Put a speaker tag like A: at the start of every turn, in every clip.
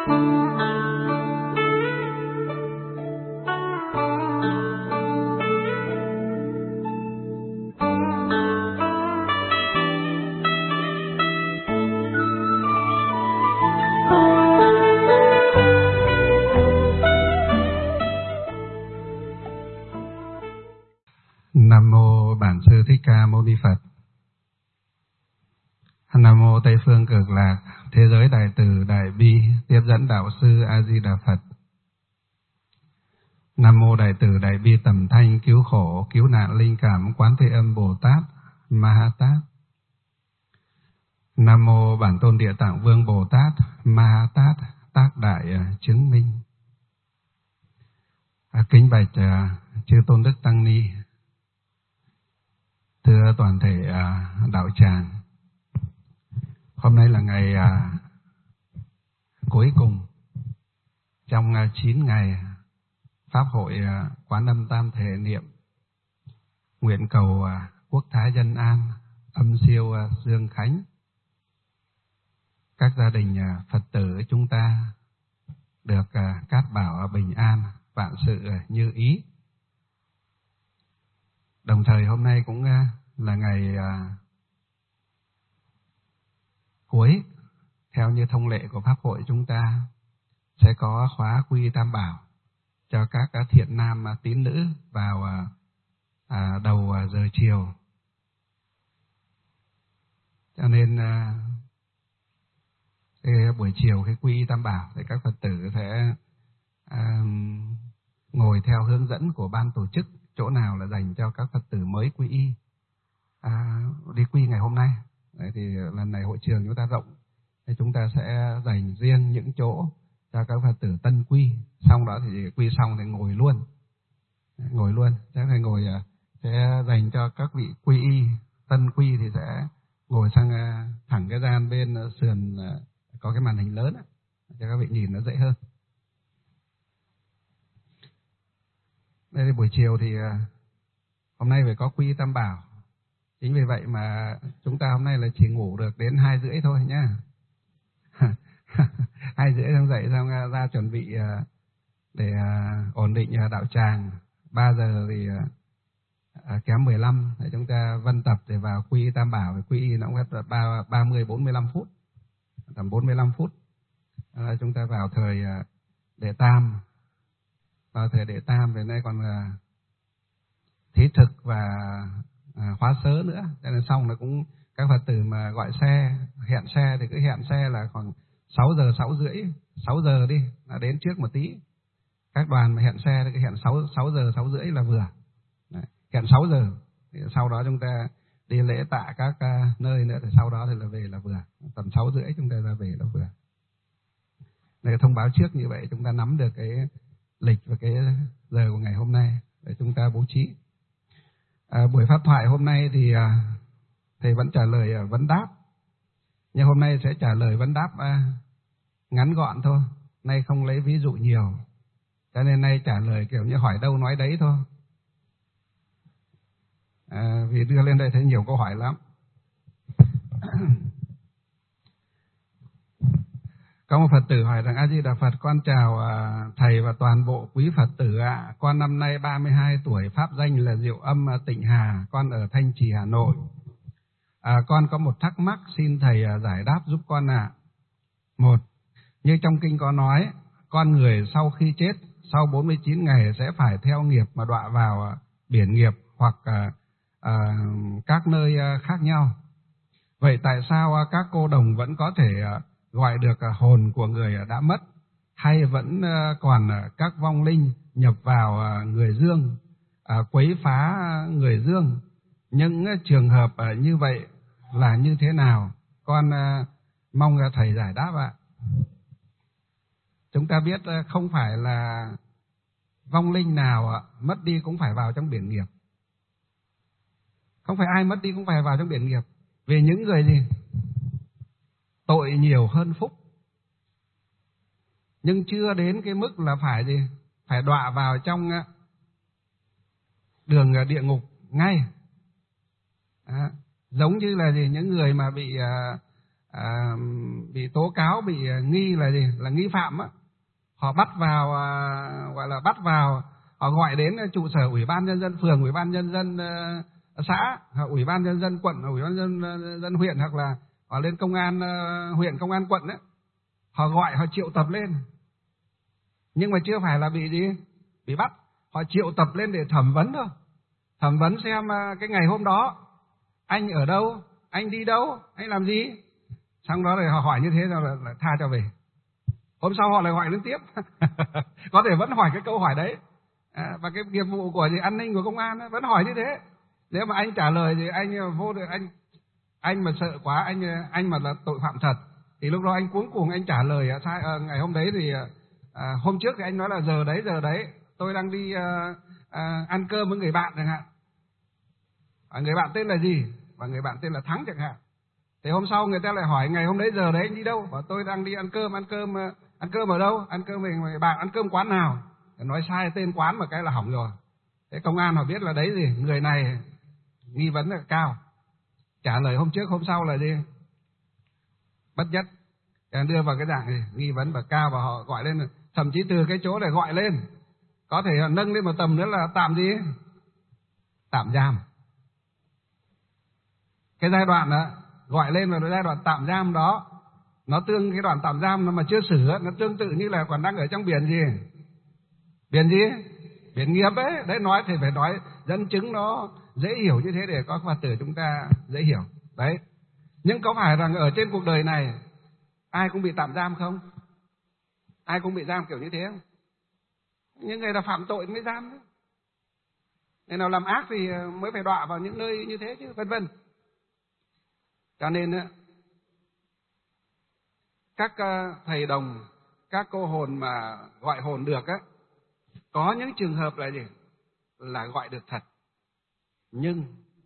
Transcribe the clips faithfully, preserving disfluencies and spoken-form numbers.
A: Nam mô Bản Sư Thích Ca Mâu Ni Phật. Nam mô Tây Phương Cực Lạc, Thế Giới Đại Từ Đại Bi, Tiếp Dẫn Đạo Sư A Di Đà Phật. Nam mô Đại Từ Đại Bi Tầm Thanh, Cứu Khổ Cứu Nạn Linh Cảm Quán Thế Âm Bồ Tát Ma Ha Tát. Nam mô Bản Tôn Địa Tạng Vương Bồ Tát Ma Ha Tát, Tác Đại Chứng Minh. À, kính bạch uh, chư Tôn Đức Tăng Ni, thưa toàn thể uh, đạo tràng. Hôm nay là ngày uh, cuối cùng trong uh, chín ngày Pháp hội uh, Quán Âm Tam Thể Niệm, nguyện cầu uh, quốc thái dân an, âm siêu uh, dương khánh. Các gia đình uh, Phật tử chúng ta được uh, cát bảo uh, bình an, vạn sự uh, như ý. Đồng thời hôm nay cũng uh, là ngày uh, cuối, theo như thông lệ của Pháp hội chúng ta sẽ có khóa quy tam bảo cho các uh, thiện nam uh, tín nữ vào uh, uh, đầu uh, giờ chiều. Cho nên uh, cái buổi chiều cái quy tam bảo thì các Phật tử sẽ uh, ngồi theo hướng dẫn của ban tổ chức, chỗ nào là dành cho các Phật tử mới quy y à, đi quy ngày hôm nay. Đấy, thì lần này hội trường chúng ta rộng, thì chúng ta sẽ dành riêng những chỗ cho các Phật tử tân quy. Xong đó thì quy xong thì ngồi luôn, ngồi luôn. Chắc là ngồi sẽ dành cho các vị quy y tân quy thì sẽ ngồi sang thẳng cái gian bên sườn có cái màn hình lớn đó, cho các vị nhìn nó dễ hơn. Đây là buổi chiều thì hôm nay phải có quy tam bảo. Chính vì vậy mà chúng ta hôm nay là chỉ ngủ được đến hai rưỡi thôi nhá. Hai rưỡi xong dậy xong ra, ra chuẩn bị để ổn định đạo tràng. Ba giờ thì kém mười lăm để chúng ta vân tập để vào quy tam bảo. Quy y nó cũng hết ba mươi bốn mươi lăm phút, tầm bốn mươi lăm phút. À, chúng ta vào thời đệ tam. Vào thời đệ tam về nay còn là thí thực và à, khóa sớ nữa. Cho nên xong là cũng các Phật tử mà gọi xe, hẹn xe thì cứ hẹn xe là khoảng sáu giờ, sáu rưỡi, sáu giờ đi, là đến trước một tí. Các đoàn mà hẹn xe thì cứ hẹn sáu giờ, sáu rưỡi là vừa. Đấy, hẹn sáu giờ, thì sau đó chúng ta đi lễ tạ các uh, nơi nữa, thì sau đó thì là về là vừa. Tầm sáu rưỡi chúng ta ra về là vừa. Để thông báo trước như vậy chúng ta nắm được cái lịch và cái giờ của ngày hôm nay để chúng ta bố trí. À, buổi pháp thoại hôm nay thì à, thầy vẫn trả lời à, vấn đáp, nhưng hôm nay sẽ trả lời vấn đáp à, ngắn gọn thôi. Nay không lấy ví dụ nhiều, cho nên nay trả lời kiểu như hỏi đâu nói đấy thôi. À, vì đưa lên đây thấy nhiều câu hỏi lắm. Có một Phật tử hỏi rằng: A Di Đà Phật, con chào à, thầy và toàn bộ quý Phật tử ạ. À. Con năm nay ba mươi hai tuổi, pháp danh là Diệu Âm Tịnh Hà, con ở Thanh Trì, Hà Nội. À, con có một thắc mắc xin thầy à, giải đáp giúp con ạ. À. Một, như trong kinh có nói, con người sau khi chết, sau bốn mươi chín ngày sẽ phải theo nghiệp mà đọa vào à, biển nghiệp hoặc à, à, các nơi à, khác nhau. Vậy tại sao à, các cô đồng vẫn có thể à, gọi được hồn của người đã mất, hay vẫn còn các vong linh nhập vào người dương, quấy phá người dương? Những trường hợp như vậy là như thế nào? Con mong thầy giải đáp ạ. Chúng ta biết không phải là vong linh nào mất đi cũng phải vào trong biển nghiệp. Không phải ai mất đi cũng phải vào trong biển nghiệp. Vì những người gì? Tội nhiều hơn phúc, nhưng chưa đến cái mức là phải gì? Phải đọa vào trong đường địa ngục ngay. À, giống như là gì? Những người mà bị à, à, bị tố cáo, bị nghi là gì, là nghi phạm á, họ bắt vào, à, gọi là bắt vào, họ gọi đến trụ sở ủy ban nhân dân phường, ủy ban nhân dân uh, xã, hoặc ủy ban nhân dân quận, ủy ban nhân dân, dân huyện, hoặc là họ lên công an uh, huyện, công an quận ấy, họ gọi, họ triệu tập lên, nhưng mà chưa phải là bị gì, bị bắt, họ triệu tập lên để thẩm vấn thôi, thẩm vấn xem uh, cái ngày hôm đó anh ở đâu, anh đi đâu, anh làm gì, xong đó rồi họ hỏi như thế rồi là, là tha cho về. Hôm sau họ lại gọi lên tiếp. Có thể vẫn hỏi cái câu hỏi đấy, à, và cái nghiệp vụ của gì an ninh của công an ấy, vẫn hỏi như thế. Nếu mà anh trả lời thì anh vô được, anh anh mà sợ quá, anh anh mà là tội phạm thật thì lúc đó anh cuống cuồng anh trả lời sai. À, ngày hôm đấy thì à, hôm trước thì anh nói là giờ đấy giờ đấy tôi đang đi à, à, ăn cơm với người bạn chẳng hạn, à, người bạn tên là gì, và người bạn tên là Thắng chẳng hạn. Thì hôm sau người ta lại hỏi ngày hôm đấy giờ đấy anh đi đâu, và tôi đang đi ăn cơm, ăn cơm ăn cơm ở đâu, ăn cơm với người bạn, ăn cơm quán nào, nói sai tên quán mà cái là hỏng rồi. Thế công an họ biết là đấy gì, người này nghi vấn là cao, trả lời hôm trước hôm sau là gì, bất nhất, đưa vào cái dạng gì nghi vấn và cao, và họ gọi lên, thậm chí từ cái chỗ để gọi lên có thể nâng lên một tầm nữa là tạm gì, tạm giam. Cái giai đoạn đó gọi lên vào giai đoạn tạm giam đó, nó tương cái đoạn tạm giam nó mà chưa xử, nó tương tự như là còn đang ở trong biển gì, biển gì, biển nghiệp ấy. Đấy, nói thì phải nói dẫn chứng nó dễ hiểu như thế để có Phật tử chúng ta dễ hiểu. Đấy, nhưng có phải rằng ở trên cuộc đời này ai cũng bị tạm giam không? Ai cũng bị giam kiểu như thế không? Những người là phạm tội mới giam đấy. Người nào làm ác thì mới phải đọa vào những nơi như thế chứ, vân vân. Cho nên các thầy đồng, các cô hồn mà gọi hồn được á, có những trường hợp là gì, là gọi được thật, nhưng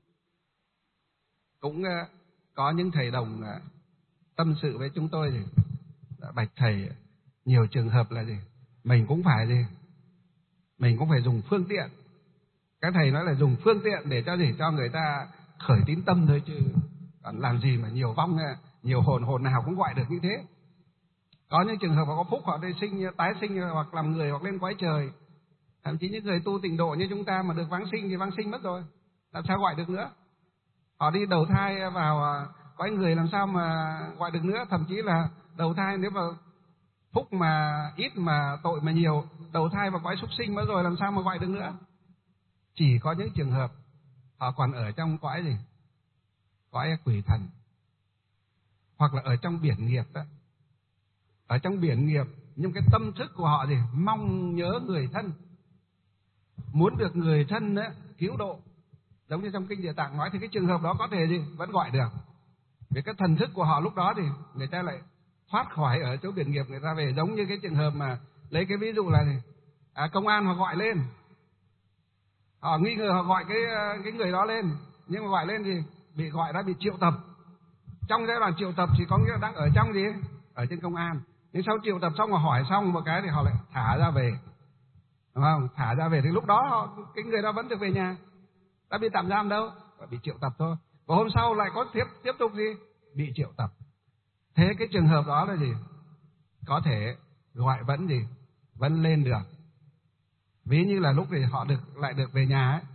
A: cũng có những thầy đồng tâm sự với chúng tôi thì bạch thầy, nhiều trường hợp là gì, mình cũng phải gì, mình cũng phải dùng phương tiện. Các thầy nói là dùng phương tiện để cho gì, cho người ta khởi tín tâm thôi, chứ còn làm gì mà nhiều vong, nhiều hồn, hồn nào cũng gọi được như thế. Có những trường hợp họ có phúc, họ đi sinh, tái sinh hoặc làm người hoặc lên cõi trời. Thậm chí những người tu tịnh độ như chúng ta mà được vãng sinh thì vãng sinh mất rồi, làm sao gọi được nữa. Họ đi đầu thai vào cõi người làm sao mà gọi được nữa. Thậm chí là đầu thai, nếu mà phúc mà ít mà tội mà nhiều, đầu thai vào cõi súc sinh mất rồi, làm sao mà gọi được nữa. Chỉ có những trường hợp họ còn ở trong cõi gì, cõi quỷ thần, hoặc là ở trong biển nghiệp đó. Ở trong biển nghiệp, nhưng cái tâm thức của họ gì, mong nhớ người thân, muốn được người thân đó, cứu độ. Giống như trong kinh Địa Tạng nói thì cái trường hợp đó có thể gì vẫn gọi được. Vì cái thần thức của họ lúc đó thì người ta lại thoát khỏi ở chỗ biển nghiệp, người ta về. Giống như cái trường hợp mà lấy cái ví dụ là gì? À, công an họ gọi lên, họ nghi ngờ, họ gọi cái cái người đó lên, nhưng mà gọi lên thì bị gọi đã bị triệu tập. Trong giai đoạn triệu tập thì có nghĩa là đang ở trong gì, ở trên công an. Nhưng sau triệu tập xong mà hỏi xong một cái thì họ lại thả ra về, đúng không? Thả ra về thì lúc đó họ, cái người đó vẫn được về nhà, đã bị tạm giam đâu, bị triệu tập thôi. Và hôm sau lại có tiếp tiếp tục gì, bị triệu tập. Thế cái trường hợp đó là gì, có thể gọi vẫn gì, vẫn lên được. Ví như là lúc thì họ được lại được về nhà ấy.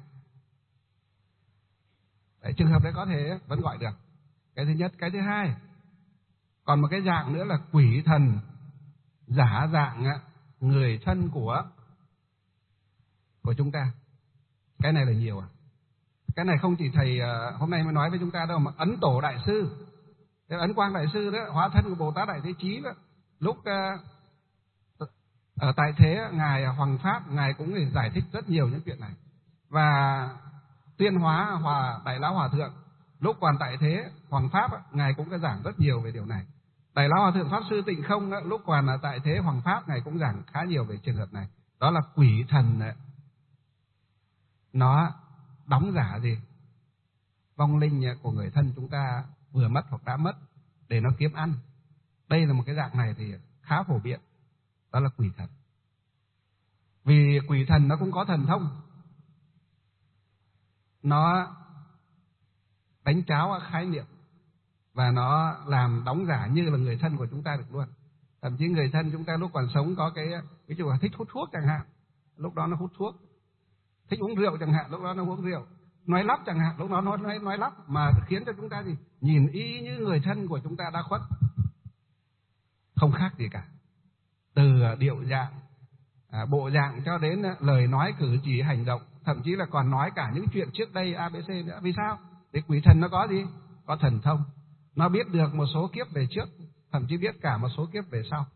A: Đấy, trường hợp đấy có thể vẫn gọi được. Cái thứ nhất. Cái thứ hai, còn một cái dạng nữa là quỷ thần giả dạng người thân của của chúng ta. Cái này là nhiều à. Cái này không chỉ thầy hôm nay mới nói với chúng ta đâu, mà Ấn Tổ Đại Sư, Ấn Quang Đại Sư đó, hóa thân của Bồ Tát Đại Thế Chí đó, lúc ở tại thế ngài Hoằng Pháp, ngài cũng giải thích rất nhiều những chuyện này. Và Tuyên Hóa Hòa Đại Lão Hòa Thượng lúc còn tại thế Hoằng Pháp, ngài cũng có giảng rất nhiều về điều này. Đại Lão Hòa Thượng Pháp Sư Tịnh Không lúc còn là tại thế Hoằng Pháp, ngài cũng giảng khá nhiều về trường hợp này. Đó là quỷ thần nó đóng giả gì, vong linh của người thân chúng ta vừa mất hoặc đã mất để nó kiếm ăn. Đây là một cái dạng này thì khá phổ biến, đó là quỷ thần. Vì quỷ thần nó cũng có thần thông, nó đánh tráo khái niệm và nó làm đóng giả như là người thân của chúng ta được luôn. Thậm chí người thân chúng ta lúc còn sống có cái ví dụ là thích hút thuốc chẳng hạn, lúc đó nó hút thuốc. Thích uống rượu chẳng hạn, lúc đó nó uống rượu. Nói lắp chẳng hạn, lúc đó nó nói, nói lắp, mà khiến cho chúng ta gì? Nhìn y như người thân của chúng ta đã khuất. Không khác gì cả. Từ điệu dạng, à, bộ dạng cho đến lời nói cử chỉ hành động, thậm chí là còn nói cả những chuyện trước đây a bê xê nữa. Vì sao? Để quỷ thần nó có gì? Có thần thông. Nó biết được một số kiếp về trước, thậm chí biết cả một số kiếp về sau.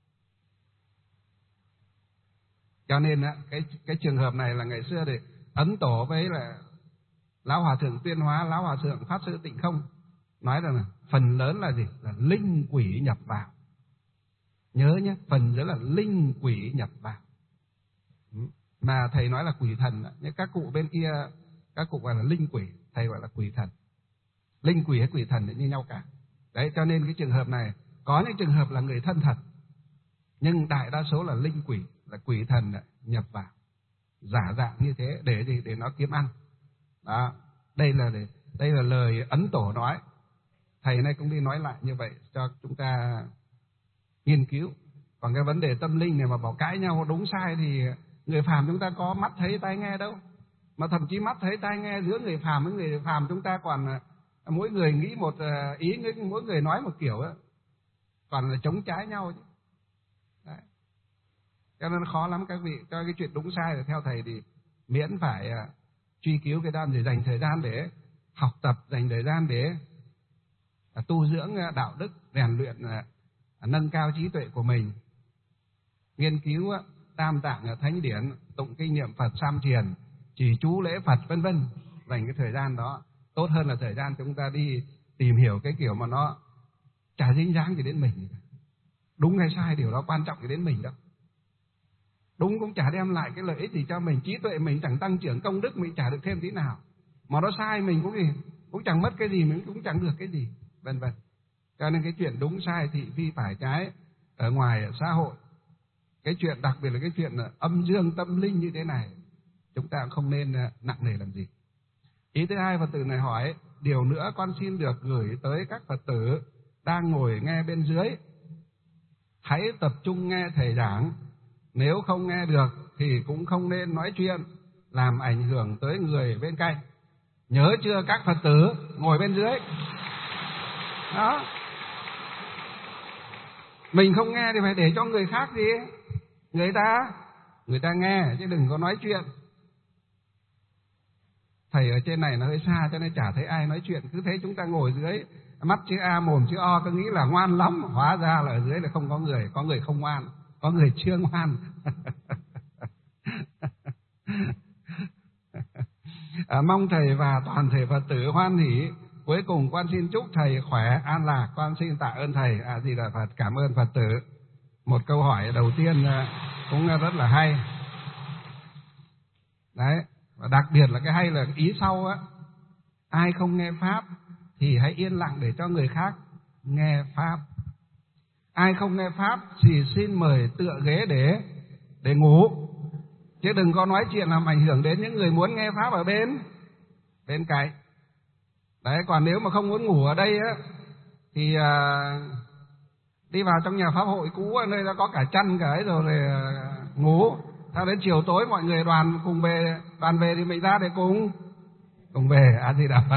A: Cho nên cái cái trường hợp này là ngày xưa để Ấn Tổ với là Lão Hòa Thượng Tuyên Hóa, Lão Hòa Thượng Pháp Sư Tịnh Không nói rằng là phần lớn là gì? Là linh quỷ nhập vào. Nhớ nhé, phần lớn là linh quỷ nhập vào. Mà thầy nói là quỷ thần, nhưng các cụ bên kia, các cụ gọi là linh quỷ, thầy gọi là quỷ thần. Linh quỷ hay quỷ thần thì như nhau cả. Đấy, cho nên cái trường hợp này, có những trường hợp là người thân thật, nhưng đại đa số là linh quỷ, là quỷ thần nhập vào, giả dạng như thế để gì? Để nó kiếm ăn. Đó, đây là để, đây là lời Ấn Tổ nói. Thầy này cũng đi nói lại như vậy cho chúng ta nghiên cứu. Còn cái vấn đề tâm linh này mà bảo cãi nhau đúng sai thì người phàm chúng ta có mắt thấy tai nghe đâu. Mà thậm chí mắt thấy tai nghe giữa người phàm với người phàm chúng ta còn mỗi người nghĩ một ý, mỗi người nói một kiểu đó, còn là chống trái nhau chứ. Đấy. Cho nên khó lắm các vị. Cho cái chuyện đúng sai thì theo thầy thì miễn phải uh, truy cứu cái đó, để dành thời gian để học tập, dành thời gian để uh, tu dưỡng uh, đạo đức, rèn luyện, uh, nâng cao trí tuệ của mình, nghiên cứu uh, tam tạng uh, thánh điển, tụng kinh niệm Phật, sám thiền, chỉ chú lễ Phật vân vân. Dành cái thời gian đó tốt hơn là thời gian chúng ta đi tìm hiểu cái kiểu mà nó chả dính dáng gì đến mình. Đúng hay sai điều đó quan trọng gì đến mình đâu. Đúng cũng chả đem lại cái lợi ích gì cho mình, trí tuệ mình chẳng tăng trưởng, công đức mình chả được thêm tí nào. Mà nó sai mình cũng gì, cũng chẳng mất cái gì, mình cũng chẳng được cái gì, vân vân. Cho nên cái chuyện đúng sai, thị phi phải trái ở ngoài xã hội, cái chuyện đặc biệt là cái chuyện âm dương tâm linh như thế này, chúng ta không nên nặng nề làm gì. Ý thứ hai, Phật tử này hỏi, điều nữa con xin được gửi tới các Phật tử đang ngồi nghe bên dưới, hãy tập trung nghe thầy giảng. Nếu không nghe được thì cũng không nên nói chuyện làm ảnh hưởng tới người bên cạnh. Nhớ chưa các Phật tử ngồi bên dưới? Đó. Mình không nghe thì phải để cho người khác gì? Người ta, người ta nghe chứ đừng có nói chuyện. Thầy ở trên này nó hơi xa cho nên chả thấy ai nói chuyện. Cứ thấy chúng ta ngồi dưới, mắt chữ A mồm chữ O, cứ nghĩ là ngoan lắm. Hóa ra là ở dưới là không có người, có người không ngoan, có người chưa ngoan. à, mong thầy và toàn thể Phật tử hoan hỷ. Cuối cùng con xin chúc thầy khỏe, an lạc. Con xin tạ ơn thầy. À gì là Phật, cảm ơn Phật tử. Một câu hỏi đầu tiên cũng rất là hay. Đấy, và đặc biệt là cái hay là ý sau á, ai không nghe pháp thì hãy yên lặng để cho người khác nghe pháp. Ai không nghe pháp thì xin mời tựa ghế để để ngủ, chứ đừng có nói chuyện làm ảnh hưởng đến những người muốn nghe pháp ở bên bên cạnh. Đấy, còn nếu mà không muốn ngủ ở đây á thì à, đi vào trong nhà pháp hội cũ, nơi đó có cả chăn cả ấy rồi, rồi à, ngủ. Sau đến chiều tối mọi người đoàn cùng về, đoàn về thì mình ra để cùng cùng về. A Di Đà Phật.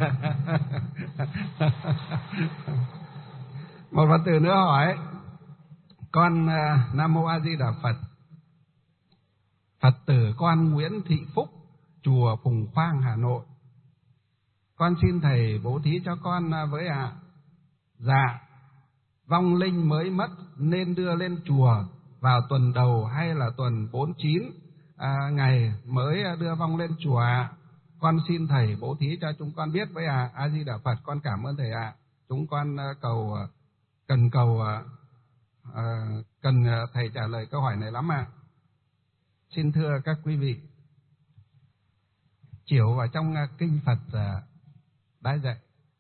A: Một Phật tử nữa hỏi, con uh, Nam Mô A Di Đà Phật. Phật tử con Nguyễn Thị Phúc, chùa Phùng Khoang, Hà Nội. Con xin thầy bố thí cho con với ạ. À. Dạ, vong linh mới mất nên đưa lên chùa vào tuần đầu hay là tuần bốn mươi chín à, ngày mới đưa vong lên chùa ạ. Con xin thầy bố thí cho chúng con biết với ạ. À. A Di Đà Phật, con cảm ơn thầy ạ. À. Chúng con cầu cần cầu à, cần thầy trả lời câu hỏi này lắm ạ. À. Xin thưa các quý vị, chiều vào trong kinh Phật đã dạy,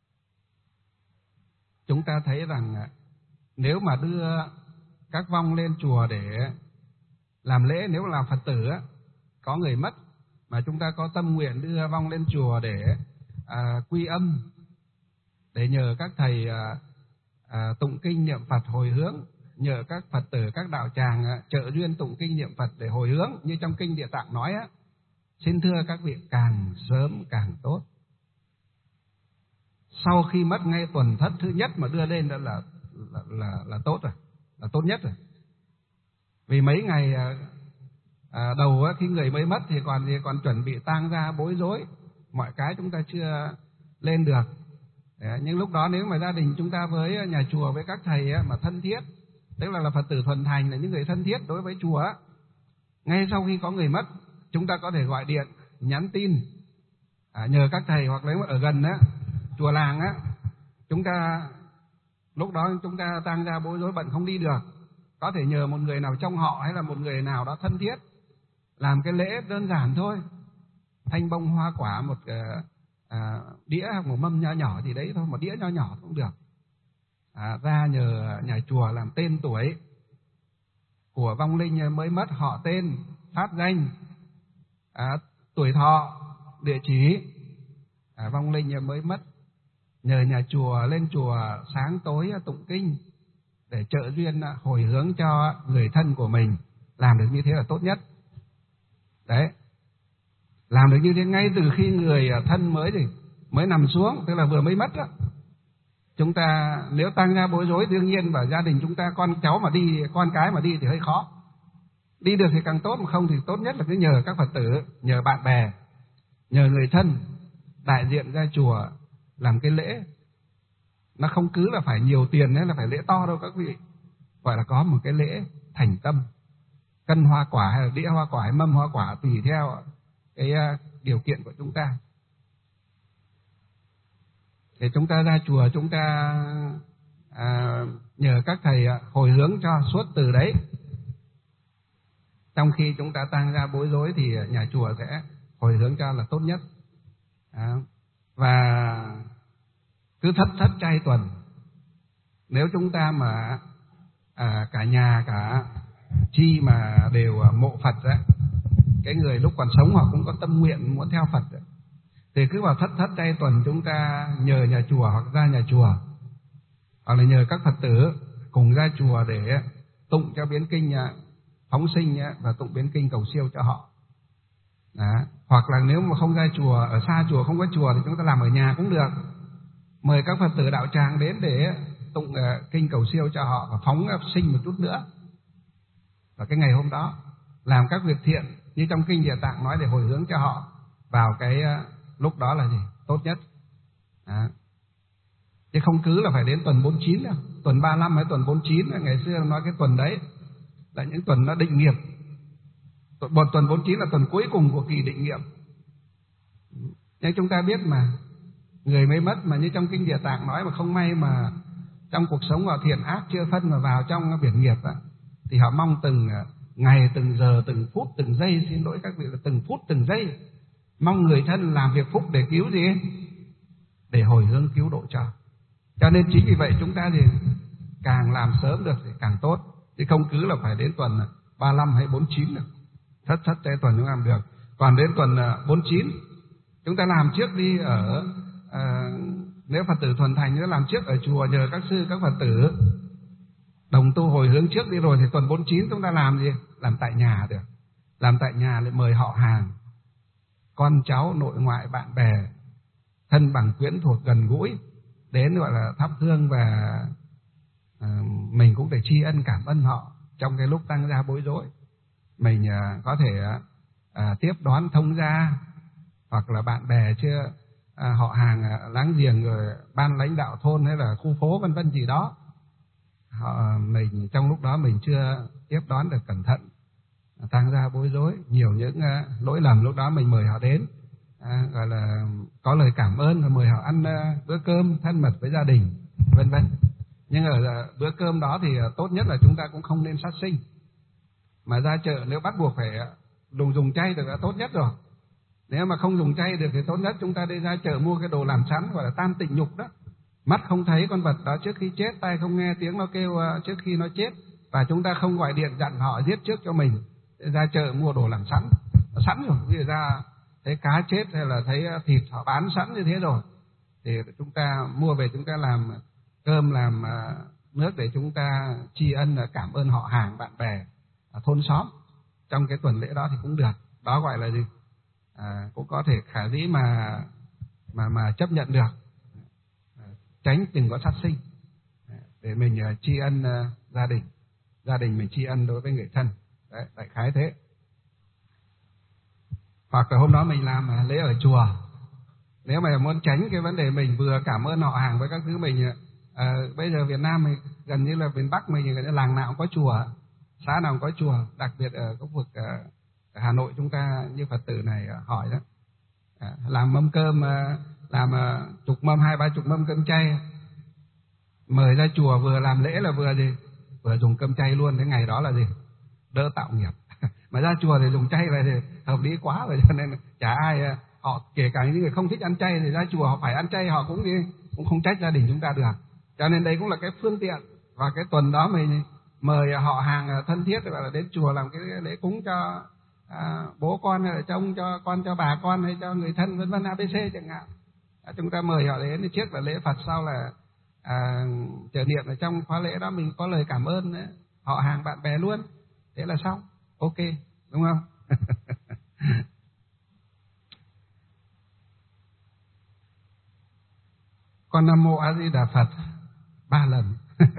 A: chúng ta thấy rằng nếu mà đưa các vong lên chùa để làm lễ, nếu là Phật tử có người mất mà chúng ta có tâm nguyện đưa vong lên chùa để à, quy âm, để nhờ các thầy à, à, tụng kinh niệm Phật hồi hướng, nhờ các Phật tử, các đạo tràng à, trợ duyên tụng kinh niệm Phật để hồi hướng như trong kinh Địa Tạng nói á. Xin thưa các vị, càng sớm càng tốt. Sau khi mất ngay tuần thất thứ nhất mà đưa lên đó là là là, là tốt rồi, là tốt nhất rồi. Vì mấy ngày à, à, đầu á, khi người mới mất thì còn thì còn chuẩn bị tang gia bối rối, mọi cái chúng ta chưa lên được. Đấy, nhưng lúc đó nếu mà gia đình chúng ta với nhà chùa, với các thầy á, mà thân thiết, tức là là Phật tử thuần thành, là những người thân thiết đối với chùa á, ngay sau khi có người mất, chúng ta có thể gọi điện, nhắn tin, à, nhờ các thầy, hoặc lấy ở gần á, chùa làng á, chúng ta lúc đó chúng ta tang gia bối rối bận không đi được, có thể nhờ một người nào trong họ hay là một người nào đó thân thiết làm cái lễ đơn giản thôi, thanh bông hoa quả, một uh, à, đĩa hoặc một mâm nhỏ nhỏ gì đấy thôi, một đĩa nhỏ nhỏ cũng được, à, ra nhờ nhà chùa làm tên tuổi của vong linh mới mất, họ tên, pháp danh, à, tuổi thọ, địa chỉ, à, vong linh mới mất, nhờ nhà chùa lên chùa sáng tối tụng kinh để trợ duyên hồi hướng cho người thân của mình. Làm được như thế là tốt nhất. Đấy, làm được như thế ngay từ khi người thân mới thì mới nằm xuống, tức là vừa mới mất đó. Chúng ta nếu tang gia bối rối, đương nhiên và gia đình chúng ta con cháu mà đi, con cái mà đi thì hơi khó. Đi được thì càng tốt, mà không thì tốt nhất là cứ nhờ các Phật tử, nhờ bạn bè, nhờ người thân đại diện ra chùa làm cái lễ. Nó không cứ là phải nhiều tiền hay là phải lễ to đâu các vị, gọi là có một cái lễ thành tâm, cân hoa quả hay là đĩa hoa quả hay mâm hoa quả tùy theo cái điều kiện của chúng ta. Để chúng ta ra chùa, chúng ta à, nhờ các thầy hồi hướng cho suốt từ đấy. Trong khi chúng ta tang gia bối rối thì nhà chùa sẽ hồi hướng cho là tốt nhất. À, và cứ thất thất trai tuần, nếu chúng ta mà à, cả nhà cả chi mà đều mộ Phật ấy, cái người lúc còn sống họ cũng có tâm nguyện muốn theo Phật ấy, thì cứ vào thất thất trai tuần chúng ta nhờ nhà chùa hoặc ra nhà chùa, hoặc là nhờ các Phật tử cùng ra chùa để tụng cho biến kinh phóng sinh và tụng biến kinh cầu siêu cho họ. Đó. Hoặc là nếu mà không ra chùa, ở xa chùa không có chùa thì chúng ta làm ở nhà cũng được. Mời các Phật tử đạo tràng đến để tụng uh, kinh cầu siêu cho họ và phóng sinh một chút nữa. Và cái ngày hôm đó làm các việc thiện như trong kinh Địa Tạng nói để hồi hướng cho họ vào cái uh, lúc đó là gì? Tốt nhất. Đó. Chứ không cứ là phải đến tuần bốn mươi chín đâu. Tuần ba mươi lăm hay tuần bốn mươi chín, ngày xưa nói cái tuần đấy là những tuần nó định nghiệp. Một tuần bốn mươi chín là tuần cuối cùng của kỳ định nghiệp. Nhưng chúng ta biết mà, người mới mất mà như trong kinh Địa Tạng nói mà không may mà trong cuộc sống họ thiện ác chưa phân mà vào trong biển nghiệp đó, thì họ mong từng ngày, từng giờ, từng phút, từng giây, xin lỗi các vị là từng phút, từng giây, mong người thân làm việc phúc để cứu gì? Để hồi hướng cứu độ cho. Cho nên chính vì vậy chúng ta thì càng làm sớm được thì càng tốt, chứ không cứ là phải đến tuần ba mươi lăm hay bốn mươi chín được. Thất thất trai tuần chúng làm được. Còn đến tuần bốn mươi chín chúng ta làm trước đi ở à, nếu Phật tử thuần thành, nếu làm trước ở chùa nhờ các sư các Phật tử đồng tu hồi hướng trước đi, rồi thì tuần bốn mươi chín chúng ta làm gì? Làm tại nhà được. Làm tại nhà lại mời họ hàng, con cháu, nội ngoại, bạn bè, thân bằng quyến thuộc gần gũi đến gọi là thắp hương, và à, mình cũng để tri ân cảm ơn họ trong cái lúc tang gia bối rối. Mình à, có thể à, tiếp đón thông gia, hoặc là bạn bè chưa à, họ hàng à, láng giềng, rồi ban lãnh đạo thôn hay là khu phố vân vân gì đó, họ mình trong lúc đó mình chưa tiếp đón được cẩn thận, tang gia bối rối, nhiều những à, lỗi lầm, lúc đó mình mời họ đến à, gọi là có lời cảm ơn và mời họ ăn à, bữa cơm thân mật với gia đình vân vân. Nhưng ở à, bữa cơm đó thì à, tốt nhất là chúng ta cũng không nên sát sinh, mà ra chợ nếu bắt buộc phải dùng dùng chay thì là tốt nhất rồi. Nếu mà không dùng chay được thì tốt nhất chúng ta đi ra chợ mua cái đồ làm sẵn, gọi là tam tịnh nhục đó. Mắt không thấy con vật đó trước khi chết, tai không nghe tiếng nó kêu trước khi nó chết, và chúng ta không gọi điện dặn họ giết trước cho mình. Ra chợ mua đồ làm sẵn, sẵn rồi. Ví dụ ra thấy cá chết hay là thấy thịt họ bán sẵn như thế rồi, thì chúng ta mua về chúng ta làm cơm, làm nước để chúng ta tri ân, cảm ơn họ hàng, bạn bè, thôn xóm trong cái tuần lễ đó thì cũng được. Đó gọi là gì? À, cũng có thể khả dĩ mà mà mà chấp nhận được, tránh đừng có sát sinh để mình uh, tri ân uh, gia đình, gia đình mình tri ân đối với người thân. Đấy, đại khái thế. Hoặc là hôm đó mình làm uh, lễ ở chùa, nếu mà muốn tránh cái vấn đề mình vừa cảm ơn họ hàng với các thứ mình uh, bây giờ Việt Nam mình gần như là miền Bắc mình gần như làng nào cũng có chùa, xã nào cũng có chùa, đặc biệt ở khu vực uh, ở Hà Nội chúng ta như Phật tử này uh, hỏi đó, à, làm mâm cơm, uh, làm uh, chục mâm, hai ba chục mâm cơm chay, mời ra chùa vừa làm lễ là vừa gì, vừa dùng cơm chay luôn. Cái ngày đó là gì, đỡ tạo nghiệp. Mà ra chùa thì dùng chay là thì hợp lý quá rồi, cho nên chả ai, họ kể cả những người không thích ăn chay thì ra chùa họ phải ăn chay, họ cũng đi cũng không trách gia đình chúng ta được. Cho nên đây cũng là cái phương tiện. Và cái tuần đó mình mời họ hàng thân thiết gọi là đến chùa làm cái lễ cúng cho à, bố con hay là cho ông, cho con, cho bà con hay cho người thân vân vân a bê xê chẳng hạn. À, chúng ta mời họ đến, trước là lễ Phật, sau là à, trợ niệm ở trong khóa lễ đó mình có lời cảm ơn ấy, họ hàng bạn bè luôn, thế là xong, ok, đúng không? Con Nam Mô A Di Đà Phật ba lần.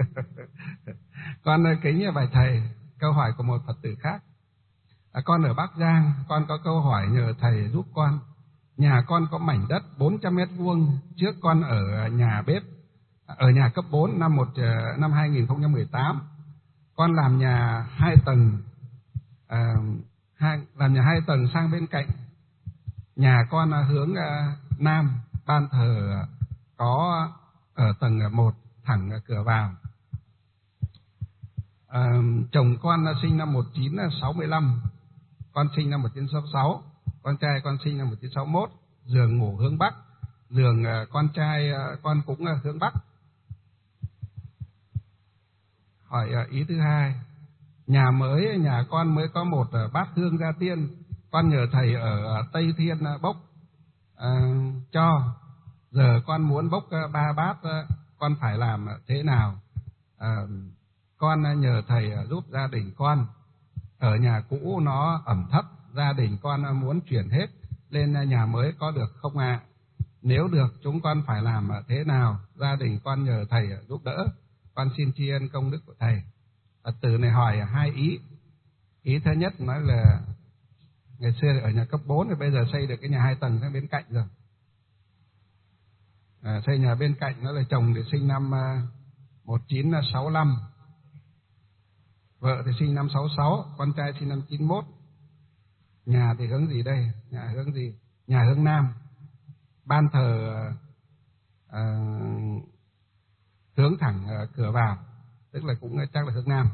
A: Con kính bài thầy, câu hỏi của một Phật tử khác. À, con ở Bắc Giang, con có câu hỏi nhờ thầy giúp con. Nhà con có mảnh đất bốn trăm mét vuông, trước con ở nhà bếp, ở nhà cấp bốn năm một năm hai nghìn không trăm mười tám. Con làm nhà hai tầng, à, hai, làm nhà hai tầng sang bên cạnh. Nhà con hướng à, nam, ban thờ có ở tầng một, thẳng cửa vào. À, chồng con sinh năm một nghìn chín trăm sáu mươi lăm, con sinh năm một nghìn chín trăm sáu mươi sáu, con trai con sinh năm một nghìn chín trăm sáu mươi mốt. Giường ngủ hướng Bắc, giường con trai con cũng hướng Bắc. Hỏi ý thứ hai, nhà mới, nhà con mới có một bát hương gia tiên, con nhờ thầy ở Tây Thiên bốc à, cho. Giờ con muốn bốc ba bát, con phải làm thế nào? À, con nhờ thầy giúp gia đình con. Ở nhà cũ nó ẩm thấp, gia đình con muốn chuyển hết lên nhà mới có được không ạ? À? Nếu được chúng con phải làm thế nào? Gia đình con nhờ thầy giúp đỡ, con xin tri ân công đức của thầy. Phật tử này hỏi hai ý. Ý thứ nhất nói là ngày xưa ở nhà cấp bốn thì bây giờ xây được cái nhà hai tầng sang bên cạnh rồi. À, xây nhà bên cạnh, nó là chồng thì sinh năm một nghìn chín trăm sáu mươi lăm, vợ thì sinh năm sáu mươi sáu, con trai sinh năm chín mươi mốt. Nhà thì hướng gì đây? Nhà hướng gì? Nhà hướng nam. Ban thờ à, hướng thẳng à, cửa vào, tức là cũng chắc là hướng nam.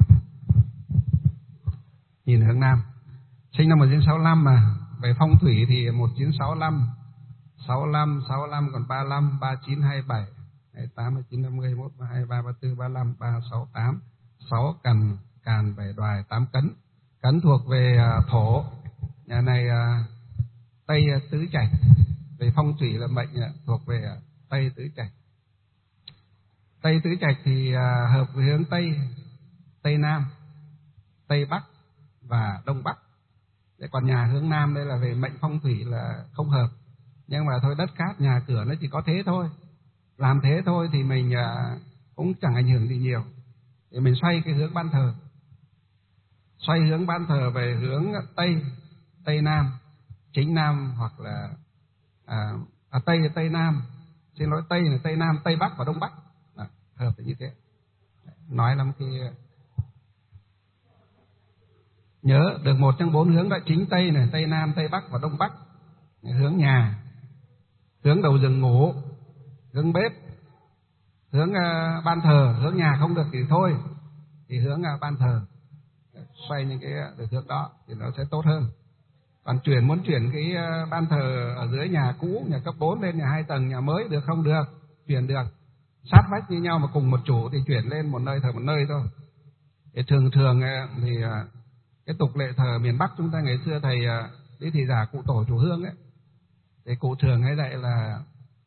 A: Nhìn hướng nam. Sinh năm một nghìn chín trăm sáu mươi lăm mà, về phong thủy thì một nghìn chín trăm sáu mươi lăm, sáu mươi lăm, sáu mươi lăm còn ba mươi lăm, ba mươi chín, hai mươi bảy, hai mươi tám, hai mươi chín, năm mươi, hai mươi mốt, hai mươi ba, ba mươi tư, ba mươi lăm, ba mươi sáu, tám, sáu cằn, càn bảy đoài, tám cấn. Cấn thuộc về uh, thổ. Nhà này uh, Tây uh, Tứ Trạch. Về phong thủy là mệnh uh, thuộc về uh, Tây Tứ Trạch. Tây Tứ Trạch thì uh, hợp với hướng Tây, Tây Nam, Tây Bắc và Đông Bắc. Để còn nhà hướng Nam đây là về mệnh phong thủy là không hợp. Nhưng mà thôi, đất cát nhà cửa nó chỉ có thế thôi, làm thế thôi thì mình uh, cũng chẳng ảnh hưởng gì nhiều. Thì mình xoay cái hướng ban thờ, xoay hướng ban thờ về hướng Tây, Tây Nam, chính Nam, hoặc là à, à, Tây Tây Nam, xin lỗi, Tây là Tây Nam, Tây Bắc và Đông Bắc. À, hợp thì như thế. Nói lắm cái nhớ được một trong bốn hướng đó, chính Tây này, Tây Nam, Tây Bắc và Đông Bắc. Hướng nhà, hướng đầu giường ngủ, hướng bếp, hướng uh, ban thờ. Hướng nhà không được thì thôi, thì hướng uh, ban thờ. Xoay những cái được hướng đó thì nó sẽ tốt hơn. Còn chuyển muốn chuyển cái uh, ban thờ ở dưới nhà cũ, nhà cấp bốn lên nhà hai tầng, nhà mới được không? Được, chuyển được. Sát vách như nhau mà cùng một chủ thì chuyển lên một nơi thờ một nơi thôi. Thì thường thường uh, thì uh, cái tục lệ thờ miền Bắc chúng ta ngày xưa thầy uh, đi thị giả cụ tổ chủ hương ấy, thì cụ thường hay dạy là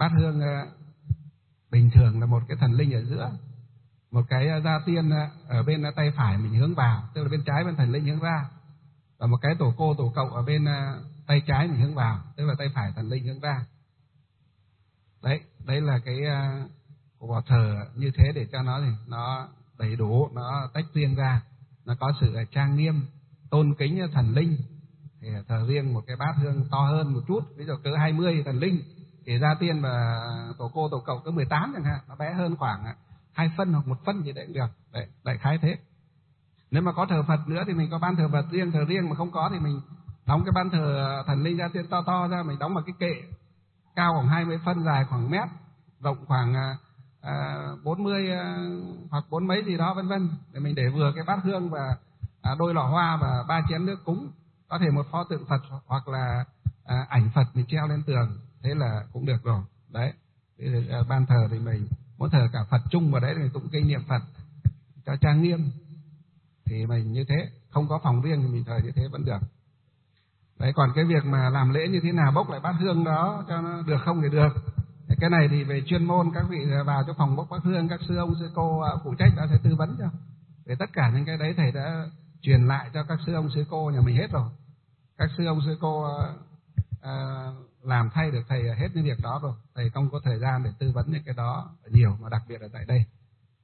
A: bát hương bình thường là một cái thần linh ở giữa, một cái gia tiên ở bên tay phải mình hướng vào, tức là bên trái bên thần linh hướng ra, và một cái tổ cô tổ cậu ở bên tay trái mình hướng vào, tức là tay phải thần linh hướng ra. Đấy, đấy là cái của bảo thờ như thế để cho nó thì nó đầy đủ, nó tách riêng ra, nó có sự trang nghiêm, tôn kính thần linh. Thì thờ riêng một cái bát hương to hơn một chút, ví dụ cỡ hai mươi thần linh, thì gia tiên và tổ cô tổ cậu cỡ mười tám chẳng hạn, nó bé hơn khoảng hai phân hoặc một phân gì đấy cũng được. Đấy, đại khái thế. Nếu mà có thờ Phật nữa thì mình có ban thờ Phật riêng, thờ riêng mà không có thì mình đóng cái ban thờ thần linh gia tiên to to ra, mình đóng vào cái kệ cao khoảng hai mươi phân, dài khoảng mét, rộng khoảng à, bốn mươi à, hoặc bốn mấy gì đó vân vân, để mình để vừa cái bát hương và à, đôi lọ hoa và ba chén nước cúng, có thể một pho tượng Phật hoặc là à, ảnh Phật mình treo lên tường, thế là cũng được rồi. Đấy, thì, à, ban thờ thì mình muốn thờ cả Phật chung vào đấy thì mình tụng kinh niệm Phật cho trang nghiêm, thì mình như thế, không có phòng riêng thì mình thờ như thế vẫn được. Đấy, còn cái việc mà làm lễ như thế nào, bốc lại bát hương đó cho nó được không thì được. Cái này thì về chuyên môn các vị vào cho phòng bốc bát hương, các sư ông sư cô phụ trách đã sẽ tư vấn cho. Về tất cả những cái đấy thầy đã truyền lại cho các sư ông sư cô nhà mình hết rồi. Các sư ông sư cô à, làm thay được thầy hết những việc đó rồi. Thầy không có thời gian để tư vấn những cái đó nhiều, mà đặc biệt là tại đây.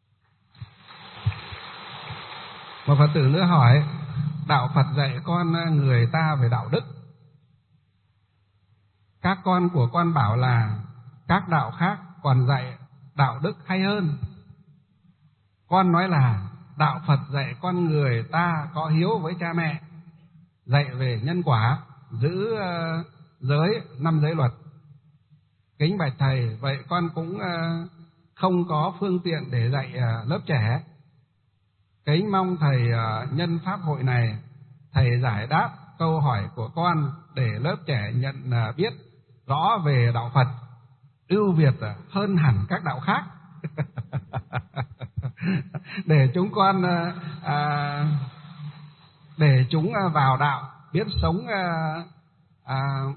A: Một Phật tử nữa hỏi, đạo Phật dạy con người ta về đạo đức. Các con của con bảo là các đạo khác còn dạy đạo đức hay hơn. Con nói là đạo Phật dạy con người ta có hiếu với cha mẹ, dạy về nhân quả, giữ uh, giới, năm giới luật. Kính bạch thầy, vậy con cũng uh, không có phương tiện để dạy uh, lớp trẻ. Kính mong thầy uh, nhân pháp hội này, thầy giải đáp câu hỏi của con để lớp trẻ nhận uh, biết rõ về đạo Phật, ưu việt uh, hơn hẳn các đạo khác. Để chúng con uh, uh, để chúng uh, vào đạo, biết sống uh, uh,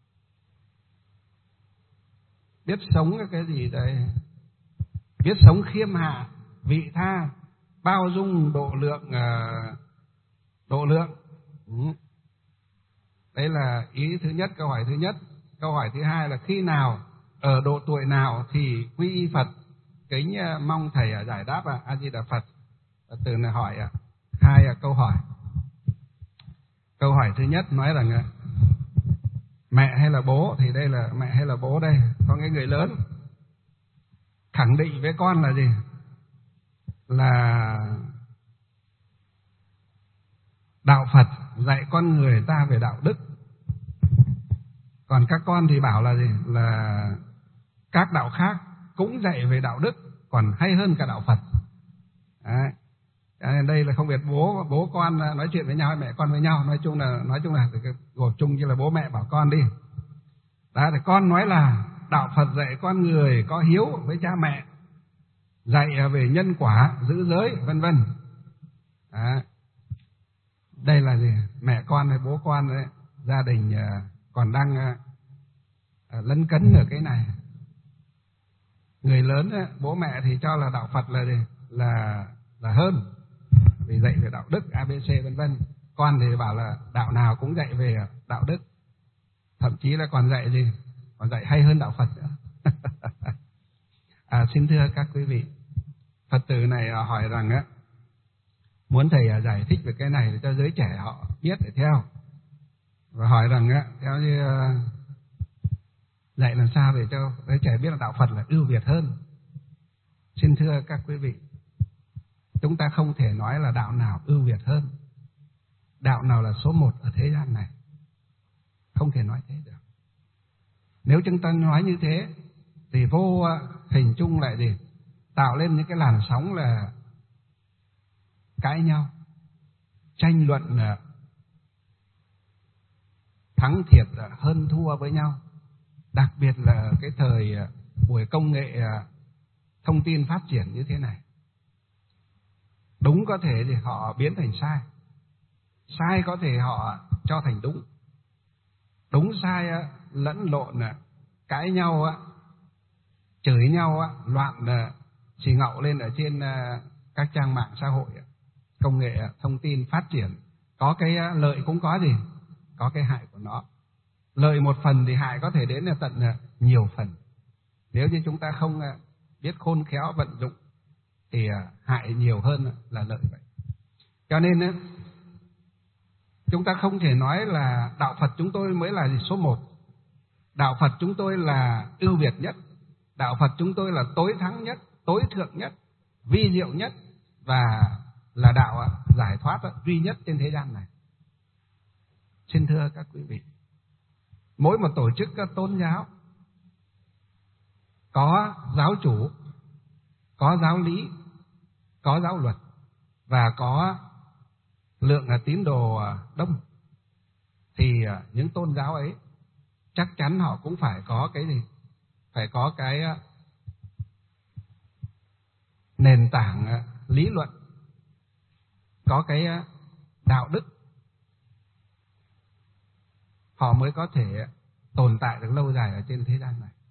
A: biết sống cái gì đây, biết sống khiêm hạ, vị tha, bao dung, độ lượng, uh, độ lượng. Ừ. Đấy là ý thứ nhất, câu hỏi thứ nhất. Câu hỏi thứ hai là khi nào, ở độ tuổi nào thì quy y Phật. Kính uh, mong thầy uh, giải đáp. uh, A Di Đà Phật. uh, từ này hỏi uh, hai uh, câu hỏi. Câu hỏi thứ nhất nói rằng uh, mẹ hay là bố, thì đây là mẹ hay là bố đây, có cái người lớn khẳng định với con là gì? Là đạo Phật dạy con người ta về đạo đức. Còn các con thì bảo là gì? Là các đạo khác cũng dạy về đạo đức, còn hay hơn cả đạo Phật. Đấy. Đây là không biết bố bố con nói chuyện với nhau hay mẹ con với nhau, nói chung là nói chung là gộp chung như là bố mẹ bảo con đi. Đó, thì con nói là đạo Phật dạy con người có hiếu với cha mẹ, dạy về nhân quả, giữ giới, vân vân. Đây là gì? Mẹ con hay bố con đấy, gia đình còn đang lấn cấn ở cái này. Người lớn bố mẹ thì cho là đạo Phật là gì? Là là hơn, vì dạy về đạo đức a bê xê vân vân. Con thì bảo là đạo nào cũng dạy về đạo đức, thậm chí là còn dạy gì? Còn dạy hay hơn đạo Phật nữa. À, xin thưa các quý vị, Phật tử này hỏi rằng á, muốn thầy giải thích về cái này để cho giới trẻ họ biết để theo, và hỏi rằng á, theo như dạy làm sao để cho giới trẻ biết là đạo Phật là ưu việt hơn. Xin thưa các quý vị, chúng ta không thể nói là đạo nào ưu việt hơn, đạo nào là số một ở thế gian này, không thể nói thế được. Nếu chúng ta nói như thế thì vô hình chung lại gì? Tạo lên những cái làn sóng là cãi nhau, tranh luận, thắng thiệt, hơn thua với nhau. Đặc biệt là cái thời buổi công nghệ thông tin phát triển như thế này. Đúng có thể thì họ biến thành sai, sai có thể họ cho thành đúng, đúng sai lẫn lộn, cãi nhau chửi nhau á, loạn xì ngậu lên ở trên các trang mạng xã hội. Công nghệ thông tin phát triển, có cái lợi cũng có gì, có cái hại của nó. Lợi một phần thì hại có thể đến là tận nhiều phần. Nếu như chúng ta không biết khôn khéo vận dụng thì hại nhiều hơn là lợi vậy. Cho nên chúng ta không thể nói là đạo Phật chúng tôi mới là số một. Đạo Phật chúng tôi là ưu việt nhất. Đạo Phật chúng tôi là tối thắng nhất, tối thượng nhất, vi diệu nhất và là đạo giải thoát duy nhất trên thế gian này. Xin thưa các quý vị, mỗi một tổ chức tôn giáo có giáo chủ, có giáo lý, có giáo luật và có lượng tín đồ đông, thì những tôn giáo ấy chắc chắn họ cũng phải có cái gì? Phải có cái nền tảng lý luận, có cái đạo đức, họ mới có thể tồn tại được lâu dài ở trên thế gian này.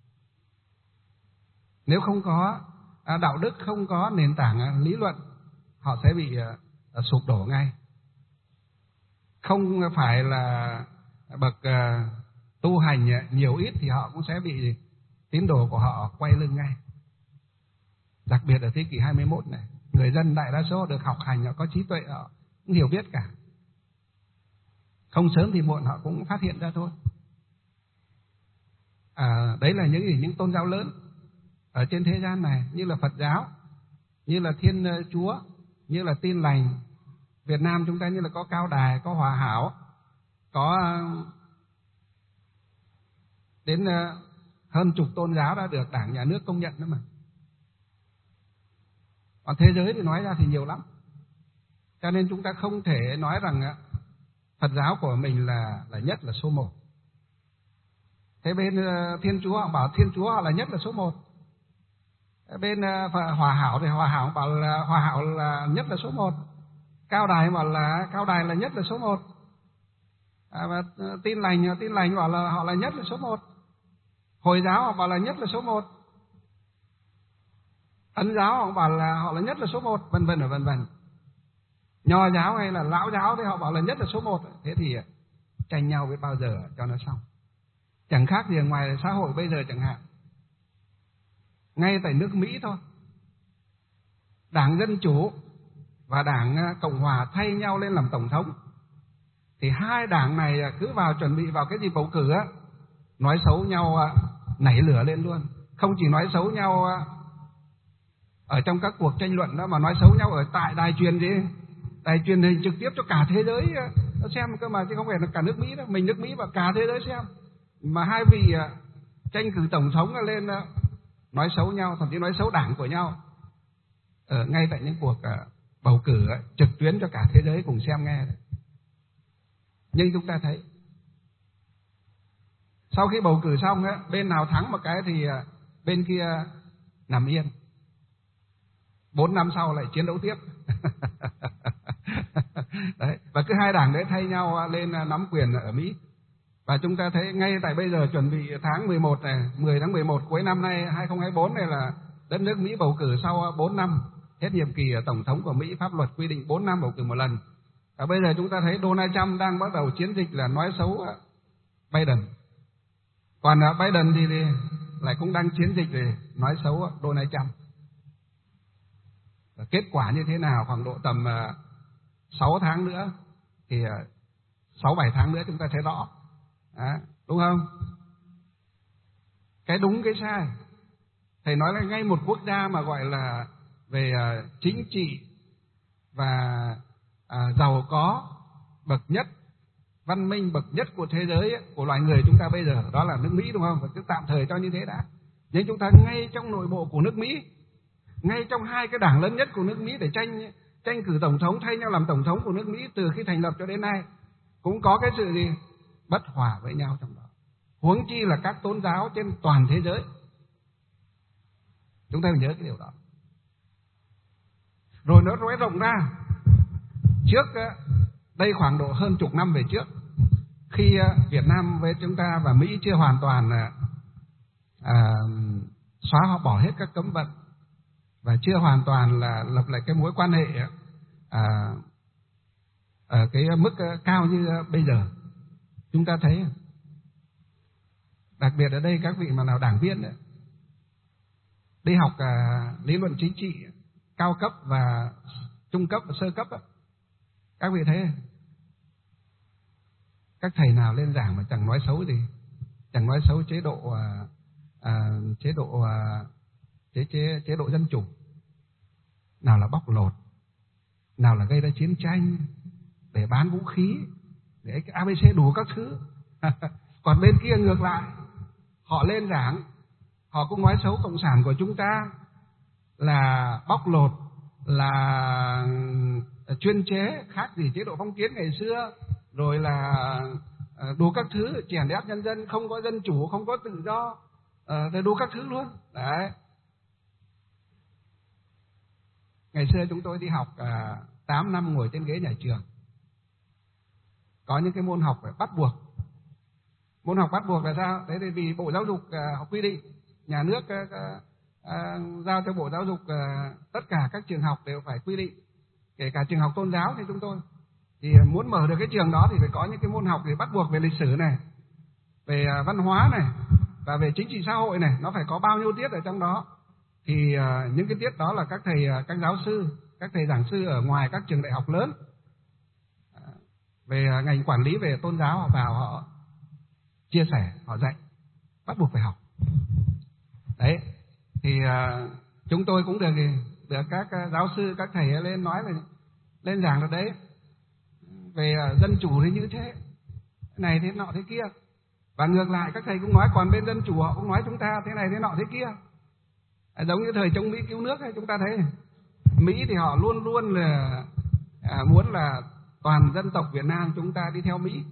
A: Nếu không có đạo đức, không có nền tảng lý luận, họ sẽ bị sụp đổ ngay. Không phải là bậc tu hành nhiều ít thì họ cũng sẽ bị tín đồ của họ quay lưng ngay. Đặc biệt ở thế kỷ hai mươi mốt này, người dân đại đa số được học hành, họ có trí tuệ, họ cũng hiểu biết cả. Không sớm thì muộn họ cũng phát hiện ra thôi. À, đấy là những gì những tôn giáo lớn ở trên thế gian này, như là Phật giáo, như là Thiên Chúa, như là Tin Lành. Việt Nam chúng ta như là có Cao Đài, có Hòa Hảo, có đến hơn chục tôn giáo đã được Đảng, Nhà nước công nhận nữa mà. Còn thế giới thì nói ra thì nhiều lắm. Cho nên chúng ta không thể nói rằng Phật giáo của mình là là nhất, là số một. Thế bên Thiên Chúa họ bảo Thiên Chúa họ là nhất, là số một. Bên Hòa Hảo thì Hòa Hảo bảo là Hòa Hảo là nhất, là số một. Cao Đài bảo là Cao Đài là nhất, là số một. À, và Tin Lành Tin Lành bảo là họ là nhất, là số một. Hồi giáo họ bảo là nhất, là số một. Ấn giáo họ bảo là họ là nhất, là số một, vân vân và vân vân. Nho giáo hay là Lão giáo thì họ bảo là nhất, là số một. Thế thì tranh nhau với bao giờ cho nó xong. Chẳng khác gì ngoài xã hội bây giờ chẳng hạn. Ngay tại nước Mỹ thôi, Đảng Dân Chủ và Đảng Cộng Hòa thay nhau lên làm tổng thống, thì hai đảng này cứ vào chuẩn bị vào cái gì bầu cử á, nói xấu nhau nảy lửa lên luôn. Không chỉ nói xấu nhau ở trong các cuộc tranh luận đó, mà nói xấu nhau ở tại đài truyền gì, đài truyền hình trực tiếp cho cả thế giới nó xem cơ mà, chứ không phải là cả nước Mỹ đâu, mình nước Mỹ và cả thế giới xem. Mà hai vị tranh cử tổng thống lên nói xấu nhau, thậm chí nói xấu đảng của nhau ở ngay tại những cuộc bầu cử trực tuyến cho cả thế giới cùng xem nghe. Nhưng chúng ta thấy sau khi bầu cử xong á, bên nào thắng một cái thì bên kia nằm yên, bốn năm sau lại chiến đấu tiếp. Đấy, và cứ hai đảng đấy thay nhau lên nắm quyền ở Mỹ. Và chúng ta thấy ngay tại bây giờ chuẩn bị tháng mười một này, mười tháng mười một cuối năm nay hai không hai bốn này là đất nước Mỹ bầu cử sau bốn năm hết nhiệm kỳ tổng thống của Mỹ, pháp luật quy định bốn năm bầu cử một lần. Và bây giờ chúng ta thấy Donald Trump đang bắt đầu chiến dịch là nói xấu Biden. Còn Biden thì, thì lại cũng đang chiến dịch để nói xấu Donald Trump. Và kết quả như thế nào khoảng độ tầm sáu tháng nữa thì sáu bảy tháng nữa chúng ta thấy rõ. À, đúng không? Cái đúng cái sai. Thầy nói là ngay một quốc gia mà gọi là về uh, chính trị và uh, giàu có bậc nhất, văn minh bậc nhất của thế giới ấy, của loài người chúng ta bây giờ, đó là nước Mỹ, đúng không? Và cứ tạm thời cho như thế đã. Nhưng chúng ta ngay trong nội bộ của nước Mỹ, ngay trong hai cái đảng lớn nhất của nước Mỹ để tranh tranh cử tổng thống, thay nhau làm tổng thống của nước Mỹ từ khi thành lập cho đến nay, cũng có cái sự gì bất hòa với nhau trong đó. Huống chi là các tôn giáo trên toàn thế giới. Chúng ta phải nhớ cái điều đó. Rồi nó nói rộng ra. Trước đây khoảng độ hơn chục năm về trước, khi Việt Nam với chúng ta và Mỹ chưa hoàn toàn à, xóa họ bỏ hết các cấm vận và chưa hoàn toàn là lập lại cái mối quan hệ à, ở cái mức cao như bây giờ. Chúng ta thấy, đặc biệt ở đây các vị mà nào đảng viên đấy, đi học à, lý luận chính trị cao cấp và trung cấp và sơ cấp đó, các vị thấy các thầy nào lên giảng mà chẳng nói xấu gì, chẳng nói xấu chế độ à, à, chế độ à, chế chế chế độ dân chủ, nào là bóc lột, nào là gây ra chiến tranh để bán vũ khí, để cái a bê xê đủ các thứ. Còn bên kia ngược lại, họ lên giảng, họ cũng nói xấu cộng sản của chúng ta là bóc lột, là chuyên chế, khác gì chế độ phong kiến ngày xưa, rồi là đủ các thứ, chèn ép nhân dân, không có dân chủ, không có tự do, rồi đủ các thứ luôn. Đấy. Ngày xưa chúng tôi đi học à, tám năm ngồi trên ghế nhà trường, có những cái môn học phải bắt buộc. Môn học bắt buộc là sao? Đấy là vì Bộ Giáo dục à, học quy định, nhà nước à, à, giao cho Bộ Giáo dục à, tất cả các trường học đều phải quy định, kể cả trường học tôn giáo. Thì chúng tôi thì muốn mở được cái trường đó thì phải có những cái môn học thì bắt buộc về lịch sử này, về à, văn hóa này, và về chính trị xã hội này, nó phải có bao nhiêu tiết ở trong đó. Thì uh, những cái tiết đó là các thầy, uh, các giáo sư, các thầy giảng sư ở ngoài các trường đại học lớn uh, về uh, ngành quản lý về tôn giáo, họ vào họ chia sẻ, họ dạy, bắt buộc phải học. Đấy, thì uh, chúng tôi cũng được được các uh, giáo sư, các thầy lên nói về, lên giảng được đấy, về uh, dân chủ thì như thế, này thế nọ thế kia. Và ngược lại các thầy cũng nói, còn bên dân chủ họ cũng nói chúng ta thế này thế nọ thế kia. Giống như thời chống Mỹ cứu nước ấy, chúng ta thấy Mỹ thì họ luôn luôn là à, muốn là toàn dân tộc Việt Nam chúng ta đi theo Mỹ.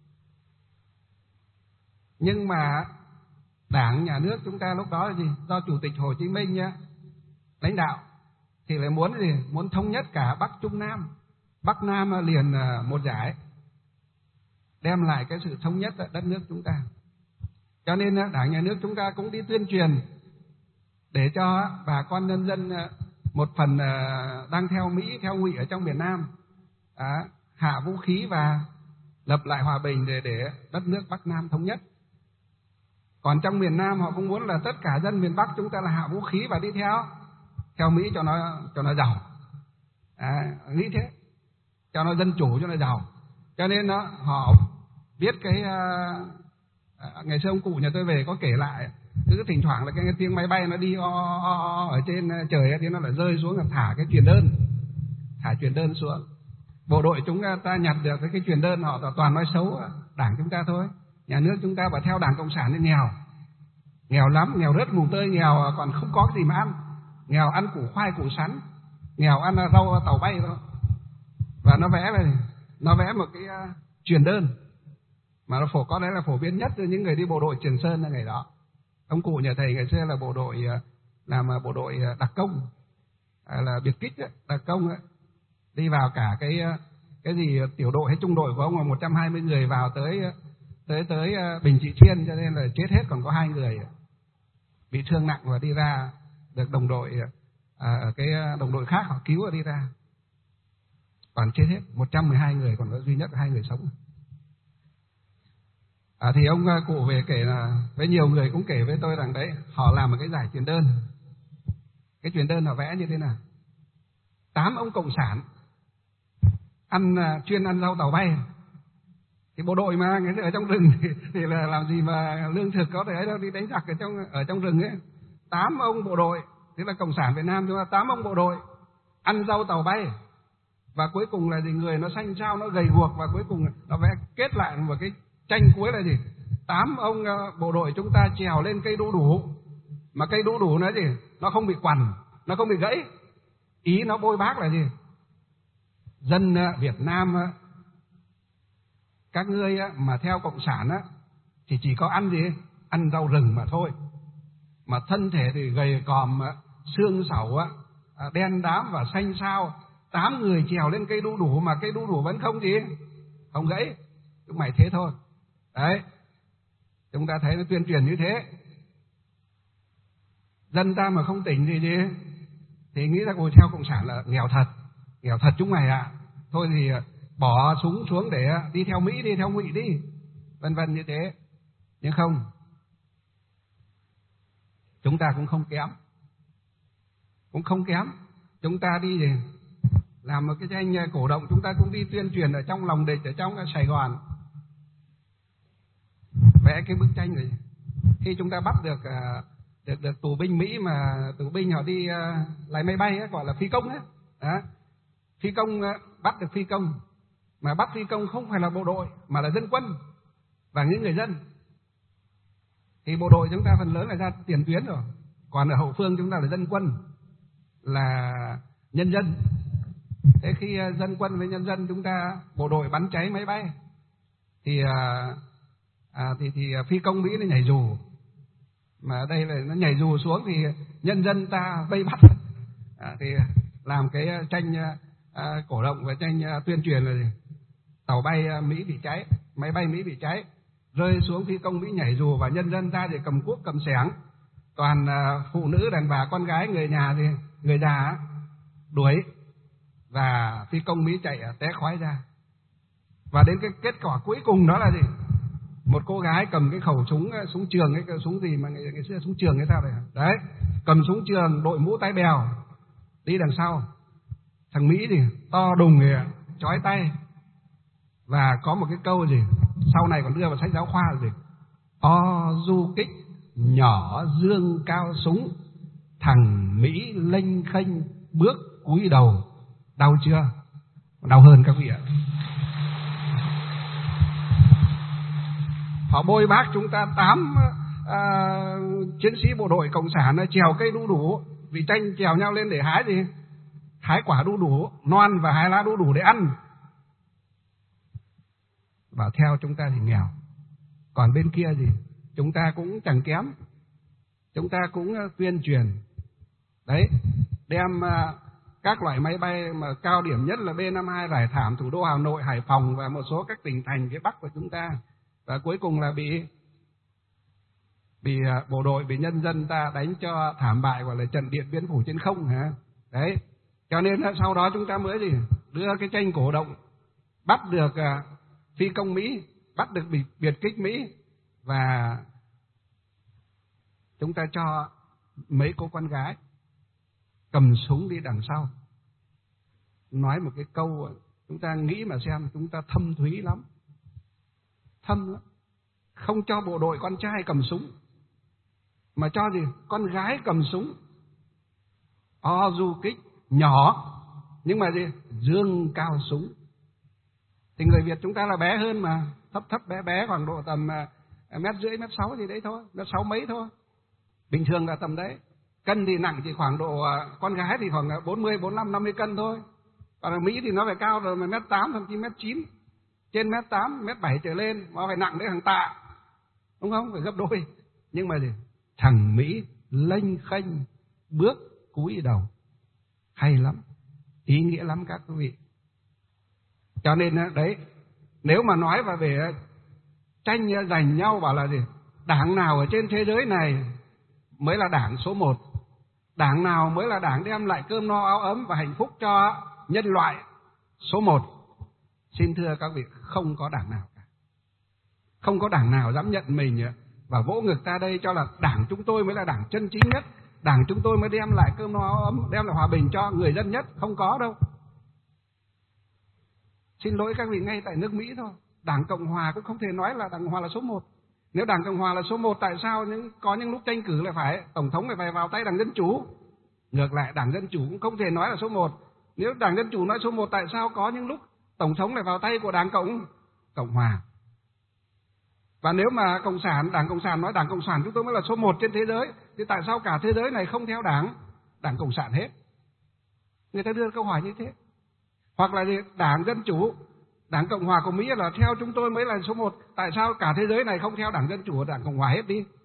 A: Nhưng mà Đảng, nhà nước chúng ta lúc đó là gì? Do Chủ tịch Hồ Chí Minh nhá, lãnh đạo thì lại muốn gì? Muốn thống nhất cả Bắc Trung Nam, Bắc Nam liền một giải, đem lại cái sự thống nhất đất nước chúng ta. Cho nên Đảng, nhà nước chúng ta cũng đi tuyên truyền để cho bà con nhân dân một phần đang theo Mỹ, theo ngụy ở trong miền Nam à, hạ vũ khí và lập lại hòa bình để để đất nước Bắc Nam thống nhất. Còn trong miền Nam họ cũng muốn là tất cả dân miền Bắc chúng ta là hạ vũ khí và đi theo theo Mỹ cho nó cho nó giàu, à, nghĩ thế, cho nó dân chủ, cho nó giàu. Cho nên đó, họ biết cái uh, ngày xưa ông cụ nhà tôi về có kể lại, cứ thỉnh thoảng là cái tiếng máy bay nó đi o, o, o ở trên trời thì nó lại rơi xuống, là thả cái truyền đơn, thả truyền đơn xuống. Bộ đội chúng ta nhặt được cái truyền đơn, họ toàn nói xấu Đảng chúng ta thôi. Nhà nước chúng ta bảo theo Đảng Cộng sản nên nghèo, nghèo lắm, nghèo rớt mùng tơi, nghèo còn không có cái gì mà ăn, nghèo ăn củ khoai củ sắn, nghèo ăn rau tàu bay thôi. Và nó vẽ này, nó vẽ một cái uh, truyền đơn mà nó phổ có lẽ là phổ biến nhất cho những người đi bộ đội Trường Sơn là ngày đó. Ông cụ nhà thầy ngày xưa là bộ đội, làm bộ đội đặc công, là biệt kích ấy, đặc công ấy. Đi vào cả cái cái gì tiểu đội hay trung đội của ông là một trăm hai mươi người vào tới tới tới Bình Trị Thiên, cho nên là chết hết, còn có hai người bị thương nặng và đi ra được đồng đội à, cái đồng đội khác họ cứu và đi ra, còn chết hết một trăm mười hai người, còn có duy nhất hai người sống. À, thì ông cụ về kể là với nhiều người cũng kể với tôi rằng đấy, họ làm một cái giải truyền đơn. Cái truyền đơn họ vẽ như thế nào? Tám ông cộng sản ăn chuyên ăn rau tàu bay. Thì bộ đội mà người ở trong rừng thì, thì là làm gì mà lương thực có thể ấy đâu, đi đánh giặc ở trong ở trong rừng ấy. Tám ông bộ đội, tức là cộng sản Việt Nam chúng ta, tám ông bộ đội ăn rau tàu bay. Và cuối cùng là gì? Người nó xanh xao, nó gầy guộc, và cuối cùng nó vẽ kết lại một cái tranh cuối là gì? Tám ông uh, bộ đội chúng ta trèo lên cây đu đủ, mà cây đu đủ nó gì? Nó không bị quằn, nó không bị gãy. Ý nó bôi bác là gì? Dân uh, Việt Nam uh, các ngươi uh, mà theo cộng sản uh, thì chỉ có ăn gì? Ăn rau rừng mà thôi. Mà thân thể thì gầy còm, uh, xương sẩu, uh, đen đám và xanh xao. Tám người trèo lên cây đu đủ mà cây đu đủ vẫn không gì? Không gãy. Chúng mày thế thôi. Đấy, chúng ta thấy nó tuyên truyền như thế. Dân ta mà không tỉnh thì gì thì nghĩ ra ngồi theo cộng sản là nghèo thật, nghèo thật chúng mày ạ. À. Thôi thì bỏ súng xuống để đi theo Mỹ, đi theo Ngụy đi, vân vân như thế. Nhưng không, chúng ta cũng không kém, cũng không kém. Chúng ta đi thì làm một cái tranh cổ động, chúng ta cũng đi tuyên truyền ở trong lòng địch, ở trong Sài Gòn, vẽ cái bức tranh này. Khi chúng ta bắt được được được tù binh Mỹ mà tù binh họ đi uh, lái máy bay ấy, gọi là phi công ấy, đó. Phi công uh, bắt được phi công, mà bắt phi công không phải là bộ đội mà là dân quân và những người dân. Thì bộ đội chúng ta phần lớn là ra tiền tuyến rồi, còn ở hậu phương chúng ta là dân quân, là nhân dân. Thế khi uh, dân quân với nhân dân chúng ta, bộ đội bắn cháy máy bay thì uh, à, thì thì phi công Mỹ nó nhảy dù, mà ở đây là nó nhảy dù xuống thì nhân dân ta vây bắt. À, thì làm cái tranh à, cổ động và tranh à, tuyên truyền là gì? Tàu bay à, Mỹ bị cháy, máy bay Mỹ bị cháy, rơi xuống phi công Mỹ nhảy dù và nhân dân ta thì cầm cuốc cầm xẻng, toàn à, phụ nữ đàn bà con gái, người nhà thì người già đuổi, và phi công Mỹ chạy té khói ra. Và đến cái kết quả cuối cùng đó là gì? Một cô gái cầm cái khẩu súng súng trường ấy, cái súng gì mà ngày, ngày xưa súng trường hay sao đấy, đấy, cầm súng trường, đội mũ tai bèo, đi đằng sau. Thằng Mỹ thì to đùng thì chói tay, và có một cái câu gì sau này còn đưa vào sách giáo khoa là gì? To du kích, nhỏ dương cao súng, thằng Mỹ lênh khênh bước cúi đầu. Đau chưa? Đau hơn các vị ạ. Họ bôi bác chúng ta tám à, chiến sĩ bộ đội cộng sản trèo cây đu đủ, vì tranh trèo nhau lên để hái gì? Hái quả đu đủ non và hái lá đu đủ để ăn. Bảo theo chúng ta thì nghèo. Còn bên kia gì? Chúng ta cũng chẳng kém. Chúng ta cũng tuyên truyền. Đấy, đem uh, các loại máy bay mà cao điểm nhất là B năm mươi hai rải thảm thủ đô Hà Nội, Hải Phòng và một số các tỉnh thành phía Bắc của chúng ta. Và cuối cùng là bị bị bộ đội, bị nhân dân ta đánh cho thảm bại, gọi là trận Điện Biên Phủ trên không hả? Đấy. Cho nên sau đó chúng ta mới gì? Đưa cái tranh cổ động, bắt được uh, phi công Mỹ, bắt được biệt, biệt kích Mỹ, và chúng ta cho mấy cô con gái cầm súng đi đằng sau. Nói một cái câu chúng ta nghĩ mà xem, chúng ta thâm thúy lắm. Thâm lắm. Không cho bộ đội con trai cầm súng, mà cho gì? Con gái cầm súng. O du kích, nhỏ, nhưng mà gì? Dương cao súng. Thì người Việt chúng ta là bé hơn mà, thấp thấp bé bé, khoảng độ tầm mét rưỡi, mét sáu gì đấy thôi, mét sáu mấy thôi. Bình thường là tầm đấy. Cân thì nặng chỉ khoảng độ, con gái thì khoảng bốn mươi, bốn mươi lăm, năm mươi cân thôi. Còn ở Mỹ thì nó phải cao rồi, mà mét tám, thậm chí mét chín. Trên mét tám, mét bảy trở lên, nó phải nặng đến hàng tạ. Đúng không? Phải gấp đôi. Nhưng mà gì? Thằng Mỹ lênh khênh bước cúi đầu. Hay lắm. Ý nghĩa lắm các quý vị. Cho nên đấy, nếu mà nói và về tranh giành nhau bảo là gì? Đảng nào ở trên thế giới này mới là đảng số một? Đảng nào mới là đảng đem lại cơm no áo ấm và hạnh phúc cho nhân loại số một? Xin thưa các vị, không có đảng nào cả. Không có đảng nào dám nhận mình và vỗ ngực ta đây cho là đảng chúng tôi mới là đảng chân chính nhất, đảng chúng tôi mới đem lại cơm no áo ấm, đem lại hòa bình cho người dân nhất. Không có đâu. Xin lỗi các vị, ngay tại nước Mỹ thôi, Đảng Cộng Hòa cũng không thể nói là Đảng Cộng Hòa là số một. Nếu Đảng Cộng Hòa là số một, tại sao những có những lúc tranh cử lại phải Tổng thống lại phải vào tay Đảng Dân Chủ? Ngược lại, Đảng Dân Chủ cũng không thể nói là số một. Nếu Đảng Dân Chủ nói số một, tại sao có những lúc Tổng thống lại vào tay của Đảng Cộng Cộng Hòa? Và nếu mà Cộng sản, Đảng Cộng sản nói Đảng Cộng sản chúng tôi mới là số một trên thế giới, thì tại sao cả thế giới này không theo Đảng Đảng Cộng sản hết? Người ta đưa câu hỏi như thế. Hoặc là Đảng Dân Chủ, Đảng Cộng Hòa của Mỹ là theo chúng tôi mới là số một, tại sao cả thế giới này không theo Đảng Dân Chủ và Đảng Cộng Hòa hết đi?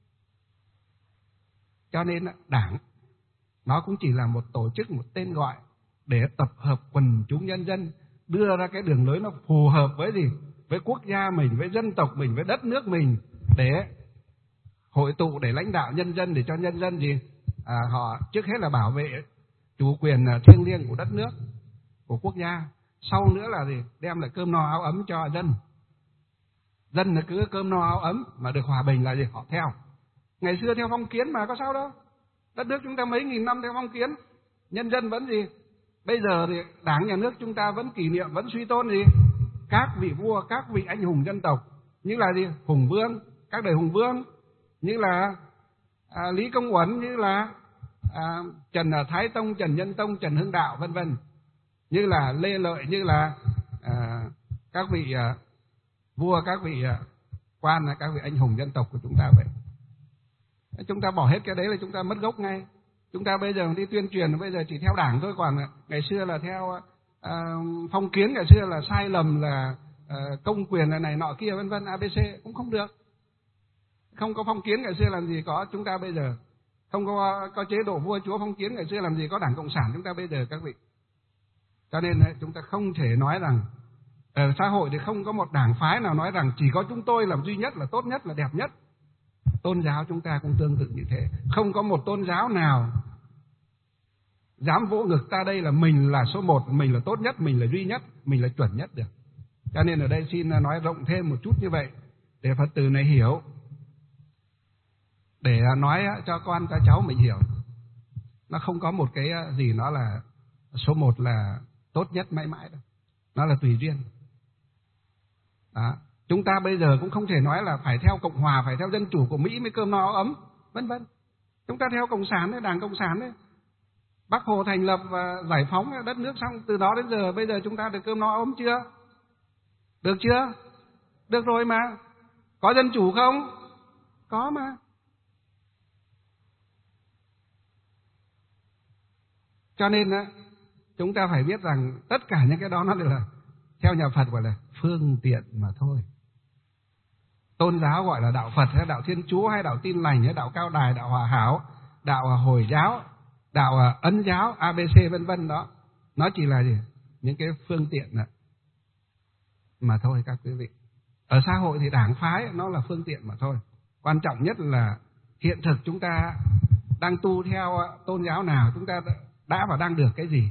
A: Cho nên Đảng nó cũng chỉ là một tổ chức, một tên gọi để tập hợp quần chúng nhân dân, đưa ra cái đường lối nó phù hợp với gì? Với quốc gia mình, với dân tộc mình, với đất nước mình, để hội tụ, để lãnh đạo nhân dân, để cho nhân dân gì? à, họ trước hết là bảo vệ chủ quyền thiêng liêng của đất nước, của quốc gia. Sau nữa là gì? Đem lại cơm no áo ấm cho dân. Dân là cứ cơm no áo ấm, mà được hòa bình là gì? Họ theo. Ngày xưa theo phong kiến mà có sao đâu. Đất nước chúng ta mấy nghìn năm theo phong kiến, nhân dân vẫn gì? Bây giờ thì Đảng nhà nước chúng ta vẫn kỷ niệm, vẫn suy tôn gì? Các vị vua, các vị anh hùng dân tộc, như là gì? Hùng vương, các đời hùng vương, như là à, Lý Công Uẩn, như là à, Trần Thái Tông, Trần Nhân Tông, Trần Hưng Đạo, vân vân, như là Lê Lợi, như là à, các vị à, vua, các vị à, quan, các vị anh hùng dân tộc của chúng ta vậy. Chúng ta bỏ hết cái đấy là chúng ta mất gốc ngay. Chúng ta bây giờ đi tuyên truyền, bây giờ chỉ theo Đảng thôi, còn ngày xưa là theo à, phong kiến, ngày xưa là sai lầm, là à, công quyền là này nọ kia vân vân, a bê xê cũng không được. Không có phong kiến ngày xưa làm gì có chúng ta bây giờ. Không có có chế độ vua chúa phong kiến ngày xưa làm gì có Đảng Cộng sản chúng ta bây giờ các vị. Cho nên chúng ta không thể nói rằng ở xã hội thì không có một đảng phái nào nói rằng chỉ có chúng tôi làm duy nhất là tốt nhất, là đẹp nhất. Tôn giáo chúng ta cũng tương tự như thế. Không có một tôn giáo nào dám vỗ ngực ta đây là mình là số một, mình là tốt nhất, mình là duy nhất, mình là chuẩn nhất được. Cho nên ở đây xin nói rộng thêm một chút như vậy để Phật tử này hiểu, để nói cho con cho cháu mình hiểu. Nó không có một cái gì nó là số một là tốt nhất mãi mãi đâu. Nó là tùy duyên. Đó. Chúng ta bây giờ cũng không thể nói là phải theo Cộng hòa, phải theo dân chủ của Mỹ mới cơm no áo ấm, vân vân. Chúng ta theo Cộng sản đấy, Đảng Cộng sản đấy. Bác Hồ thành lập và giải phóng đất nước xong, từ đó đến giờ bây giờ chúng ta được cơm no áo ấm chưa? Được chưa? Được rồi mà. Có dân chủ không? Có mà. Cho nên chúng ta phải biết rằng tất cả những cái đó nó đều là theo nhà Phật gọi là phương tiện mà thôi. Tôn giáo gọi là đạo Phật hay đạo Thiên Chúa hay đạo Tin Lành hay đạo Cao Đài, đạo Hòa Hảo, đạo Hồi giáo, đạo Ấn giáo, a bê xê vân vân đó, nó chỉ là gì? Những cái phương tiện mà thôi các quý vị. Ở xã hội thì đảng phái nó là phương tiện mà thôi. Quan trọng nhất là hiện thực chúng ta đang tu theo tôn giáo nào, chúng ta đã và đang được cái gì.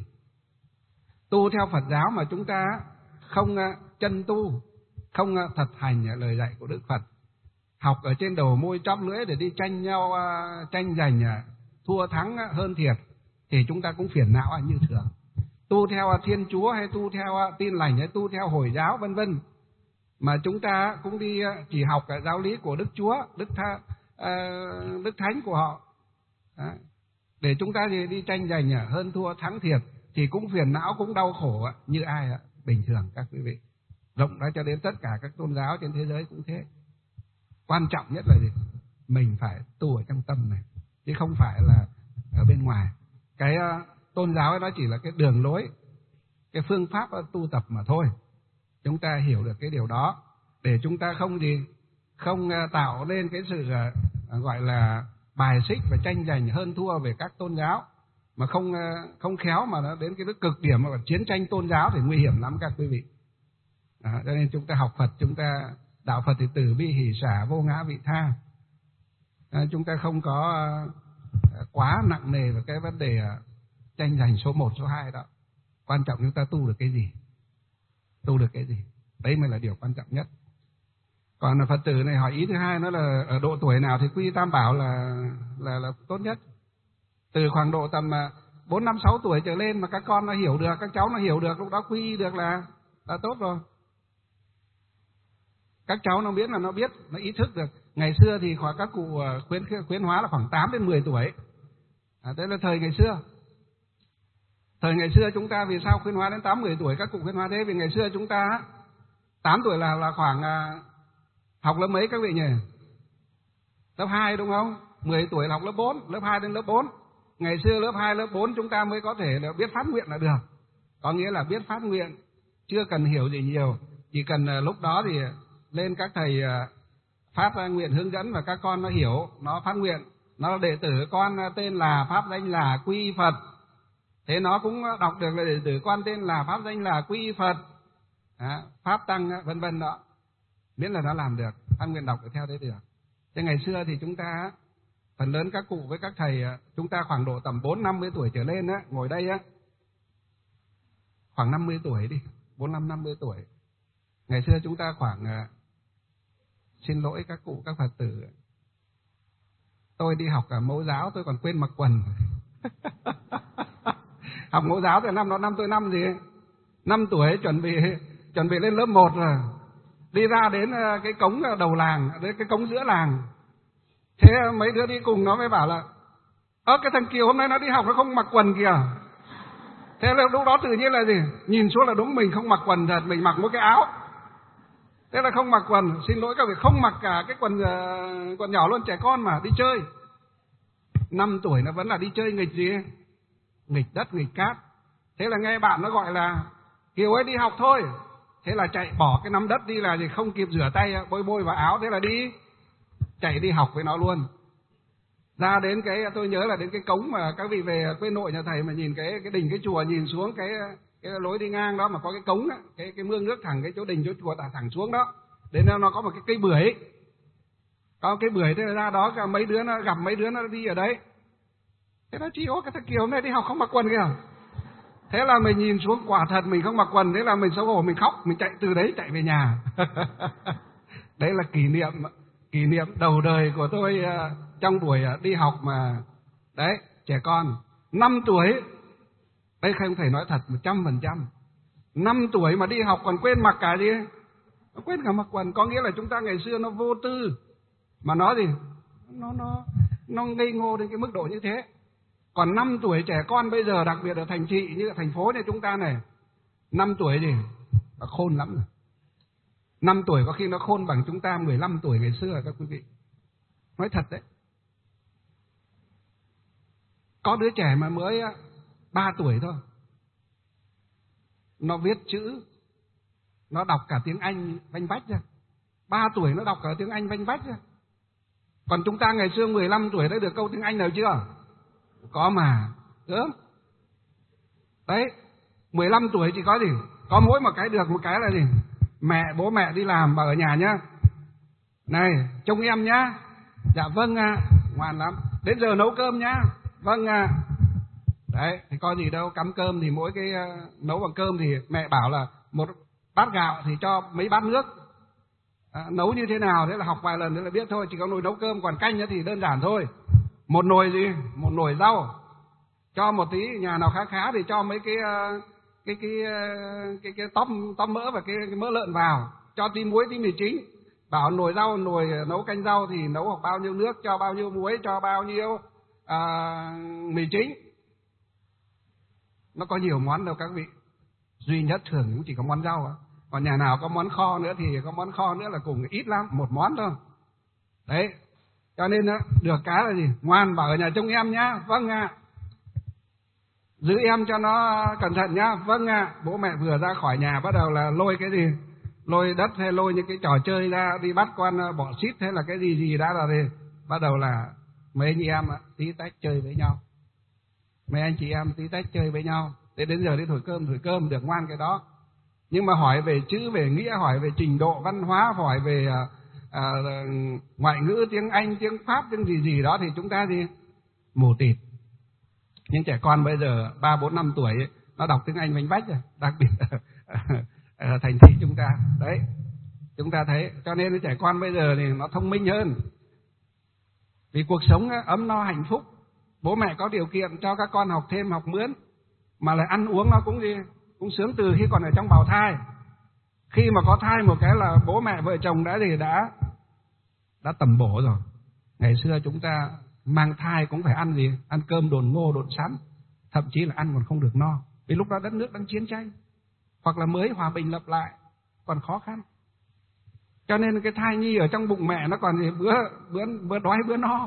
A: Tu theo Phật giáo mà chúng ta không chân tu, không thật hành lời dạy của Đức Phật, học ở trên đầu môi chóp lưỡi để đi tranh nhau, tranh giành thua thắng hơn thiệt, thì chúng ta cũng phiền não như thường. Tu theo Thiên Chúa hay tu theo Tin Lành hay tu theo Hồi giáo vân vân, mà chúng ta cũng đi chỉ học cái giáo lý của Đức Chúa, Đức Tha, Đức Thánh của họ, đó, để chúng ta đi, đi tranh giành hơn thua thắng thiệt, thì cũng phiền não, cũng đau khổ như ai ạ? Bình thường các quý vị. Rộng ra cho đến tất cả các tôn giáo trên thế giới cũng thế. Quan trọng nhất là gì? Mình phải tu ở trong tâm này, chứ không phải là ở bên ngoài. Cái uh, tôn giáo ấy nó chỉ là cái đường lối, cái phương pháp tu tập mà thôi. Chúng ta hiểu được cái điều đó để chúng ta không gì không uh, tạo nên cái sự uh, gọi là bài xích và tranh giành hơn thua về các tôn giáo, mà không uh, không khéo mà nó đến cái cực điểm mà chiến tranh tôn giáo thì nguy hiểm lắm các quý vị. Đó, cho nên chúng ta học Phật, chúng ta đạo Phật thì từ bi hỷ xả, vô ngã vị tha. À, chúng ta không có uh, quá nặng nề vào cái vấn đề uh, tranh giành số một, số hai đó. Quan trọng chúng ta tu được cái gì? Tu được cái gì? Đấy mới là điều quan trọng nhất. Còn Phật tử này hỏi ý thứ hai, nó là ở độ tuổi nào thì quy Tam Bảo là là là tốt nhất. Từ khoảng độ tầm bốn, năm, sáu tuổi trở lên mà các con nó hiểu được, các cháu nó hiểu được, lúc đó quy được là là tốt rồi. Các cháu nó biết là nó biết, nó ý thức được. Ngày xưa thì khoảng các cụ khuyến khuyến hóa là khoảng tám đến mười tuổi. À, đấy là thời ngày xưa. Thời ngày xưa chúng ta vì sao khuyến hóa đến tám, mười tuổi các cụ khuyến hóa thế? Vì ngày xưa chúng ta tám tuổi là là khoảng à, học lớp mấy các vị nhỉ? Lớp hai đúng không? mười tuổi là học lớp bốn, lớp hai đến lớp bốn. Ngày xưa lớp hai, lớp bốn chúng ta mới có thể là biết phát nguyện là được. Có nghĩa là biết phát nguyện, chưa cần hiểu gì nhiều, chỉ cần uh, lúc đó thì lên các thầy uh, phát uh, nguyện hướng dẫn và các con nó hiểu, nó phát nguyện, nó đệ tử con uh, tên là, pháp danh là, quy Phật. Thế nó cũng đọc được là đệ tử con tên là, pháp danh là, quy Phật, à, pháp tăng uh, vân vân đó. Miễn là nó làm được, phát nguyện đọc được theo đấy được. Thế ngày xưa thì chúng ta phần lớn các cụ với các thầy chúng ta khoảng độ tầm bốn năm mươi tuổi trở lên á, ngồi đây á, khoảng năm mươi tuổi đi, bốn mươi lăm năm mươi tuổi. Ngày xưa chúng ta khoảng, xin lỗi các cụ các Phật tử, tôi đi học cả mẫu giáo tôi còn quên mặc quần. Học mẫu giáo từ năm đó năm tôi năm gì ấy. năm tuổi chuẩn bị chuẩn bị lên lớp một rồi. Đi ra đến cái cống đầu làng, đến cái cống giữa làng. Thế mấy đứa đi cùng nó mới bảo là ơ cái thằng Kiều hôm nay nó đi học nó không mặc quần kìa. Thế là lúc đó tự nhiên là gì? Nhìn xuống là đúng mình không mặc quần thật, mình mặc một cái áo. Thế là không mặc quần, xin lỗi các vị, không mặc cả cái quần quần nhỏ luôn, trẻ con mà đi chơi. Năm tuổi nó vẫn là đi chơi nghịch gì ấy? Nghịch đất, nghịch cát. Thế là nghe bạn nó gọi là Kiều ấy đi học thôi. Thế là chạy bỏ cái nắm đất đi là gì, không kịp rửa tay bôi bôi vào áo, thế là đi chạy đi học với nó luôn. Ra đến cái tôi nhớ là đến cái cống mà các vị về quê nội nhà thầy mà nhìn cái cái đình cái chùa, nhìn xuống cái cái lối đi ngang đó mà có cái cống đó, cái cái mương nước thẳng cái chỗ đình chỗ chùa thẳng thẳng xuống đó. Đến nó có một cái cây bưởi. Có cái bưởi, thế là ra đó cả mấy đứa nó gặp mấy đứa nó đi ở đấy. Thế nó chỉ có cái thằng Kiều hôm nay đi học không mặc quần kìa. Thế là mình nhìn xuống quả thật mình không mặc quần, thế là mình xấu hổ mình khóc, mình chạy từ đấy chạy về nhà. Đấy là kỷ niệm kỷ niệm đầu đời của tôi trong buổi đi học mà. Đấy, trẻ con năm tuổi. Đây không thể nói thật một trăm phần trăm. năm tuổi mà đi học còn quên mặc cả gì? Nó quên cả mặc quần, có nghĩa là chúng ta ngày xưa nó vô tư. Mà nó gì? Nó nó nó ngây ngô đến cái mức độ như thế. Còn năm tuổi trẻ con bây giờ, đặc biệt ở thành thị như ở thành phố này chúng ta này, năm tuổi gì? Nó khôn lắm rồi. năm tuổi có khi nó khôn bằng chúng ta mười lăm tuổi ngày xưa các quý vị. Nói thật đấy. Có đứa trẻ mà mới ba tuổi thôi. Nó viết chữ, nó đọc cả tiếng Anh vanh vách ra. ba tuổi nó đọc cả tiếng Anh vanh vách ra. Còn chúng ta ngày xưa mười lăm tuổi đã được câu tiếng Anh nào chưa? Có mà, đúng. Đấy, mười lăm tuổi chỉ có gì? Có mỗi một cái được, một cái là gì? Mẹ, bố mẹ đi làm, bà ở nhà nhá. Này, trông em nhá. Dạ vâng ạ, à. Ngoan lắm. Đến giờ nấu cơm nhá. Vâng ạ. À. Đấy, thì có gì đâu, cắm cơm thì mỗi cái uh, nấu bằng cơm thì mẹ bảo là một bát gạo thì cho mấy bát nước. À, nấu như thế nào, thế là học vài lần thế là biết thôi, chỉ có nồi nấu cơm, còn canh thì đơn giản thôi. Một nồi gì? Một nồi rau. Cho một tí, nhà nào khá khá thì cho mấy cái uh, cái cái cái cái, cái tóp tóp mỡ và cái, cái mỡ lợn vào, cho tí muối tí mì chính. Bảo nồi rau, nồi nấu canh rau thì nấu hoặc bao nhiêu nước, cho bao nhiêu muối, cho bao nhiêu uh, mì chính. Nó có nhiều món đâu các vị. Duy nhất thường cũng chỉ có món rau à. Còn nhà nào có món kho nữa thì có món kho nữa là cùng ít lắm, một món thôi. Đấy. Cho nên đó, được cái là gì? Ngoan, bảo ở nhà trông em nhá. Vâng ạ. À. Giữ em cho nó cẩn thận nhá. Vâng ạ. À. Bố mẹ vừa ra khỏi nhà bắt đầu là lôi cái gì? Lôi đất hay lôi những cái trò chơi ra, đi bắt con bọ xít hay là cái gì gì đã là gì? Bắt đầu là mấy anh chị em tí tách chơi với nhau. Mấy anh chị em tí tách chơi với nhau. Thế đến giờ đi thổi cơm, thổi cơm được ngoan cái đó. Nhưng mà hỏi về chữ, về nghĩa, hỏi về trình độ văn hóa, hỏi về à, à, ngoại ngữ, tiếng Anh, tiếng Pháp, tiếng gì gì đó thì chúng ta gì? Mù tịt. Nhưng trẻ con bây giờ ba, bốn, năm tuổi ấy, nó đọc tiếng Anh bánh bách rồi, đặc biệt ở thành thị chúng ta. Đấy, chúng ta thấy. Cho nên trẻ con bây giờ thì nó thông minh hơn. Vì cuộc sống ấm no hạnh phúc. Bố mẹ có điều kiện cho các con học thêm, học mướn. Mà lại ăn uống nó cũng gì? Cũng sướng từ khi còn ở trong bào thai. Khi mà có thai một cái là bố mẹ vợ chồng đã gì đã đã tẩm bổ rồi. Ngày xưa chúng ta mang thai cũng phải ăn gì? Ăn cơm đồn ngô đồn sắn. Thậm chí là ăn còn không được no. Vì lúc đó đất nước đang chiến tranh. Hoặc là mới hòa bình lập lại. Còn khó khăn. Cho nên cái thai nhi ở trong bụng mẹ nó còn gì? Bữa, bữa, bữa đói bữa no.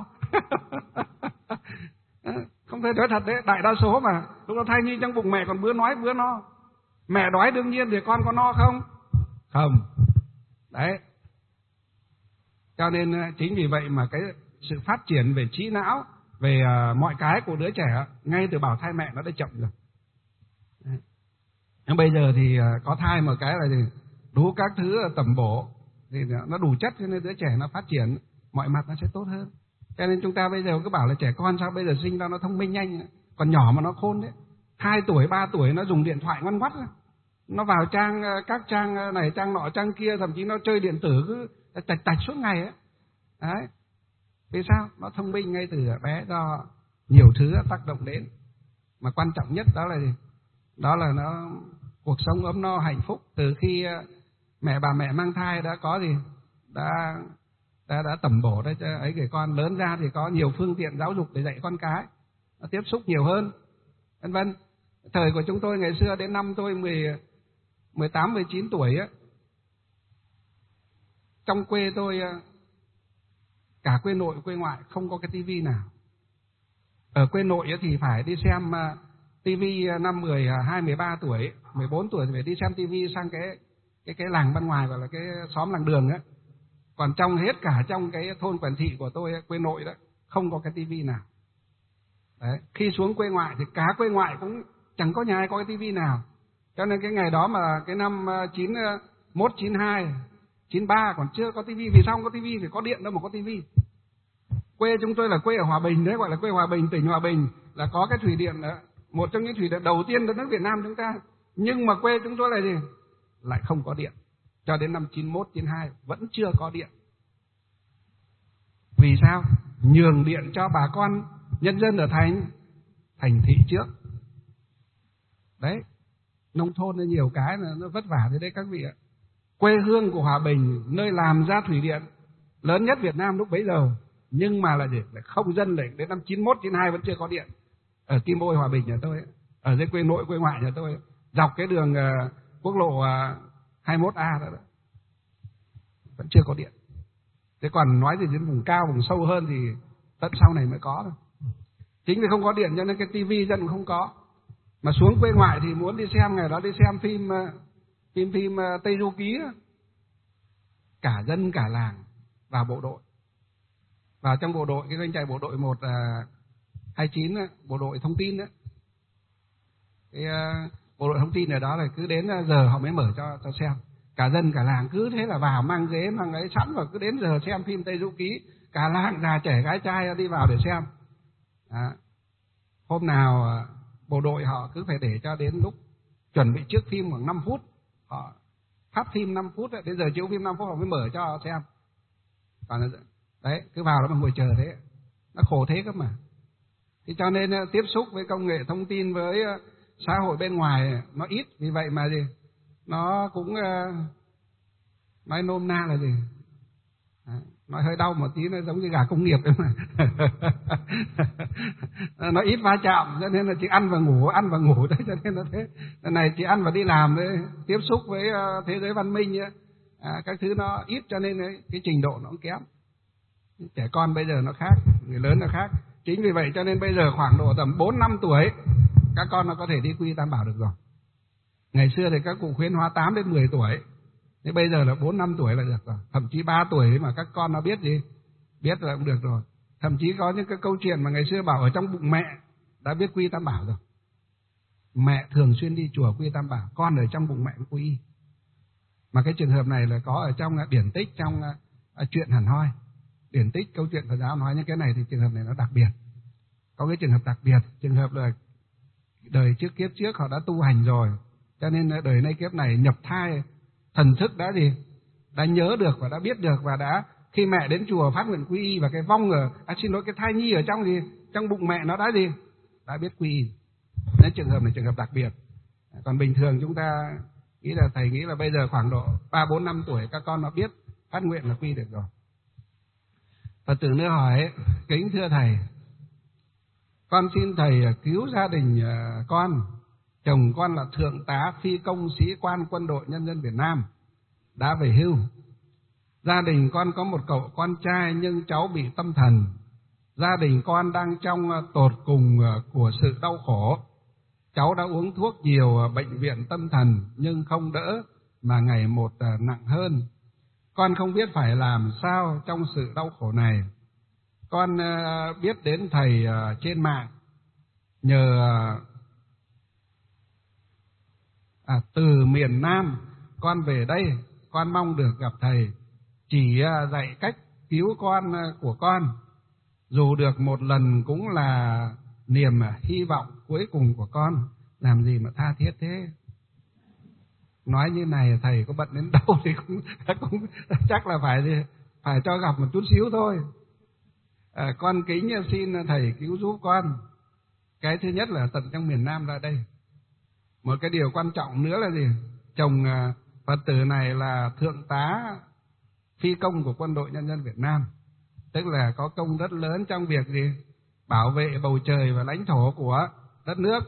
A: Không thể nói thật đấy. Đại đa số mà lúc đó thai nhi trong bụng mẹ còn bữa nói bữa no. Mẹ đói đương nhiên thì con có no không? Không. Đấy. Cho nên chính vì vậy mà cái sự phát triển về trí não, về uh, mọi cái của đứa trẻ ngay từ bào thai mẹ nó đã chậm rồi. Đấy. Nhưng bây giờ thì uh, có thai một cái là gì? Đủ các thứ tẩm bổ thì nó đủ chất cho nên đứa trẻ nó phát triển mọi mặt nó sẽ tốt hơn. Cho nên chúng ta bây giờ cứ bảo là trẻ con sao bây giờ sinh ra nó thông minh nhanh, còn nhỏ mà nó khôn đấy. Hai tuổi, ba tuổi nó dùng điện thoại ngoăn ngoắt, nó vào trang các trang này, trang nọ, trang kia, thậm chí nó chơi điện tử cứ tạch tạch suốt ngày ấy. Đấy. Vì sao? Nó thông minh ngay từ bé do nhiều thứ tác động đến. Mà quan trọng nhất đó là gì? Đó là nó cuộc sống ấm no hạnh phúc từ khi mẹ bà mẹ mang thai đã có gì? Đã đã đã tẩm bổ đấy cho ấy người con, lớn ra thì có nhiều phương tiện giáo dục để dạy con cái, nó tiếp xúc nhiều hơn, vân vân. Thời của chúng tôi ngày xưa đến năm tôi mười mười tám mười chín tuổi á, trong quê tôi cả quê nội quê ngoại không có cái tivi nào. Ở quê nội thì phải đi xem tivi năm mười hai mười ba tuổi, mười bốn tuổi thì phải đi xem tivi sang cái cái cái làng bên ngoài, gọi là cái xóm làng đường á. Còn trong hết cả trong cái thôn Quản Thị của tôi, quê nội đó, không có cái tivi nào. Đấy. Khi xuống quê ngoại thì cả quê ngoại cũng chẳng có nhà ai có cái tivi nào. Cho nên cái ngày đó mà cái năm chín mốt, chín hai, chín ba còn chưa có tivi. Vì sao không có tivi? Thì có điện đâu mà có tivi. Quê chúng tôi là quê ở Hòa Bình đấy, gọi là quê Hòa Bình, tỉnh Hòa Bình, là có cái thủy điện đó, một trong những thủy điện đầu tiên đất nước Việt Nam chúng ta. Nhưng mà quê chúng tôi là gì? Lại không có điện. Cho đến năm chín mốt, chín hai vẫn chưa có điện. Vì sao? Nhường điện cho bà con nhân dân ở thành thành thị trước. Đấy, nông thôn nên nhiều cái là nó vất vả thế đấy các vị ạ. Quê hương của Hòa Bình, nơi làm ra thủy điện lớn nhất Việt Nam lúc bấy giờ, nhưng mà là gì? Lại không dân, lại đến năm chín mốt, chín hai vẫn chưa có điện. Ở Kim Bôi, Hòa Bình nhà tôi, ở dưới quê nội quê ngoại nhà tôi, dọc cái đường uh, quốc lộ uh, hai mươi mốt A đó, đó vẫn chưa có điện. Thế còn nói gì đến vùng cao, vùng sâu hơn thì tận sau này mới có thôi. Chính vì không có điện cho nên cái tivi dân cũng không có. Mà xuống quê ngoại thì muốn đi xem, ngày đó đi xem phim phim phim Tây Du Ký đó. Cả dân cả làng vào bộ đội, vào trong bộ đội, cái doanh trại bộ đội một hai chín, bộ đội thông tin đó. Cái uh, bộ đội thông tin ở đó là cứ đến giờ họ mới mở cho cho xem. Cả dân cả làng cứ thế là vào, mang ghế mang ấy sẵn, và cứ đến giờ xem phim Tây Du Ký, cả làng già trẻ gái trai đi vào để xem. Đó. Hôm nào uh, bộ đội họ cứ phải để cho đến lúc chuẩn bị trước phim khoảng năm phút, họ phát phim năm phút, đến giờ chiếu phim năm phút họ mới mở cho họ xem. Còn đấy, cứ vào đó mà ngồi chờ thế, nó khổ thế cơ mà. Thì cho nên uh, tiếp xúc với công nghệ thông tin, với uh, xã hội bên ngoài nó ít, vì vậy mà gì nó cũng uh, nói nôm na là gì, à, nói hơi đau một tí, nó giống như gà công nghiệp đấy mà. Nó ít va chạm, cho nên là chỉ ăn và ngủ, ăn và ngủ đấy, cho nên là thế. Lần này chỉ ăn và đi làm đấy, tiếp xúc với uh, thế giới văn minh ấy, à, các thứ nó ít, cho nên ấy, cái trình độ nó cũng kém. Trẻ con bây giờ nó khác, người lớn nó khác. Chính vì vậy cho nên bây giờ khoảng độ tầm bốn năm tuổi các con nó có thể đi quy tam bảo được rồi. Ngày xưa thì các cụ khuyến hóa tám đến mười tuổi, thế bây giờ là bốn năm tuổi là được rồi. Thậm chí ba tuổi mà các con nó biết gì, biết là cũng được rồi. Thậm chí có những cái câu chuyện mà ngày xưa bảo ở trong bụng mẹ đã biết quy tam bảo rồi. Mẹ thường xuyên đi chùa quy tam bảo, con ở trong bụng mẹ cũng quy. Mà cái trường hợp này là có ở trong điển tích, trong uh, chuyện hẳn hoi. Điển tích câu chuyện Phật giáo nói những cái này thì trường hợp này nó đặc biệt. Có cái trường hợp đặc biệt, trường hợp là đời trước kiếp trước họ đã tu hành rồi, cho nên đời nay kiếp này nhập thai, thần thức đã gì, đã nhớ được và đã biết được, và đã khi mẹ đến chùa phát nguyện quy y, và cái vong ở, à, xin lỗi, cái thai nhi ở trong gì, trong bụng mẹ nó đã gì, đã biết quy y. Nên trường hợp này trường hợp đặc biệt. Còn bình thường chúng ta nghĩ là thầy nghĩ là bây giờ khoảng độ ba bốn năm tuổi các con nó biết phát nguyện là quy được rồi. Phật tử nữa hỏi: kính thưa thầy, con xin thầy cứu gia đình con. Chồng con là thượng tá phi công sĩ quan quân đội nhân dân Việt Nam, đã về hưu. Gia đình con có một cậu con trai nhưng cháu bị tâm thần. Gia đình con đang trong tột cùng của sự đau khổ. Cháu đã uống thuốc nhiều bệnh viện tâm thần nhưng không đỡ, mà ngày một nặng hơn. Con không biết phải làm sao trong sự đau khổ này. Con biết đến thầy trên mạng, nhờ à, từ miền Nam con về đây, con mong được gặp thầy chỉ dạy cách cứu con của con. dù được một lần cũng là niềm hy vọng cuối cùng của con, làm gì mà tha thiết thế. Nói như này thầy có bận đến đâu thì cũng, cũng chắc là phải phải cho gặp một chút xíu thôi. À, con kính xin thầy cứu giúp con. Cái thứ nhất là tận trong miền Nam ra đây. Một cái điều quan trọng nữa là gì? Chồng Phật tử này là thượng tá phi công của Quân đội Nhân dân Việt Nam, tức là có công rất lớn trong việc gì? Bảo vệ bầu trời và lãnh thổ của đất nước.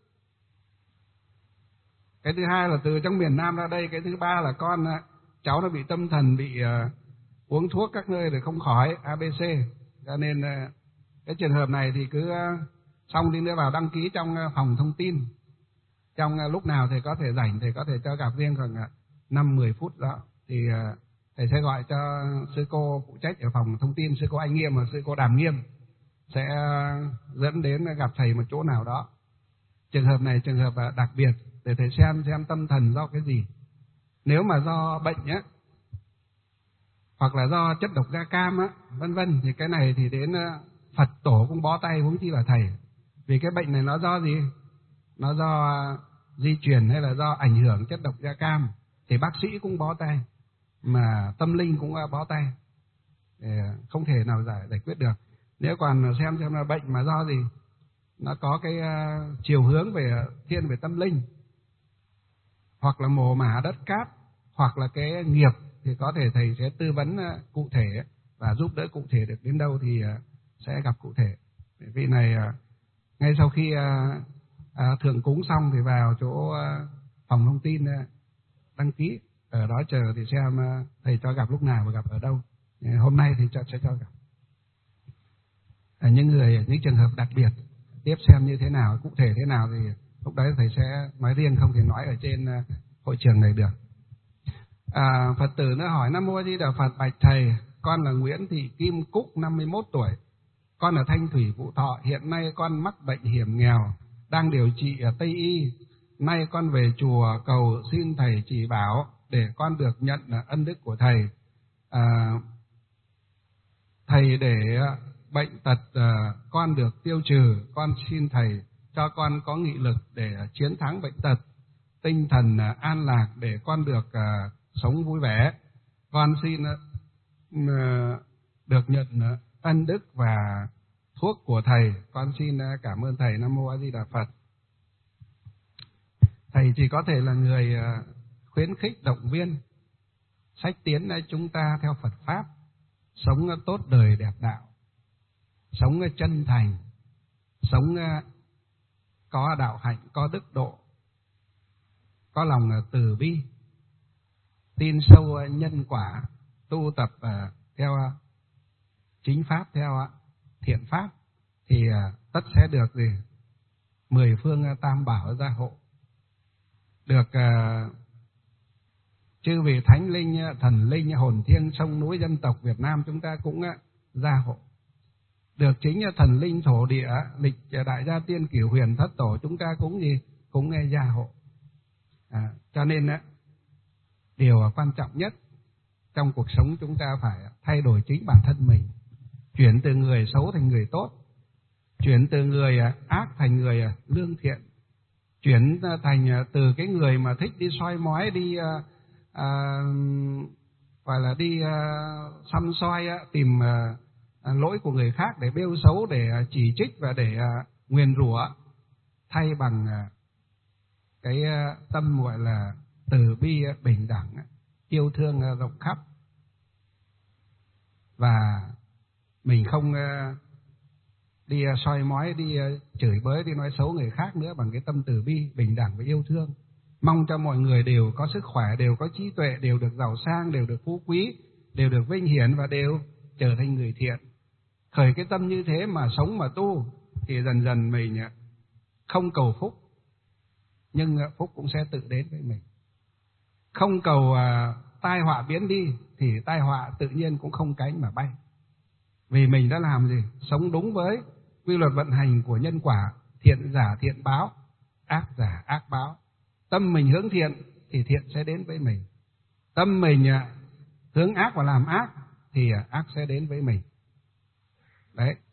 A: Cái thứ hai là từ trong miền Nam ra đây. Cái thứ ba là con cháu nó bị tâm thần, bị uh, uống thuốc các nơi rồi không khỏi, a bê xê. Cho nên uh, cái trường hợp này thì cứ uh, xong đi nữa vào đăng ký trong uh, phòng thông tin. Trong uh, lúc nào thì có thể rảnh thì có thể cho gặp riêng khoảng uh, năm mười phút đó. Thì uh, thầy sẽ gọi cho sư cô phụ trách ở phòng thông tin, sư cô Anh Nghiêm và sư cô Đàm Nghiêm sẽ uh, dẫn đến gặp thầy một chỗ nào đó. Trường hợp này trường hợp uh, đặc biệt để thầy xem xem tâm thần do cái gì. Nếu mà do bệnh á, hoặc là do chất độc da cam á, vân vân, thì cái này thì đến Phật tổ cũng bó tay, huống chi là thầy. Vì cái bệnh này nó do gì? Nó do di truyền hay là do ảnh hưởng chất độc da cam thì bác sĩ cũng bó tay, mà tâm linh cũng bó tay, không thể nào giải giải quyết được. Nếu còn xem xem là bệnh mà do gì, nó có cái uh, chiều hướng về thiên về tâm linh, hoặc là mồ mả đất cát, hoặc là cái nghiệp, thì có thể thầy sẽ tư vấn uh, cụ thể và giúp đỡ cụ thể được đến đâu thì uh, sẽ gặp cụ thể. Vị này uh, ngay sau khi uh, uh, thượng cúng xong thì vào chỗ uh, phòng thông tin uh, đăng ký, ở đó chờ thì xem uh, thầy cho gặp lúc nào và gặp ở đâu. uh, Hôm nay thì cho, sẽ cho gặp. uh, Những người, những trường hợp đặc biệt tiếp xem như thế nào, cụ thể thế nào thì lúc đấy thầy sẽ nói riêng, không thể nói ở trên uh, hội trường này được. À, Phật tử nó hỏi: Nam Mô A Di Đà Phật, bạch thầy, con là Nguyễn Thị Kim Cúc, năm mươi mốt tuổi, con ở Thanh Thủy, Phú Thọ. Hiện nay con mắc bệnh hiểm nghèo, đang điều trị ở Tây Y. Nay con về chùa cầu xin thầy chỉ bảo để con được nhận ân đức của thầy. À, thầy để bệnh tật uh, con được tiêu trừ, con xin thầy cho con có nghị lực để chiến thắng bệnh tật, tinh thần uh, an lạc để con được uh, sống vui vẻ. Con xin uh, được nhận uh, ân đức và thuốc của thầy. Con xin uh, cảm ơn thầy. Nam Mô A Di Đà Phật. Thầy chỉ có thể là người uh, khuyến khích động viên, sách tiến uh, chúng ta theo Phật pháp, sống uh, tốt đời đẹp đạo, sống uh, chân thành, sống uh, có đạo hạnh, có đức độ, có lòng uh, từ bi, tin sâu uh, nhân quả, tu tập uh, theo uh, chính pháp, theo uh, thiện pháp, thì uh, tất sẽ được gì? Mười phương uh, tam bảo gia hộ, được uh, chư vị thánh linh, thần linh, hồn thiêng, sông núi dân tộc Việt Nam chúng ta cũng uh, gia hộ, được chính thần linh thổ địa, lịch đại gia tiên cửu huyền thất tổ chúng ta cũng gì? Cũng nghe gia hộ. À, cho nên uh, điều quan trọng nhất trong cuộc sống chúng ta phải thay đổi chính bản thân mình, chuyển từ người xấu thành người tốt, chuyển từ người ác thành người lương thiện, chuyển thành từ cái người mà thích đi soi mói, đi uh, uh, gọi là đi uh, săm soi, uh, tìm uh, lỗi của người khác để bêu xấu, để uh, chỉ trích và để uh, nguyền rủa, thay bằng uh, cái uh, tâm gọi là từ bi, uh, bình đẳng, uh, yêu thương uh, rộng khắp. Và mình không uh, đi uh, soi mói, đi uh, chửi bới, đi nói xấu người khác nữa, bằng cái tâm từ bi, bình đẳng và yêu thương. Mong cho mọi người đều có sức khỏe, đều có trí tuệ, đều được giàu sang, đều được phú quý, đều được vinh hiển và đều trở thành người thiện. Khởi cái tâm như thế mà sống mà tu thì dần dần mình uh, không cầu phúc, nhưng uh, phúc cũng sẽ tự đến với mình. Không cầu uh, tai họa biến đi thì tai họa tự nhiên cũng không cánh mà bay. Vì mình đã làm gì? Sống đúng với quy luật vận hành của nhân quả, thiện giả thiện báo, ác giả ác báo. Tâm mình hướng thiện thì thiện sẽ đến với mình. Tâm mình hướng ác và làm ác thì ác sẽ đến với mình. Đấy,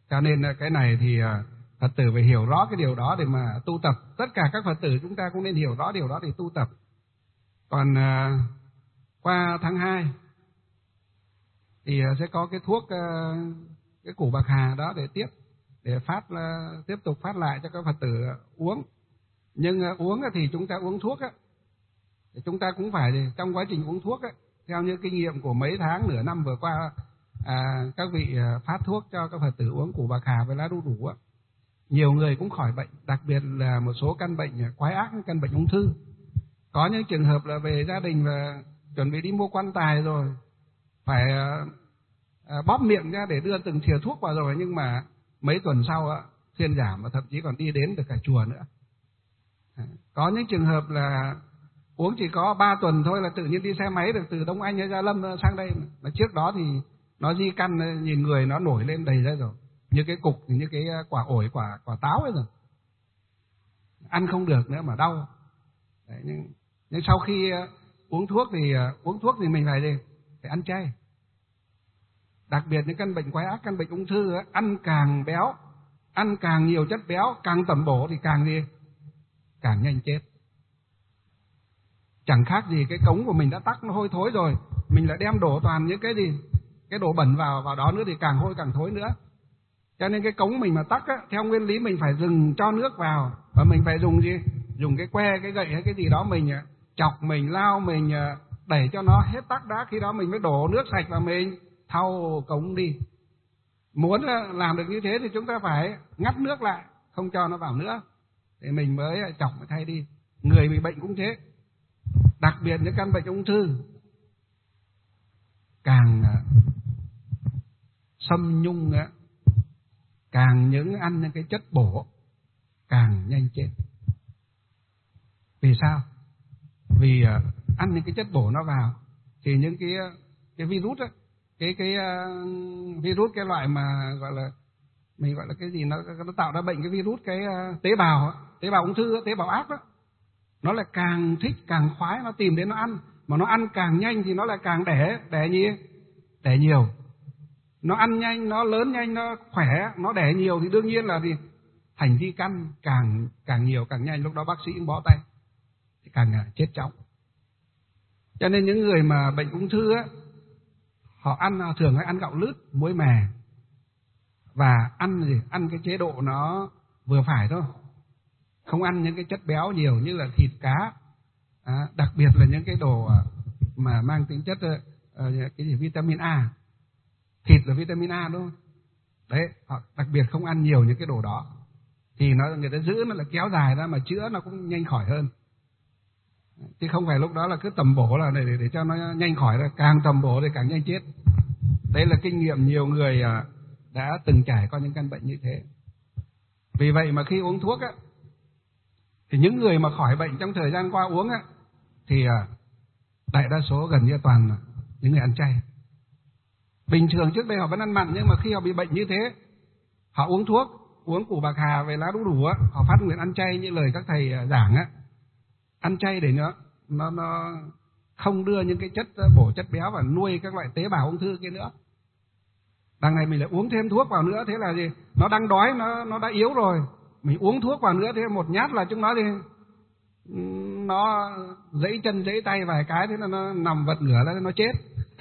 A: Cho nên cái này thì Phật tử phải hiểu rõ cái điều đó để mà tu tập. Tất cả các Phật tử chúng ta cũng nên hiểu rõ điều đó để tu tập. Còn qua tháng hai thì sẽ có cái thuốc, cái củ bạc hà đó để tiếp, để phát tiếp tục phát lại cho các Phật tử uống. Nhưng uống thì chúng ta uống thuốc á, thì chúng ta cũng phải trong quá trình uống thuốc á, theo như kinh nghiệm của mấy tháng nửa năm vừa qua, à, các vị phát thuốc cho các Phật tử uống củ bạc hà với lá đu đủ á, nhiều người cũng khỏi bệnh, đặc biệt là một số căn bệnh quái ác, căn bệnh ung thư. Có những trường hợp là về gia đình và chuẩn bị đi mua quan tài rồi, phải à, bóp miệng ra để đưa từng thìa thuốc vào rồi, nhưng mà mấy tuần sau á, thuyên giảm và thậm chí còn đi đến được cả chùa nữa. Có những trường hợp là uống chỉ có ba tuần thôi là tự nhiên đi xe máy được từ Đông Anh hay Gia Lâm sang đây. Mà trước đó thì nó di căn, nhìn người nó nổi lên đầy ra rồi, như cái cục, như cái quả ổi, quả quả táo ấy rồi, ăn không được nữa mà đau. Đấy, nhưng, nhưng sau khi uống thuốc thì uống thuốc thì mình phải gì? Phải ăn chay. Đặc biệt những căn bệnh quái ác, căn bệnh ung thư, ăn càng béo, ăn càng nhiều chất béo, càng tẩm bổ thì càng gì? Càng nhanh chết. Chẳng khác gì cái cống của mình đã tắc, nó hôi thối rồi, mình lại đem đổ toàn những cái gì? Cái đồ bẩn vào vào đó nữa thì càng hôi càng thối nữa. Cho nên cái cống mình mà tắc á, theo nguyên lý mình phải dừng cho nước vào, và mình phải dùng gì? Dùng cái que, cái gậy hay cái gì đó mình chọc, mình lao, mình đẩy cho nó hết tắc đã, khi đó mình mới đổ nước sạch và mình thau cống đi. Muốn làm được như thế thì chúng ta phải ngắt nước lại, không cho nó vào nữa, thì mình mới chọc mới thay đi. Người bị bệnh cũng thế, đặc biệt những căn bệnh ung thư càng xâm nhung, càng những ăn những cái chất bổ càng nhanh chết. Vì sao? Vì ăn những cái chất bổ nó vào thì những cái cái virus ấy, cái cái uh, virus, cái loại mà gọi là mình gọi là cái gì, nó nó tạo ra bệnh, cái virus, cái uh, tế bào tế bào ung thư, tế bào ác đó, nó lại càng thích, càng khoái, nó tìm đến nó ăn, mà nó ăn càng nhanh thì nó lại càng đẻ đẻ nhiều, đẻ nhiều. Nó ăn nhanh, nó lớn nhanh, nó khỏe, nó đẻ nhiều thì đương nhiên là gì? Thành di căn càng càng nhiều càng nhanh, lúc đó bác sĩ cũng bó tay, thì càng chết chóng. Cho nên những người mà bệnh ung thư á, họ ăn thường hay ăn gạo lứt, muối mè, và ăn gì? Ăn cái chế độ nó vừa phải thôi, không ăn những cái chất béo nhiều như là thịt, cá, à, đặc biệt là những cái đồ mà mang tính chất uh, cái gì vitamin A. Thịt là vitamin A đúng không? Đấy, họ đặc biệt không ăn nhiều những cái đồ đó, thì nó người ta giữ nó là kéo dài ra, mà chữa nó cũng nhanh khỏi hơn. Chứ không phải lúc đó là cứ tầm bổ là để, để, để cho nó nhanh khỏi, là càng tầm bổ thì càng nhanh chết. Đây là kinh nghiệm nhiều người đã từng trải qua những căn bệnh như thế. Vì vậy mà khi uống thuốc á, thì những người mà khỏi bệnh trong thời gian qua uống á, thì đại đa số gần như toàn là những người ăn chay. Bình thường trước đây họ vẫn ăn mặn, nhưng mà khi họ bị bệnh như thế, họ uống thuốc, uống củ bạc hà về lá đu đủ á, họ phát nguyện ăn chay như lời các thầy giảng á, ăn chay để nó nó nó không đưa những cái chất bổ, chất béo và nuôi các loại tế bào ung thư kia nữa. Đằng này mình lại uống thêm thuốc vào nữa, thế là gì? Nó đang đói, nó nó đã yếu rồi, mình uống thuốc vào nữa, thế một nhát là chúng nó thì nó giãy chân giãy tay vài cái, thế là nó nằm vật ngửa ra, nó chết.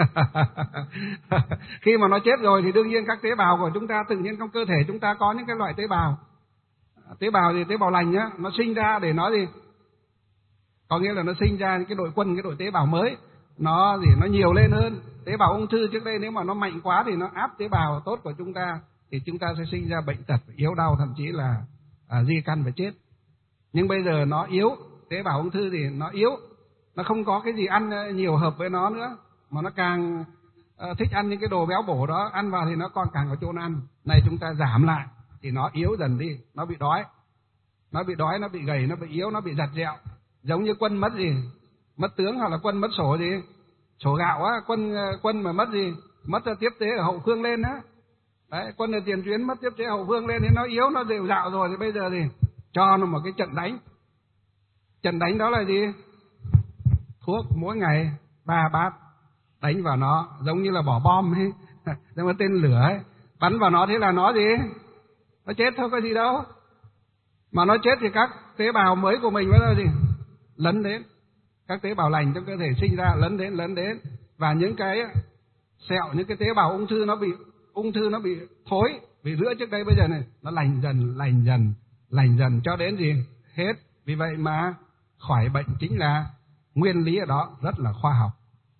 A: Khi mà nó chết rồi thì đương nhiên các tế bào của chúng ta, tự nhiên trong cơ thể chúng ta có những cái loại tế bào, tế bào gì, tế bào lành á, nó sinh ra để nó gì, có nghĩa là nó sinh ra cái đội quân, cái đội tế bào mới, nó gì, nó nhiều lên hơn. Tế bào ung thư trước đây nếu mà nó mạnh quá thì nó áp tế bào tốt của chúng ta, thì chúng ta sẽ sinh ra bệnh tật, yếu đau, thậm chí là à, di căn và chết. Nhưng bây giờ nó yếu, tế bào ung thư thì nó yếu, nó không có cái gì ăn nhiều hợp với nó nữa, mà nó càng uh, thích ăn những cái đồ béo bổ đó, ăn vào thì nó còn càng có chỗ ăn. Này chúng ta giảm lại thì nó yếu dần đi, nó bị đói, nó bị đói, nó bị gầy, nó bị yếu, nó bị giặt dẹo. Giống như quân mất gì, mất tướng, hoặc là quân mất sổ gì, sổ gạo á, quân quân mà mất gì, mất tiếp tế ở hậu phương lên á. Đấy, quân ở tiền tuyến mất tiếp tế hậu phương lên thì nó yếu, nó đều dạo rồi, thì bây giờ thì cho nó một cái trận đánh. Trận đánh đó là gì? Thuốc mỗi ngày ba bát đánh vào nó, giống như là bỏ bom ấy, giống như tên lửa ấy, bắn vào nó thế là nó gì? Nó chết thôi, có gì đâu. Mà nó chết thì các tế bào mới của mình bắt đầu gì? Lấn đến. Các tế bào lành trong cơ thể sinh ra lấn đến, lấn đến. Và những cái sẹo, những cái tế bào ung thư nó bị ung thư nó bị thối, bị rữa trước đây bây giờ này, nó lành dần, lành dần, lành dần cho đến gì? Hết. Vì vậy mà khỏi bệnh chính là nguyên lý ở đó rất là khoa học.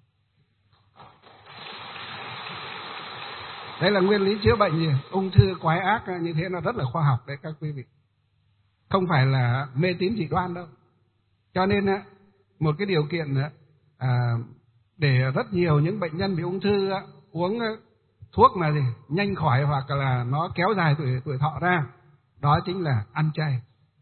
A: Đây là nguyên lý chữa bệnh gì? Ung thư quái ác như thế nó rất là khoa học đấy các quý vị. Không phải là mê tín dị đoan đâu. Cho nên một cái điều kiện à, để rất nhiều những bệnh nhân bị ung thư uống thuốc là gì? Nhanh khỏi hoặc là nó kéo dài tuổi tuổi thọ ra, đó chính là ăn chay.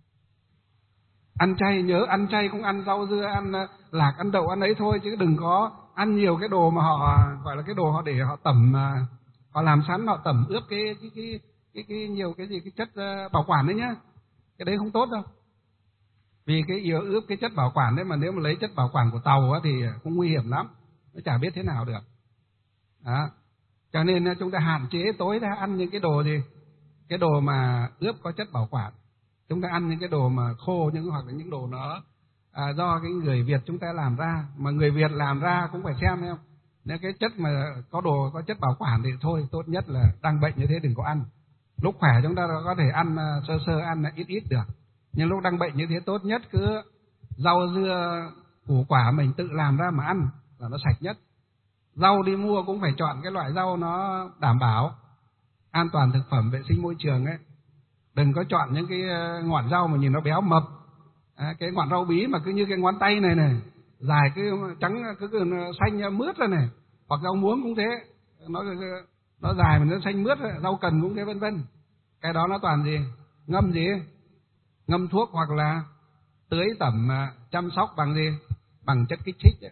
A: Ăn chay, nhớ ăn chay cũng ăn rau dưa, ăn lạc, ăn đậu, ăn ấy thôi, chứ đừng có ăn nhiều cái đồ mà họ gọi là cái đồ họ để họ tẩm, họ làm sẵn, họ tẩm ướp cái cái cái cái, cái nhiều cái gì cái chất bảo quản đấy nhá. Cái đấy không tốt đâu. Vì cái yếu ướp cái chất bảo quản đấy mà nếu mà lấy chất bảo quản của tàu á, thì cũng nguy hiểm lắm, nó chả biết thế nào được. Đó. Cho nên chúng ta hạn chế tối đa ăn những cái đồ gì, cái đồ mà ướp có chất bảo quản. Chúng ta ăn những cái đồ mà khô, những hoặc là những đồ nó à, do cái người Việt chúng ta làm ra, mà người Việt làm ra cũng phải xem em. Nếu cái chất mà có đồ có chất bảo quản thì thôi, tốt nhất là đang bệnh như thế đừng có ăn. Lúc khỏe chúng ta có thể ăn sơ sơ, ăn ít ít được. Nhưng lúc đang bệnh như thế tốt nhất cứ rau dưa củ quả mình tự làm ra mà ăn là nó sạch nhất. Rau đi mua cũng phải chọn cái loại rau nó đảm bảo an toàn thực phẩm, vệ sinh môi trường ấy. Đừng có chọn những cái ngọn rau mà nhìn nó béo mập. À, cái ngọn rau bí mà cứ như cái ngón tay này này, dài cái trắng cứ, cứ xanh mướt ra này, hoặc rau muống cũng thế, nó nó dài mà nó xanh mướt, rau cần cũng thế, vân vân. Cái đó nó toàn gì? Ngâm gì? Ngâm thuốc hoặc là tưới tẩm chăm sóc bằng gì? Bằng chất kích thích ấy.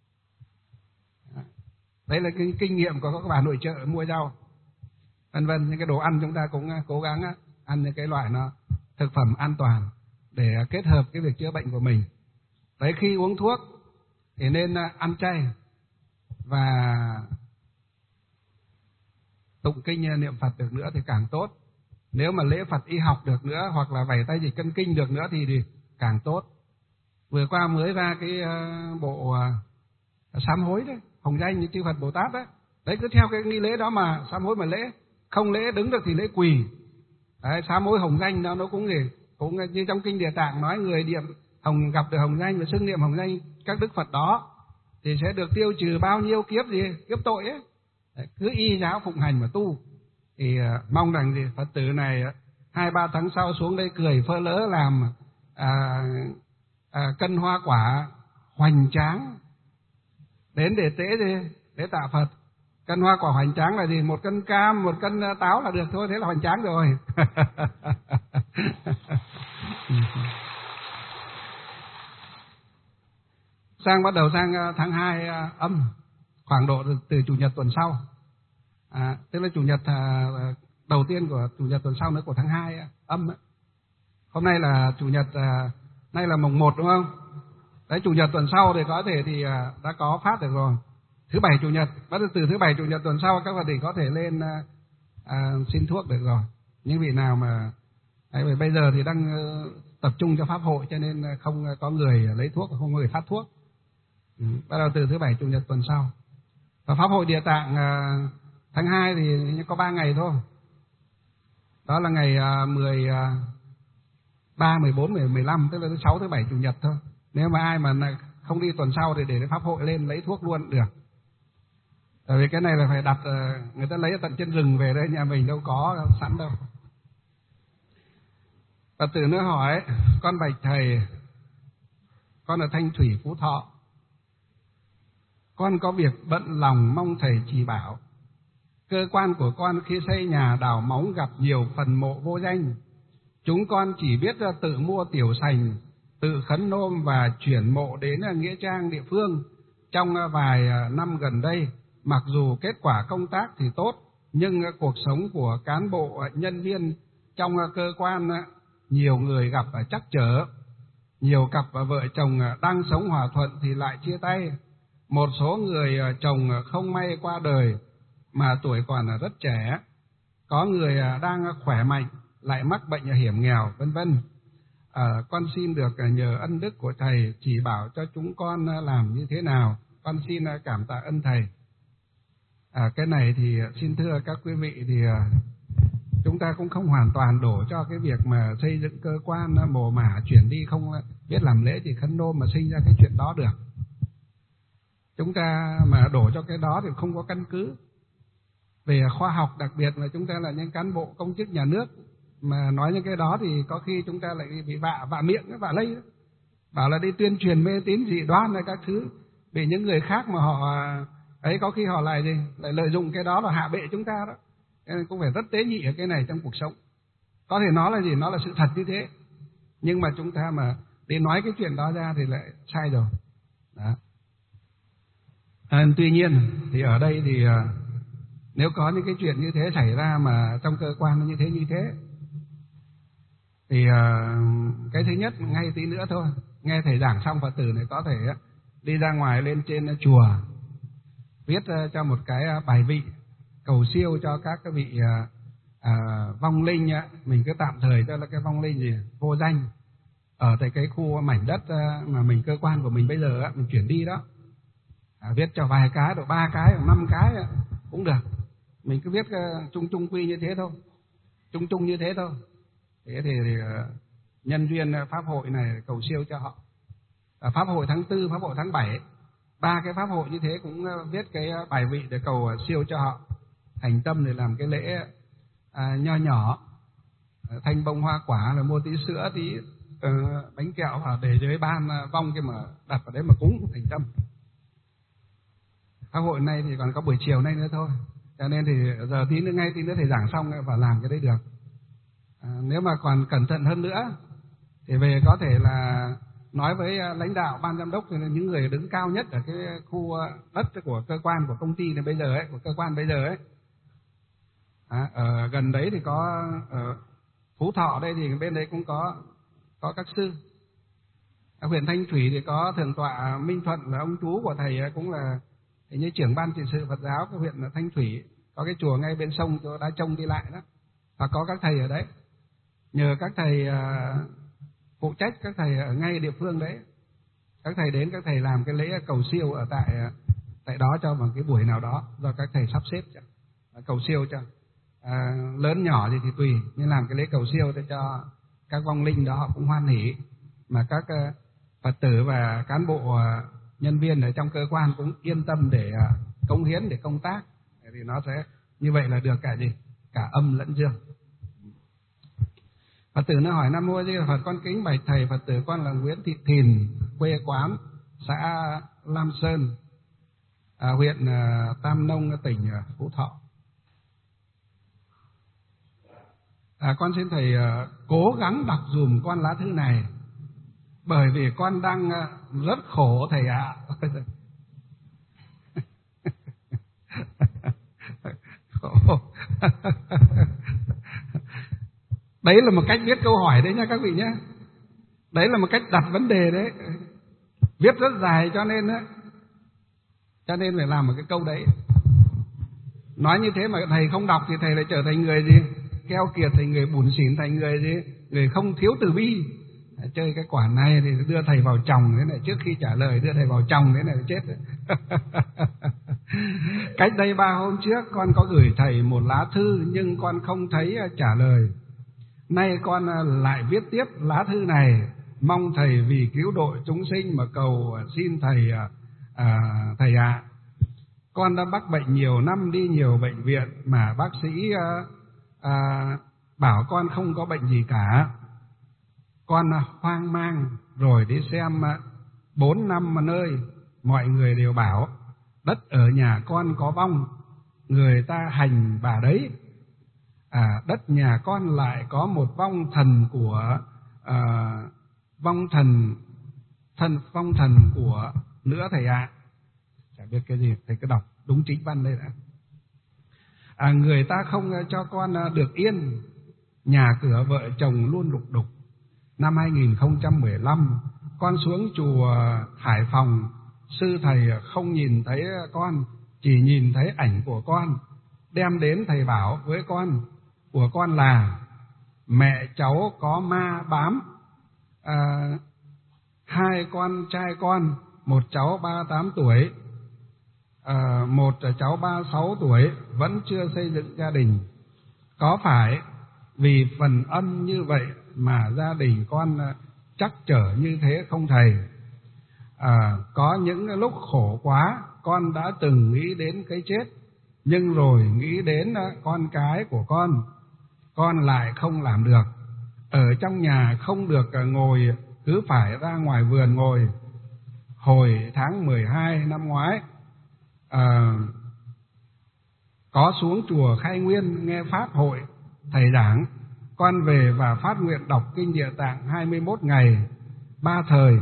A: Đấy là cái kinh nghiệm của các bà nội trợ mua rau, vân vân. Những cái đồ ăn chúng ta cũng cố gắng ăn những cái loại nó thực phẩm an toàn để kết hợp cái việc chữa bệnh của mình. Đấy, khi uống thuốc thì nên ăn chay và tụng kinh niệm Phật được nữa thì càng tốt. Nếu mà lễ Phật y học được nữa hoặc là vẩy tay dịch cân kinh được nữa thì, thì càng tốt. Vừa qua mới ra cái bộ sám hối đấy, hồng danh như chư Phật Bồ Tát đấy. Đấy, cứ theo cái nghi lễ đó mà sám hối mà lễ. Không lễ đứng được thì lễ quỳ. Đấy, sám hối hồng danh đó nó cũng gì, cũng như trong kinh Địa Tạng nói người niệm hồng gặp được hồng danh và xưng niệm hồng danh các đức Phật đó thì sẽ được tiêu trừ bao nhiêu kiếp gì, kiếp tội ấy. Đấy, cứ y giáo phụng hành mà tu thì uh, mong rằng gì Phật tử này uh, hai ba tháng sau xuống đây cười phơ lỡ làm à, à, cân hoa quả hoành tráng đến để tế gì, để tạ Phật. Cân hoa quả hoành tráng là gì? Một cân cam, một cân táo là được thôi, thế là hoành tráng rồi. Sang bắt đầu sang tháng hai âm, khoảng độ từ chủ nhật tuần sau. À, tức là chủ nhật à, đầu tiên của chủ nhật tuần sau nữa của tháng hai âm ấy. Hôm nay là chủ nhật, à, nay là mùng một đúng không? Đấy, chủ nhật tuần sau thì có thể thì à, đã có phát được rồi. Thứ bảy chủ nhật, bắt đầu từ thứ bảy chủ nhật tuần sau các Phật tử có thể lên à, à, xin thuốc được rồi. Những vị nào mà đấy, bây giờ thì đang uh, tập trung cho pháp hội cho nên không có người lấy thuốc, không có người phát thuốc. Ừ, bắt đầu từ thứ bảy chủ nhật tuần sau. Và pháp hội Địa Tạng uh, tháng hai thì có ba ngày thôi. Đó là ngày uh, mười ba, mười bốn, mười lăm, tức là thứ sáu, thứ bảy chủ nhật thôi. Nếu mà ai mà không đi tuần sau thì để pháp hội lên lấy thuốc luôn được. Tại vì cái này là phải đặt, người ta lấy ở tận trên rừng về đây, nhà mình đâu có sẵn đâu. Phật tử nữa hỏi, con bạch thầy, con ở Thanh Thủy, Phú Thọ. Con có việc bận lòng mong thầy chỉ bảo. Cơ quan của con khi xây nhà đào móng gặp nhiều phần mộ vô danh. Chúng con chỉ biết tự mua tiểu sành, tự khấn nôm và chuyển mộ đến nghĩa trang địa phương. Trong vài năm gần đây, mặc dù kết quả công tác thì tốt, nhưng cuộc sống của cán bộ nhân viên trong cơ quan nhiều người gặp trắc trở. Nhiều cặp vợ chồng đang sống hòa thuận thì lại chia tay. Một số người chồng không may qua đời mà tuổi còn rất trẻ. có người đang khỏe mạnh lại mắc bệnh hiểm nghèo, vân vân. À, con xin được nhờ ân đức của thầy chỉ bảo cho chúng con làm như thế nào. Con xin cảm tạ ơn thầy. À, cái này thì xin thưa các quý vị thì chúng ta cũng không hoàn toàn đổ cho cái việc mà xây dựng cơ quan mồ mả chuyển đi không biết làm lễ thì khấn nôm mà sinh ra cái chuyện đó được. Chúng ta mà đổ cho cái đó thì không có căn cứ. Về khoa học, đặc biệt là chúng ta là những cán bộ công chức nhà nước mà nói những cái đó thì có khi chúng ta lại bị vạ vạ miệng, vạ lây đó. Bảo là đi tuyên truyền mê tín dị đoan hay các thứ, bị những người khác mà họ ấy có khi họ lại gì lại lợi dụng cái đó là hạ bệ chúng ta đó. Nên cũng phải rất tế nhị ở cái này trong cuộc sống. Có thể nói là gì, nó là sự thật như thế, nhưng mà chúng ta mà đi nói cái chuyện đó ra thì lại sai rồi đó. À, tuy nhiên thì ở đây thì nếu có những cái chuyện như thế xảy ra mà trong cơ quan như thế như thế thì cái thứ nhất, ngay tí nữa thôi, nghe thầy giảng xong Phật tử này có thể đi ra ngoài lên trên chùa viết cho một cái bài vị cầu siêu cho các cái vị à, à, vong linh á, mình cứ tạm thời cho là cái vong linh gì vô danh ở tại cái khu mảnh đất mà mình cơ quan của mình bây giờ á, mình chuyển đi đó, à, viết cho vài cái, độ ba cái, hoặc năm cái cũng được. Mình cứ viết uh, chung chung quy như thế thôi, chung chung như thế thôi. Thế thì, thì uh, nhân duyên pháp hội này cầu siêu cho họ. À, pháp hội tháng tư, pháp hội tháng bảy, ba cái pháp hội như thế cũng uh, viết cái uh, bài vị để cầu uh, siêu cho họ. Thành tâm để làm cái lễ uh, nho nhỏ, uh, thanh bông hoa quả, là mua tí sữa, tí uh, bánh kẹo và để dưới ban uh, vong cái mà đặt vào đấy mà cúng thành tâm. Pháp hội này thì còn có buổi chiều nay nữa thôi. Cho nên thì giờ tí nữa, ngay tí nữa thầy giảng xong và làm cái đấy được. À, nếu mà còn cẩn thận hơn nữa thì về có thể là nói với lãnh đạo ban giám đốc, những người đứng cao nhất ở cái khu đất của cơ quan của công ty này bây giờ ấy, của cơ quan bây giờ ấy. À, ở gần đấy thì có ở Phú Thọ đây thì bên đấy cũng có có các sư. Ở huyện Thanh Thủy thì có thượng tọa Minh Thuận, là ông chú của thầy cũng là thì như trưởng ban trị sự Phật giáo cái huyện Thanh Thủy, có cái chùa ngay bên sông chỗ đá trông đi lại đó, và có các thầy ở đấy. Nhờ các thầy uh, phụ trách, các thầy ở ngay địa phương đấy, các thầy đến, các thầy làm cái lễ cầu siêu ở tại uh, tại đó cho một cái buổi nào đó do các thầy sắp xếp cho, uh, cầu siêu cho. Uh, lớn nhỏ thì thì tùy, nhưng làm cái lễ cầu siêu để cho các vong linh đó họ cũng hoan hỉ, mà các uh, Phật tử và cán bộ uh, nhân viên ở trong cơ quan cũng yên tâm để uh, cống hiến, để công tác, thì nó sẽ như vậy là được cả gì, cả âm lẫn dương. Phật tử nó hỏi: Nam mô Di Đà Phật, con kính bạch thầy, Phật tử con là Nguyễn Thị Thìn, quê quán xã Lam Sơn, à, huyện à, Tam Nông, tỉnh à, Phú Thọ. À, con xin thầy à, cố gắng đọc dùm con lá thư này, bởi vì con đang à, rất khổ thầy ạ. Khổ. Đấy là một cách viết câu hỏi đấy nha các vị nhé. Đấy là một cách đặt vấn đề đấy. Viết rất dài cho nên đấy, cho nên phải làm một cái câu đấy. Nói như thế mà thầy không đọc thì thầy lại trở thành người gì? Keo kiệt, thành người bủn xỉn, thành người gì? Người không thiếu từ bi. Chơi cái quả này thì đưa thầy vào chồng thế này, trước khi trả lời đưa thầy vào chồng thế này chết rồi. Cách đây ba hôm trước con có gửi thầy một lá thư nhưng con không thấy trả lời. Nay con lại viết tiếp lá thư này, mong thầy vì cứu độ chúng sinh mà cầu xin thầy à, thầy ạ. À, con đã mắc bệnh nhiều năm, đi nhiều bệnh viện mà bác sĩ à, à, bảo con không có bệnh gì cả. Con hoang mang rồi đi xem bốn năm nơi, mọi người đều bảo đất ở nhà con có vong, người ta hành bà đấy. À, đất nhà con lại có một vong thần của à, vong thần thần vong thần của nữa thầy ạ. À, chả biết cái gì, thầy cứ đọc đúng chính văn đây đã. À, người ta không cho con được yên, nhà cửa vợ chồng luôn lục đục. Năm hai nghìn không trăm mười lăm con xuống chùa Hải Phòng, sư thầy không nhìn thấy con, chỉ nhìn thấy ảnh của con, đem đến thầy bảo với con của con là mẹ cháu có ma bám, à, hai con trai con, một cháu ba mươi tám tuổi, à, một cháu ba mươi sáu tuổi vẫn chưa xây dựng gia đình. Có phải vì phần ân như vậy mà gia đình con trắc trở như thế không thầy? À, có những lúc khổ quá con đã từng nghĩ đến cái chết, nhưng rồi nghĩ đến con cái của con, con lại không làm được. Ở trong nhà không được ngồi, cứ phải ra ngoài vườn ngồi. Hồi tháng mười hai năm ngoái, à, có xuống chùa Khai Nguyên nghe pháp hội thầy giảng, con về và phát nguyện đọc kinh Địa Tạng hai mươi mốt ngày ba thời.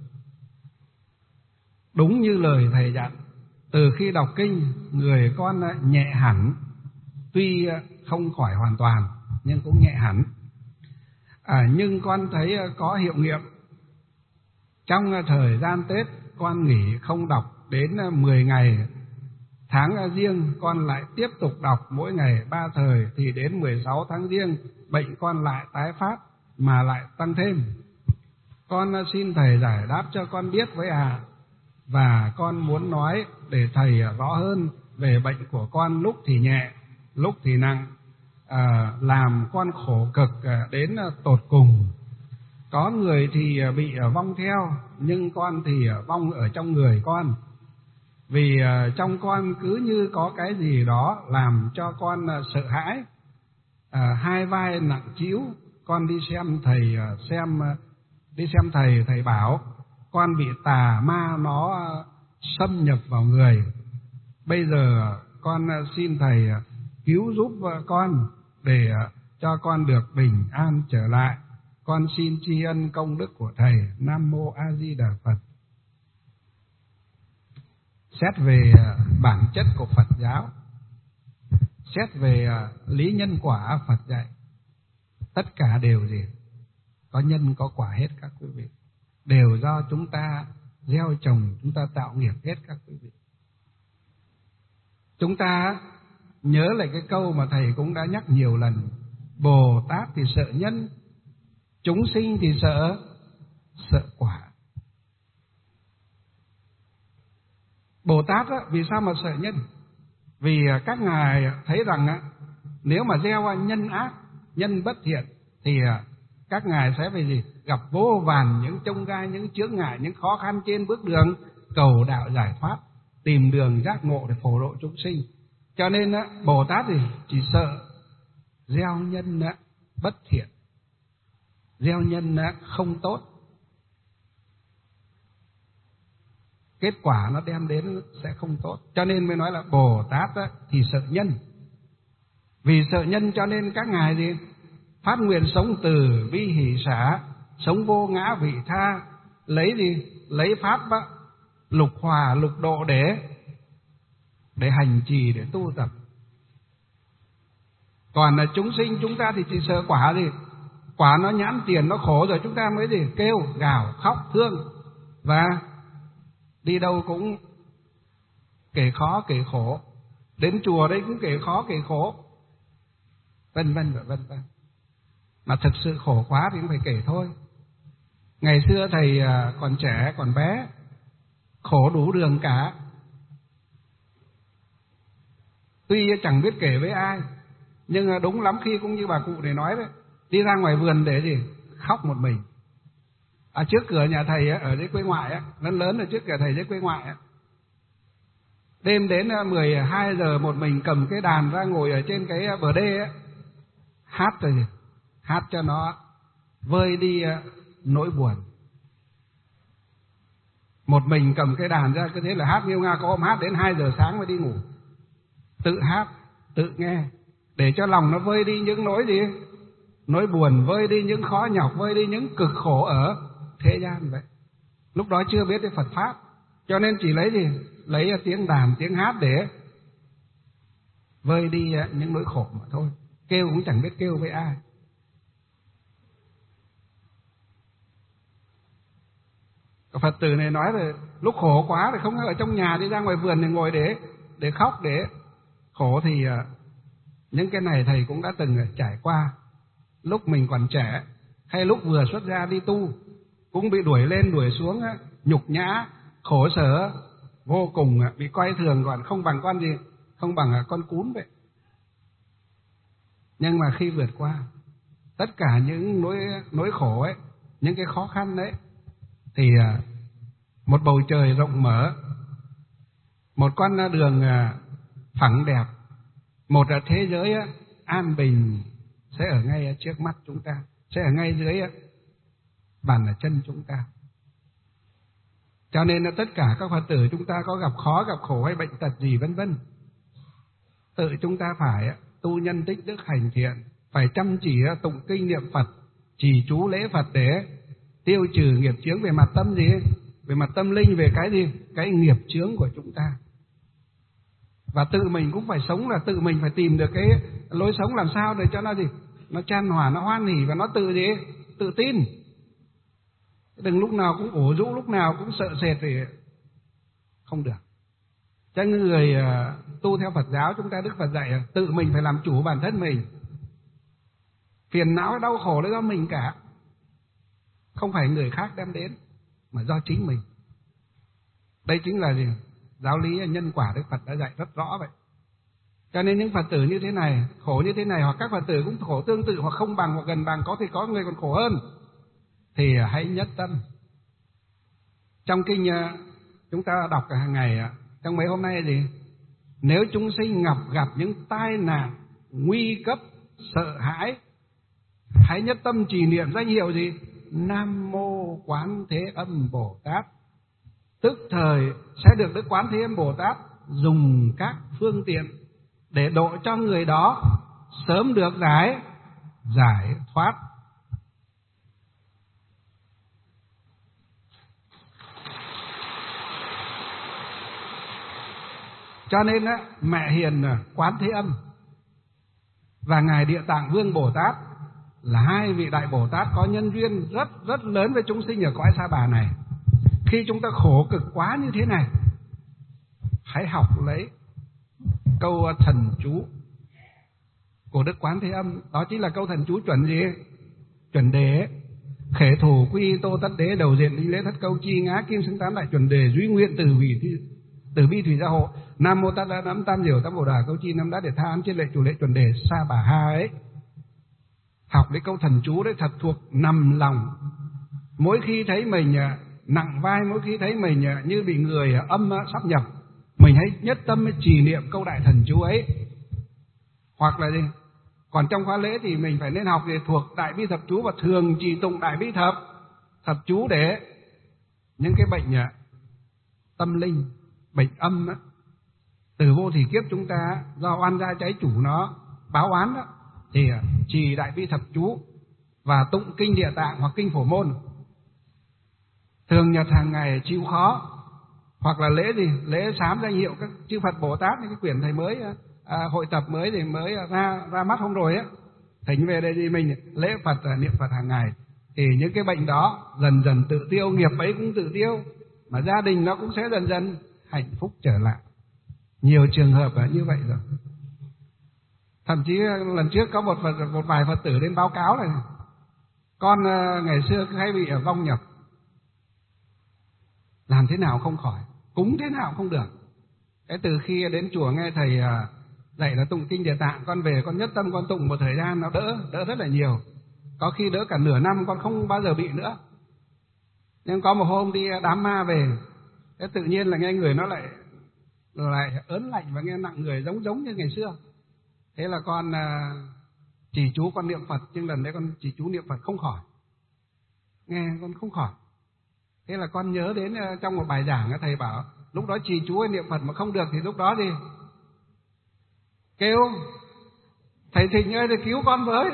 A: Đúng như lời thầy dặn, từ khi đọc kinh người con nhẹ hẳn, tuy không khỏi hoàn toàn nhưng cũng nhẹ hẳn. À, nhưng con thấy có hiệu nghiệm. Trong thời gian Tết con nghỉ không đọc đến mười ngày. Tháng Giêng con lại tiếp tục đọc mỗi ngày ba thời, thì đến mười sáu tháng Giêng bệnh con lại tái phát mà lại tăng thêm. Con xin thầy giải đáp cho con biết với ạ. À. Và con muốn nói để thầy rõ hơn về bệnh của con, lúc thì nhẹ, lúc thì nặng, à, làm con khổ cực đến tột cùng. Có người thì bị vong theo, nhưng con thì vong ở trong người con. Vì trong con cứ như có cái gì đó làm cho con sợ hãi, à, hai vai nặng trĩu. Con đi xem thầy, xem đi xem thầy, thầy bảo con bị tà ma nó xâm nhập vào người. Bây giờ con xin thầy cứu giúp con để cho con được bình an trở lại. Con xin tri ân công đức của thầy. Nam mô A Di Đà Phật. Xét về bản chất của Phật giáo, xét về lý nhân quả Phật dạy, tất cả đều gì? Có nhân có quả hết các quý vị. Đều do chúng ta gieo trồng, chúng ta tạo nghiệp hết các quý vị. Chúng ta nhớ lại cái câu mà thầy cũng đã nhắc nhiều lần. Bồ Tát thì sợ nhân, chúng sinh thì sợ sợ quả. Bồ Tát á, vì sao mà sợ nhân? Vì các ngài thấy rằng á, nếu mà gieo nhân ác, nhân bất thiện, thì các ngài sẽ phải gì? Gặp vô vàn những chông gai, những chướng ngại, những khó khăn trên bước đường cầu đạo giải thoát, tìm đường giác ngộ để phổ độ chúng sinh. Cho nên á, Bồ Tát thì chỉ sợ gieo nhân á, bất thiện, gieo nhân á, không tốt, kết quả nó đem đến sẽ không tốt. Cho nên mới nói là Bồ Tát á, thì sợ nhân. Vì sợ nhân cho nên các ngài gì? Phát nguyện sống từ bi hỷ xả, sống vô ngã vị tha, lấy gì? Lấy pháp á, lục hòa lục độ để để hành trì, để tu tập. Còn là chúng sinh chúng ta thì chỉ sợ quả gì? Quả nó nhãn tiền, nó khổ rồi chúng ta mới gì? Kêu, gào, khóc, thương. Và đi đâu cũng kể khó kể khổ. Đến chùa đấy cũng kể khó kể khổ, vân vân và vân vân. Mà thực sự khổ quá thì cũng phải kể thôi. Ngày xưa thầy còn trẻ, còn bé, khổ đủ đường cả. Tuy chẳng biết kể với ai, nhưng đúng lắm khi cũng như bà cụ này nói đấy, đi ra ngoài vườn để gì? Khóc một mình. À, trước cửa nhà thầy ở dưới quê ngoại á, lớn lớn ở trước cửa thầy dưới quê ngoại á, đêm đến mười hai giờ một mình cầm cái đàn ra ngồi ở trên cái bờ đê á, hát rồi gì? Hát cho nó vơi đi nỗi buồn. Một mình cầm cái đàn ra cứ thế là hát nghêu ngao, có hôm hát đến hai giờ sáng mới đi ngủ. Tự hát, tự nghe, để cho lòng nó vơi đi những nỗi gì? Nỗi buồn, vơi đi những khó nhọc, vơi đi những cực khổ ở thế gian vậy. Lúc đó chưa biết đến Phật Pháp, cho nên chỉ lấy gì? Lấy tiếng đàn, tiếng hát để vơi đi những nỗi khổ mà thôi. Kêu cũng chẳng biết kêu với ai. Phật tử này nói là lúc khổ quá thì không ở trong nhà, đi ra ngoài vườn thì ngồi để để khóc, để khổ thì Những cái này thầy cũng đã từng trải qua. Lúc mình còn trẻ hay lúc vừa xuất gia đi tu cũng bị đuổi lên đuổi xuống, nhục nhã, khổ sở vô cùng, bị coi thường, còn không bằng con gì, không bằng con cún vậy. Nhưng mà khi vượt qua tất cả những nỗi nỗi khổ ấy, những cái khó khăn đấy, thì một bầu trời rộng mở, một con đường phẳng đẹp, một thế giới an bình sẽ ở ngay trước mắt chúng ta, sẽ ở ngay dưới bàn chân chúng ta. Cho nên là tất cả các Phật tử chúng ta có gặp khó, gặp khổ hay bệnh tật gì vân vân, tự chúng ta phải tu nhân tích đức hành thiện, phải chăm chỉ tụng kinh niệm Phật, trì chú lễ Phật để tiêu trừ nghiệp chướng về mặt tâm gì, về mặt tâm linh, về cái gì, cái nghiệp chướng của chúng ta. Và tự mình cũng phải sống, là tự mình phải tìm được cái lối sống làm sao để cho nó gì, nó chan hòa, nó hoan hỉ và nó tự gì, tự tin. Đừng lúc nào cũng ủ rũ, lúc nào cũng sợ sệt thì không được. Cho nên người uh, tu theo Phật giáo chúng ta, Đức Phật dạy tự mình phải làm chủ bản thân mình. Phiền não đau khổ là do mình cả, không phải người khác đem đến, mà do chính mình. Đây chính là gì? Giáo lý nhân quả Đức Phật đã dạy rất rõ vậy. Cho nên những Phật tử như thế này, khổ như thế này, hoặc các Phật tử cũng khổ tương tự, hoặc không bằng, hoặc gần bằng, có thì có người còn khổ hơn, thì hãy nhất tâm. Trong kinh chúng ta đọc cả hàng ngày, trong mấy hôm nay là gì? Nếu chúng sinh gặp gặp những tai nạn, nguy cấp, sợ hãi, hãy nhất tâm trì niệm danh hiệu gì? Nam Mô Quán Thế Âm Bồ Tát. Tức thời sẽ được Đức Quán Thế Âm Bồ Tát dùng các phương tiện để độ cho người đó sớm được giải giải thoát. Cho nên á, mẹ Hiền Quán Thế Âm và ngài Địa Tạng Vương Bồ Tát là hai vị đại Bồ Tát có nhân duyên rất rất lớn với chúng sinh ở cõi Sa Bà này. Khi chúng ta khổ cực quá như thế này, hãy học lấy câu thần chú của Đức Quán Thế Âm. Đó chính là câu thần chú chuẩn gì? Chuẩn đề. Khể thủ quy tô tất đế, đầu diện linh lễ thất câu chi ngã kim xứng tám đại chuẩn đề, duy nguyện từ vị từ bi thủy gia hộ. Nam Mô Tát Đa Nắm Tam Diệu Tam Bồ Đà câu chi năm đã để tha ám trên lệ chủ lễ chuẩn đề Sa Bà Ha ấy. Học lấy câu thần chú đấy thật thuộc nằm lòng. Mỗi khi thấy mình nặng vai, mỗi khi thấy mình như bị người âm sắp nhập, mình hãy nhất tâm trì niệm câu đại thần chú ấy. Hoặc là gì? Còn trong khóa lễ thì mình phải nên học để thuộc đại bi thập chú và thường trì tụng đại bi thập thập chú để những cái bệnh tâm linh, bệnh âm đó, từ vô thỉ kiếp chúng ta do oan gia trái chủ nó báo oán đó, thì trì đại bi thập chú và tụng kinh Địa Tạng hoặc kinh Phổ Môn, thường nhật hàng ngày chịu khó. Hoặc là lễ gì? Lễ sám danh hiệu các chư Phật Bồ Tát, những cái quyển thầy mới à, hội tập mới thì mới ra ra mắt hôm rồi á, thỉnh về đây thì mình lễ Phật, niệm Phật hàng ngày, thì những cái bệnh đó dần dần tự tiêu, nghiệp ấy cũng tự tiêu, mà gia đình nó cũng sẽ dần dần hạnh phúc trở lại. Nhiều trường hợp là như vậy rồi. Thậm chí lần trước có một Phật, một vài Phật tử đến báo cáo này, con ngày xưa cứ hay bị vong nhập, làm thế nào không khỏi, cúng thế nào không được. Cái từ khi đến chùa nghe thầy dạy là tụng kinh Địa Tạng, con về con nhất tâm con tụng một thời gian nó đỡ, đỡ rất là nhiều. Có khi đỡ cả nửa năm con không bao giờ bị nữa. Nhưng có một hôm đi đám ma về, thế tự nhiên là nghe người nó lại lại ớn lạnh và nghe nặng người giống giống như ngày xưa. Thế là con chỉ chú con niệm Phật, nhưng lần đấy con chỉ chú niệm Phật không khỏi, nghe con không khỏi. Thế là con nhớ đến trong một bài giảng thầy bảo lúc đó trì chú hay niệm Phật mà không được thì lúc đó gì kêu thầy Thịnh ơi, thầy cứu con với.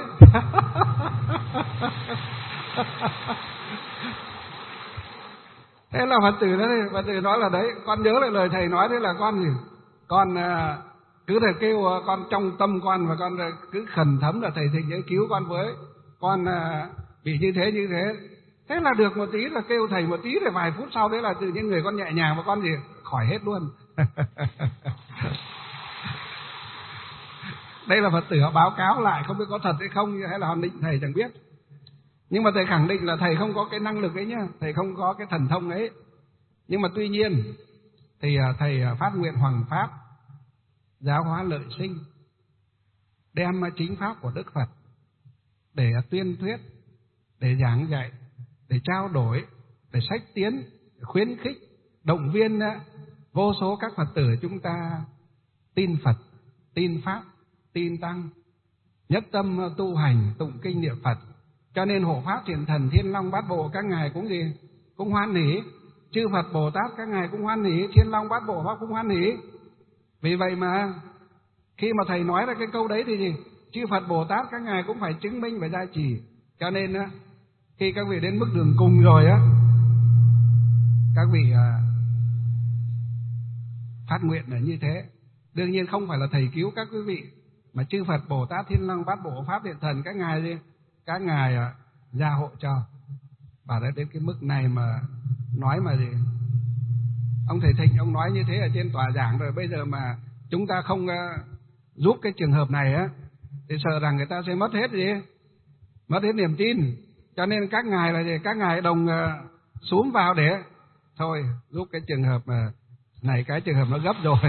A: Thế là Phật tử đó, Phật tử nói là đấy, con nhớ lại lời thầy nói, thế là con gì con cứ thầy kêu con trong tâm con, và con cứ khẩn thấm là thầy Thịnh ơi cứu con với, con bị như thế như thế. Thế là được một tí là kêu thầy một tí, rồi vài phút sau đấy là tự nhiên người con nhẹ nhàng và con gì khỏi hết luôn. Đây là Phật tử họ báo cáo lại, không biết có thật hay không hay là họ định thầy chẳng biết. Nhưng mà thầy khẳng định là thầy không có cái năng lực ấy nhá, thầy không có cái thần thông ấy. Nhưng mà tuy nhiên thì thầy phát nguyện hoằng pháp, giáo hóa lợi sinh, đem chính pháp của Đức Phật để tuyên thuyết, để giảng dạy, để trao đổi, để sách tiến, để khuyến khích, động viên vô số các Phật tử chúng ta tin Phật, tin Pháp, tin Tăng, nhất tâm tu hành, tụng kinh niệm Phật. Cho nên hộ Pháp Thiện Thần, Thiên Long Bát Bộ các ngài cũng gì? Cũng hoan hỉ. Chư Phật Bồ Tát các ngài cũng hoan hỉ, Thiên Long Bát Bộ Pháp cũng hoan hỉ. Vì vậy mà khi mà thầy nói ra cái câu đấy thì gì? Chư Phật Bồ Tát các ngài cũng phải chứng minh và gia trì. Cho nên á, khi các vị đến mức đường cùng rồi á, các vị à, phát nguyện là như thế. Đương nhiên không phải là thầy cứu các quý vị, mà chư Phật Bồ Tát, Thiên Long Bát Bộ Pháp Thiện Thần các ngài gì? Các ngài à, gia hộ cho. Và đến cái mức này mà nói mà gì? Ông thầy Thịnh ông nói như thế ở trên tòa giảng rồi, bây giờ mà chúng ta không uh, giúp cái trường hợp này á thì sợ rằng người ta sẽ mất hết gì? Mất hết niềm tin. Cho nên các ngài là gì? Các ngài đồng uh, xuống vào để thôi giúp cái trường hợp mà này, cái trường hợp nó gấp rồi.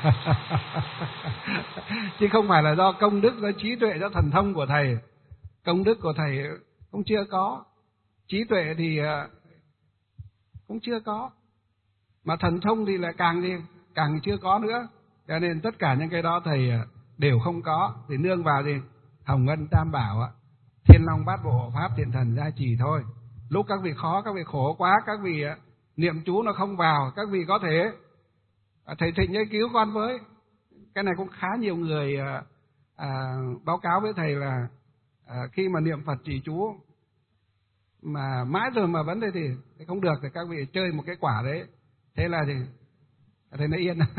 A: Chứ không phải là do công đức, do trí tuệ, do thần thông của thầy. Công đức của thầy cũng chưa có, trí tuệ thì uh, cũng chưa có, mà thần thông thì là càng đi càng chưa có nữa. Cho nên tất cả những cái đó thầy đều không có, thì nương vào gì? Hồng Ân Tam Bảo, Thiên Long Bát Bộ Pháp Thiện Thần gia trì thôi. Lúc các vị khó, các vị khổ quá, các vị niệm chú nó không vào, các vị có thể thầy Thịnh ấy cứu con với. Cái này cũng khá nhiều người à, à, báo cáo với thầy là à, khi mà niệm Phật trì chú mà mãi rồi mà vấn đề thì không được, thì các vị chơi một cái quả đấy, thế là thì thầy nó yên.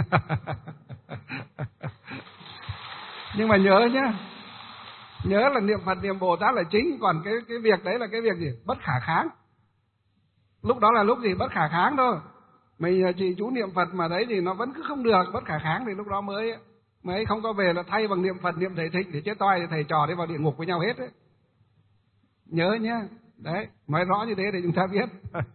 A: Nhưng mà nhớ nhá, nhớ là niệm Phật niệm Bồ Tát là chính, còn cái cái việc đấy là cái việc gì? Bất khả kháng. Lúc đó là lúc gì? Bất khả kháng thôi. Mình chỉ chú niệm Phật mà đấy thì nó vẫn cứ không được, bất khả kháng thì lúc đó mới mới không có về là thay bằng niệm Phật niệm thầy Thịnh thì chết toi, thì thầy trò đi vào địa ngục với nhau hết đấy. Nhớ nhá. Đấy, nói rõ như thế để chúng ta biết.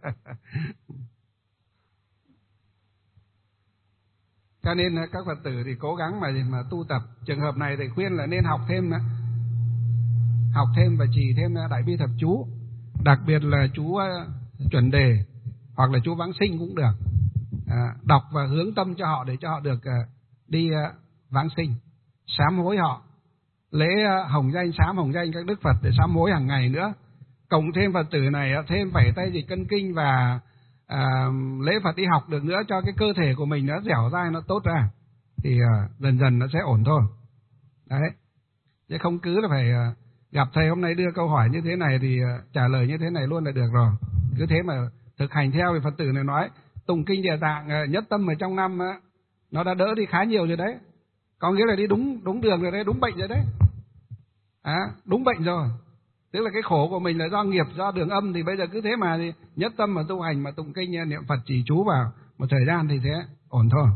A: Cho nên các Phật tử thì cố gắng mà mà tu tập. Trường hợp này thì khuyên là nên học thêm học thêm và trì thêm Đại Bi Thập Chú, đặc biệt là chú chuẩn đề hoặc là chú vãng sinh cũng được. À, đọc và hướng tâm cho họ để cho họ được uh, đi uh, vãng sinh, sám hối họ, lễ uh, hồng danh, sám hồng danh các Đức Phật để sám hối hàng ngày nữa. Cộng thêm Phật tử này thêm phải tay dịch cân kinh và à, lễ Phật đi học được nữa, cho cái cơ thể của mình nó dẻo dai, nó tốt ra, thì à, dần dần nó sẽ ổn thôi. Đấy, chứ không cứ là phải à, gặp thầy hôm nay đưa câu hỏi như thế này thì à, trả lời như thế này luôn là được rồi. Cứ thế mà thực hành theo. Thì Phật tử này nói tụng kinh Địa Tạng à, nhất tâm ở trong năm à, nó đã đỡ đi khá nhiều rồi đấy. Có nghĩa là đi đúng đúng đường rồi đấy, đúng bệnh rồi đấy. À, đúng bệnh rồi. Tức là cái khổ của mình là do nghiệp, do đường âm, thì bây giờ cứ thế mà thì nhất tâm mà tu hành, mà tụng kinh niệm Phật trì chú vào một thời gian thì sẽ ổn thôi.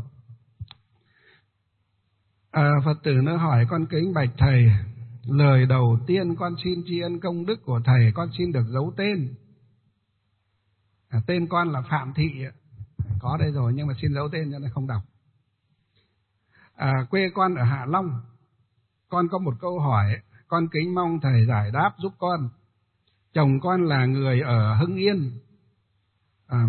A: À, Phật tử nó hỏi con kính bạch thầy, lời đầu tiên con xin tri ân công đức của thầy, con xin được giấu tên. À, tên con là Phạm Thị, có đây rồi nhưng mà xin giấu tên cho nên không đọc. À, quê con ở Hạ Long. Con có một câu hỏi, con kính mong thầy giải đáp giúp con. Chồng con là người ở Hưng Yên. À,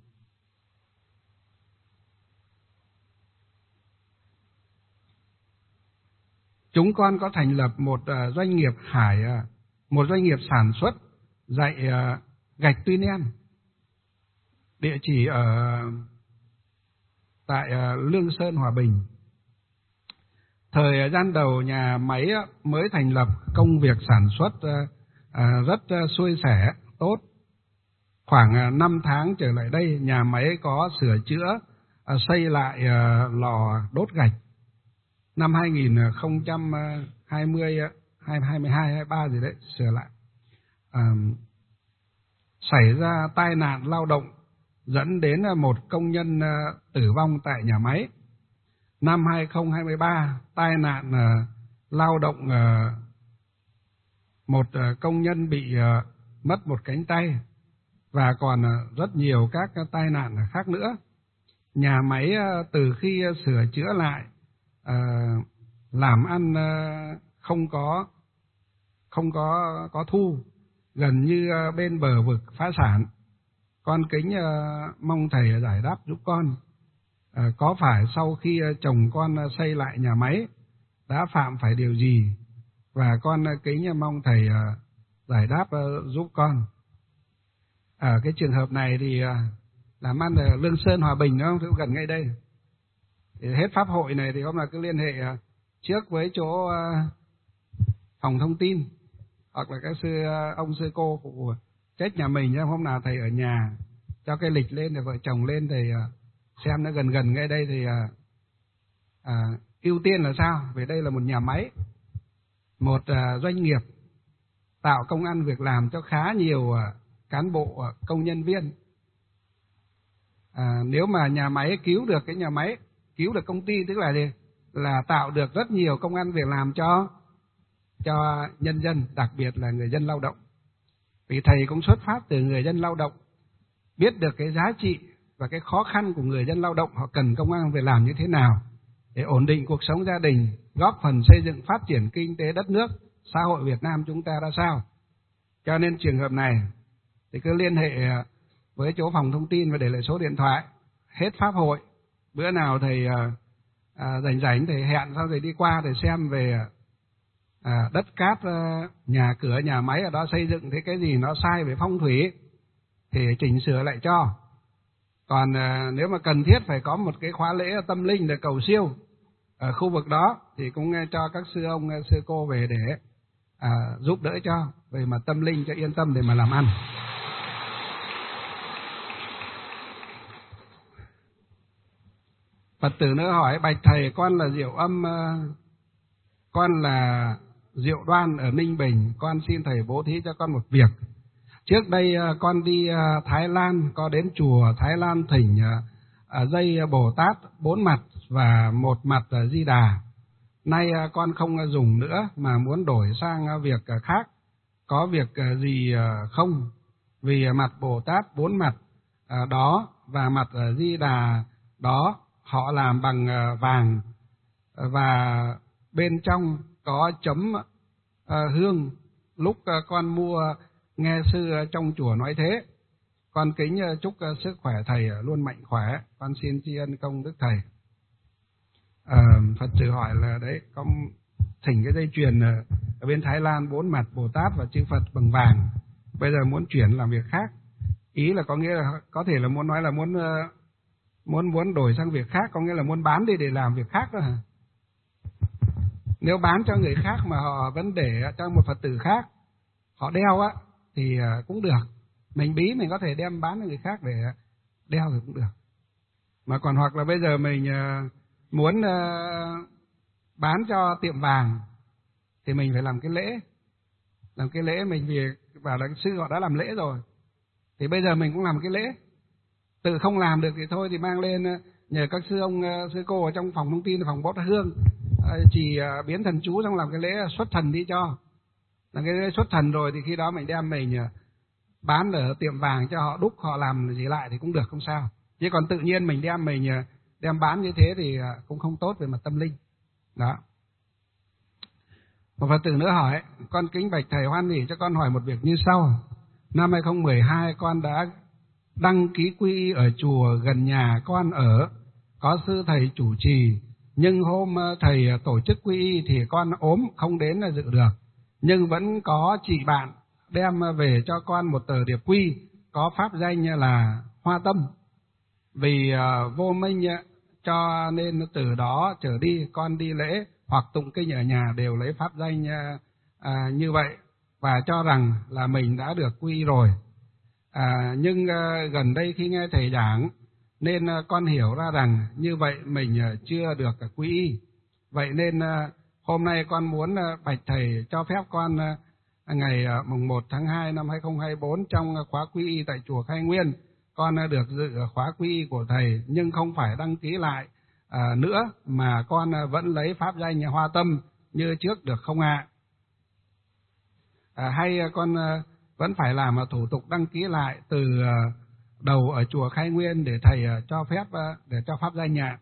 A: chúng con có thành lập một uh, doanh nghiệp hải, uh, một doanh nghiệp sản xuất dạy uh, gạch tuy nen. Địa chỉ ở tại uh, Lương Sơn, Hòa Bình. Thời gian đầu nhà máy mới thành lập, công việc sản xuất rất suôn sẻ, tốt. Khoảng năm tháng trở lại đây, nhà máy có sửa chữa, xây lại lò đốt gạch. Năm hai nghìn không trăm hai mươi, hai mươi hai, hai mươi hai ba gì đấy, sửa lại. À, xảy ra tai nạn lao động, dẫn đến một công nhân tử vong tại nhà máy. Năm hai nghìn không trăm hai mươi ba, tai nạn lao động uh, một uh, công nhân bị uh, mất một cánh tay và còn uh, rất nhiều các uh, tai nạn khác nữa. Nhà máy uh, từ khi uh, sửa chữa lại uh, làm ăn uh, không có không có có thu, gần như uh, bên bờ vực phá sản. Con kính uh, mong thầy giải đáp giúp con, uh, có phải sau khi uh, chồng con uh, xây lại nhà máy đã phạm phải điều gì, và con uh, kính uh, mong thầy uh, giải đáp uh, giúp con. Ở cái trường hợp này thì uh, làm ăn ở Lương Sơn, Hòa Bình đúng không, gần ngay đây. Thì hết pháp hội này thì hôm nào cứ liên hệ uh, trước với chỗ uh, phòng thông tin hoặc là các sư uh, ông sư cô phụ trách nhà mình nhé. Hôm nào thầy ở nhà cho cái lịch lên để vợ chồng lên thì uh, xem nó gần gần ngay đây thì uh, uh, ưu tiên là sao? Vì đây là một nhà máy, một uh, doanh nghiệp tạo công ăn việc làm cho khá nhiều uh, cán bộ uh, công nhân viên. À, nếu mà nhà máy cứu được cái nhà máy, cứu được công ty, tức là gì? Là tạo được rất nhiều công ăn việc làm cho cho nhân dân, đặc biệt là người dân lao động. Vì thầy cũng xuất phát từ người dân lao động, biết được cái giá trị và cái khó khăn của người dân lao động, họ cần công ăn việc làm như thế nào để ổn định cuộc sống gia đình, góp phần xây dựng phát triển kinh tế đất nước, xã hội Việt Nam chúng ta ra sao. Cho nên trường hợp này thì cứ liên hệ với chỗ phòng thông tin và để lại số điện thoại. Hết pháp hội, bữa nào thầy à, à, rảnh rảnh thầy hẹn sau rồi đi qua để xem về à, đất cát, à, nhà cửa, nhà máy ở đó xây dựng, thế cái gì nó sai về phong thủy thì chỉnh sửa lại cho. Còn à, nếu mà cần thiết phải có một cái khóa lễ tâm linh để cầu siêu ở khu vực đó thì cũng cho các sư ông, sư cô về để à, giúp đỡ cho về mặt tâm linh cho yên tâm để mà làm ăn. Phật tử nữa hỏi: bạch thầy, con là Diệu Âm, con là Diệu Đoan ở Ninh Bình, con xin thầy bố thí cho con một việc. Trước đây con đi Thái Lan, có đến chùa Thái Lan thỉnh dây Bồ Tát bốn mặt và một mặt Di Đà. Nay con không dùng nữa mà muốn đổi sang việc khác, có việc gì không? Vì mặt Bồ Tát bốn mặt đó và mặt Di Đà đó họ làm bằng vàng và bên trong có chấm hương. Lúc con mua nghe sư trong chùa nói thế. Con kính chúc sức khỏe thầy luôn mạnh khỏe. Con xin tri ân công đức thầy. À, Phật tử hỏi là đấy, con thỉnh cái dây chuyền ở bên Thái Lan bốn mặt Bồ Tát và chư Phật bằng vàng, bây giờ muốn chuyển làm việc khác. Ý là có nghĩa là có thể là muốn nói là muốn muốn muốn đổi sang việc khác, có nghĩa là muốn bán đi để làm việc khác đó hả? Nếu bán cho người khác mà họ vẫn để cho một Phật tử khác họ đeo á thì cũng được. Mình bí mình có thể đem bán cho người khác để đeo thì cũng được. Mà còn hoặc là bây giờ mình muốn bán cho tiệm vàng thì mình phải làm cái lễ. Làm cái lễ mình vì bảo là sư họ đã làm lễ rồi thì bây giờ mình cũng làm cái lễ. Tự không làm được thì thôi thì mang lên nhờ các sư ông, sư cô ở trong phòng thông tin, phòng bót hương chỉ biến thần chú xong làm cái lễ xuất thần đi cho. Là cái lễ xuất thần rồi thì khi đó mình đem mình bán ở tiệm vàng cho họ đúc, họ làm gì lại thì cũng được, không sao. Chứ còn tự nhiên mình đem mình đem bán như thế thì cũng không tốt về mặt tâm linh. Đó. Một Phật tử nữa hỏi: con kính bạch thầy hoan hỉ cho con hỏi một việc như sau. Năm hai không một hai con đã đăng ký quy y ở chùa gần nhà con ở, có sư thầy chủ trì, nhưng hôm thầy tổ chức quy y thì con ốm không đến là dự được, nhưng vẫn có chị bạn đem về cho con một tờ điệp quy có pháp danh là Hoa Tâm. Vì uh, vô minh cho nên từ đó trở đi con đi lễ hoặc tụng kinh ở nhà đều lấy pháp danh uh, uh, như vậy và cho rằng là mình đã được quy y rồi. À, nhưng uh, gần đây khi nghe thầy giảng nên uh, con hiểu ra rằng như vậy mình uh, chưa được uh, quy y. Vậy nên uh, hôm nay con muốn uh, bạch thầy cho phép con uh, ngày uh, mùng một tháng hai năm hai không hai tư trong uh, khóa quy y tại chùa Khai Nguyên, con uh, được dự khóa quy y của thầy nhưng không phải đăng ký lại uh, nữa mà con uh, vẫn lấy pháp danh Hoa Tâm như trước được không ạ? À, hay con vẫn phải làm thủ tục đăng ký lại từ đầu ở chùa Khai Nguyên để thầy cho phép để cho pháp danh ạ?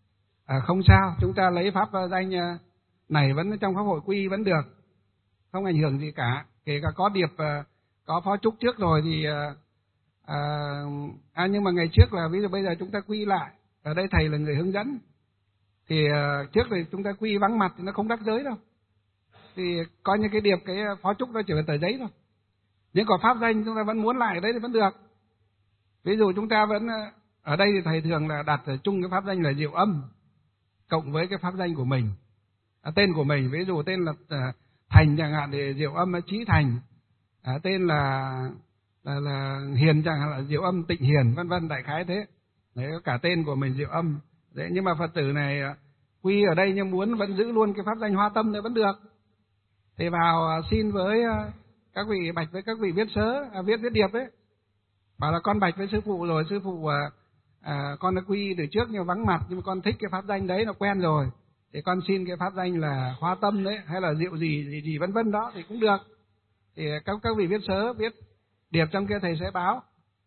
A: À, không sao, chúng ta lấy pháp danh này vẫn trong pháp hội quy vẫn được, không ảnh hưởng gì cả. Kể cả có điệp, có phó trúc trước rồi thì à, à, nhưng mà ngày trước là ví dụ bây giờ chúng ta quy lại, ở đây thầy là người hướng dẫn, thì uh, trước thì chúng ta quy vắng mặt thì nó không đắc giới đâu, thì coi như cái điệp, cái phó trúc nó chỉ là tờ giấy thôi. Nhưng còn pháp danh chúng ta vẫn muốn lại ở đấy thì vẫn được. Ví dụ chúng ta vẫn ở đây thì thầy thường là đặt chung cái pháp danh là Diệu Âm cộng với cái pháp danh của mình, à, tên của mình. Ví dụ tên là uh, Thành chẳng hạn thì Diệu Âm Chí Thành, à, tên là, là là Hiền chẳng hạn là Diệu Âm Tịnh Hiền, vân vân, đại khái thế. Đấy, cả tên của mình Diệu Âm. Đấy, nhưng mà Phật tử này quy ở đây nhưng muốn vẫn giữ luôn cái pháp danh Hoa Tâm nữa vẫn được. Thì vào xin với các vị, bạch với các vị viết sớ, à, viết viết điệp ấy, bảo là con bạch với sư phụ rồi, sư phụ à, à, con đã quy từ trước nhưng vắng mặt, nhưng mà con thích cái pháp danh đấy, nó quen rồi, thì con xin cái pháp danh là Hoa Tâm đấy, hay là Diệu gì gì gì vân vân đó thì cũng được. Thì các các vị viết sớ, viết điệp trong kia thầy sẽ báo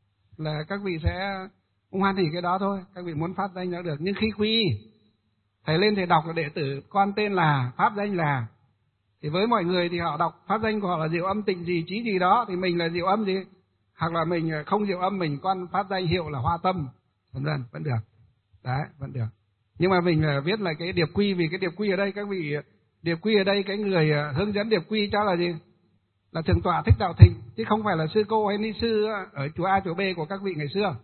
A: là các vị sẽ hoan hỉ cái đó thôi, các vị muốn pháp danh nó được. Nhưng khi quy thầy lên thầy đọc là đệ tử con tên là, pháp danh là, thì với mọi người thì họ đọc pháp danh của họ là Diệu Âm Tịnh gì chí gì đó, thì mình là Diệu Âm gì, hoặc là mình không Diệu Âm, mình con pháp danh hiệu là Hoa Tâm, vân vân, vẫn được. Đấy, vẫn được. Nhưng mà mình là viết là cái điệp quy, vì cái điệp quy ở đây các vị, điệp quy ở đây cái người hướng dẫn điệp quy cho là gì, là Thượng tọa Thích Đạo Thịnh, chứ không phải là sư cô hay ni sư ở chùa A chùa B của các vị ngày xưa.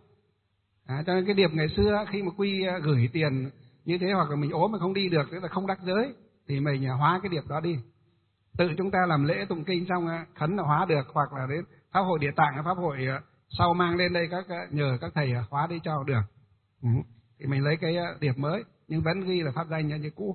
A: À, cho nên cái điệp ngày xưa khi mà quy gửi tiền như thế, hoặc là mình ốm mà không đi được, tức là không đắc giới, thì mình hóa cái điệp đó đi. Tự chúng ta làm lễ tụng kinh xong khấn là hóa được, hoặc là đến pháp hội Địa Tạng, pháp hội sau mang lên đây các nhờ các thầy hóa đi cho được. Ừ. Thì mình lấy cái điệp mới nhưng vẫn ghi là pháp danh như cũ.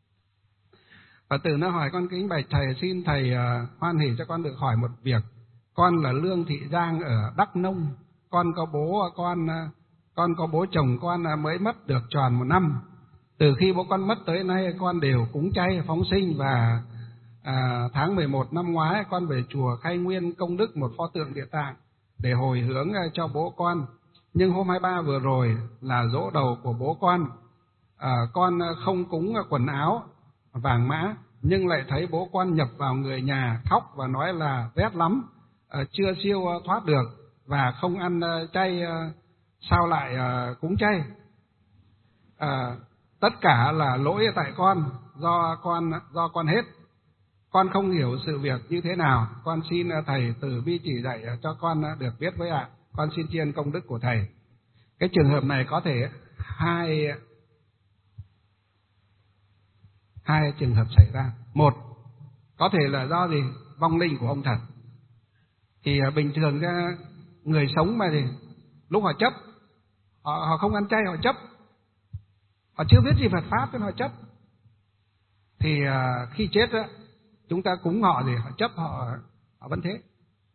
A: Phật tử nó hỏi: con kính bạch thầy, xin thầy uh, hoan hỉ cho con được hỏi một việc. Con là Lương Thị Giang ở Đắk Nông. Con có bố con uh, con có bố chồng con uh, mới mất được tròn một năm. Từ khi bố con mất tới nay con đều cúng chay phóng sinh, và à, tháng mười một năm ngoái con về chùa Khai Nguyên công đức một pho tượng Địa Tạng để hồi hướng uh, cho bố con. Nhưng hôm hai mươi ba vừa rồi là giỗ đầu của bố con, à, con không cúng quần áo vàng mã, nhưng lại thấy bố con nhập vào người nhà khóc và nói là rét lắm, à, chưa siêu thoát được và không ăn chay, sao lại à, cúng chay. À, tất cả là lỗi tại con, do con do con hết. Con không hiểu sự việc như thế nào, con xin thầy từ bi chỉ dạy cho con được biết với ạ. Con xin tri ân công đức của thầy. Cái trường hợp này có thể hai hai trường hợp xảy ra. Một, có thể là do gì, vong linh của ông thật. Thì bình thường ra người sống mà thì lúc họ chấp, họ, họ không ăn chay, họ chấp, họ chưa biết gì Phật pháp nên họ chấp. Thì khi chết á, chúng ta cúng họ thì họ chấp, họ họ vẫn thế.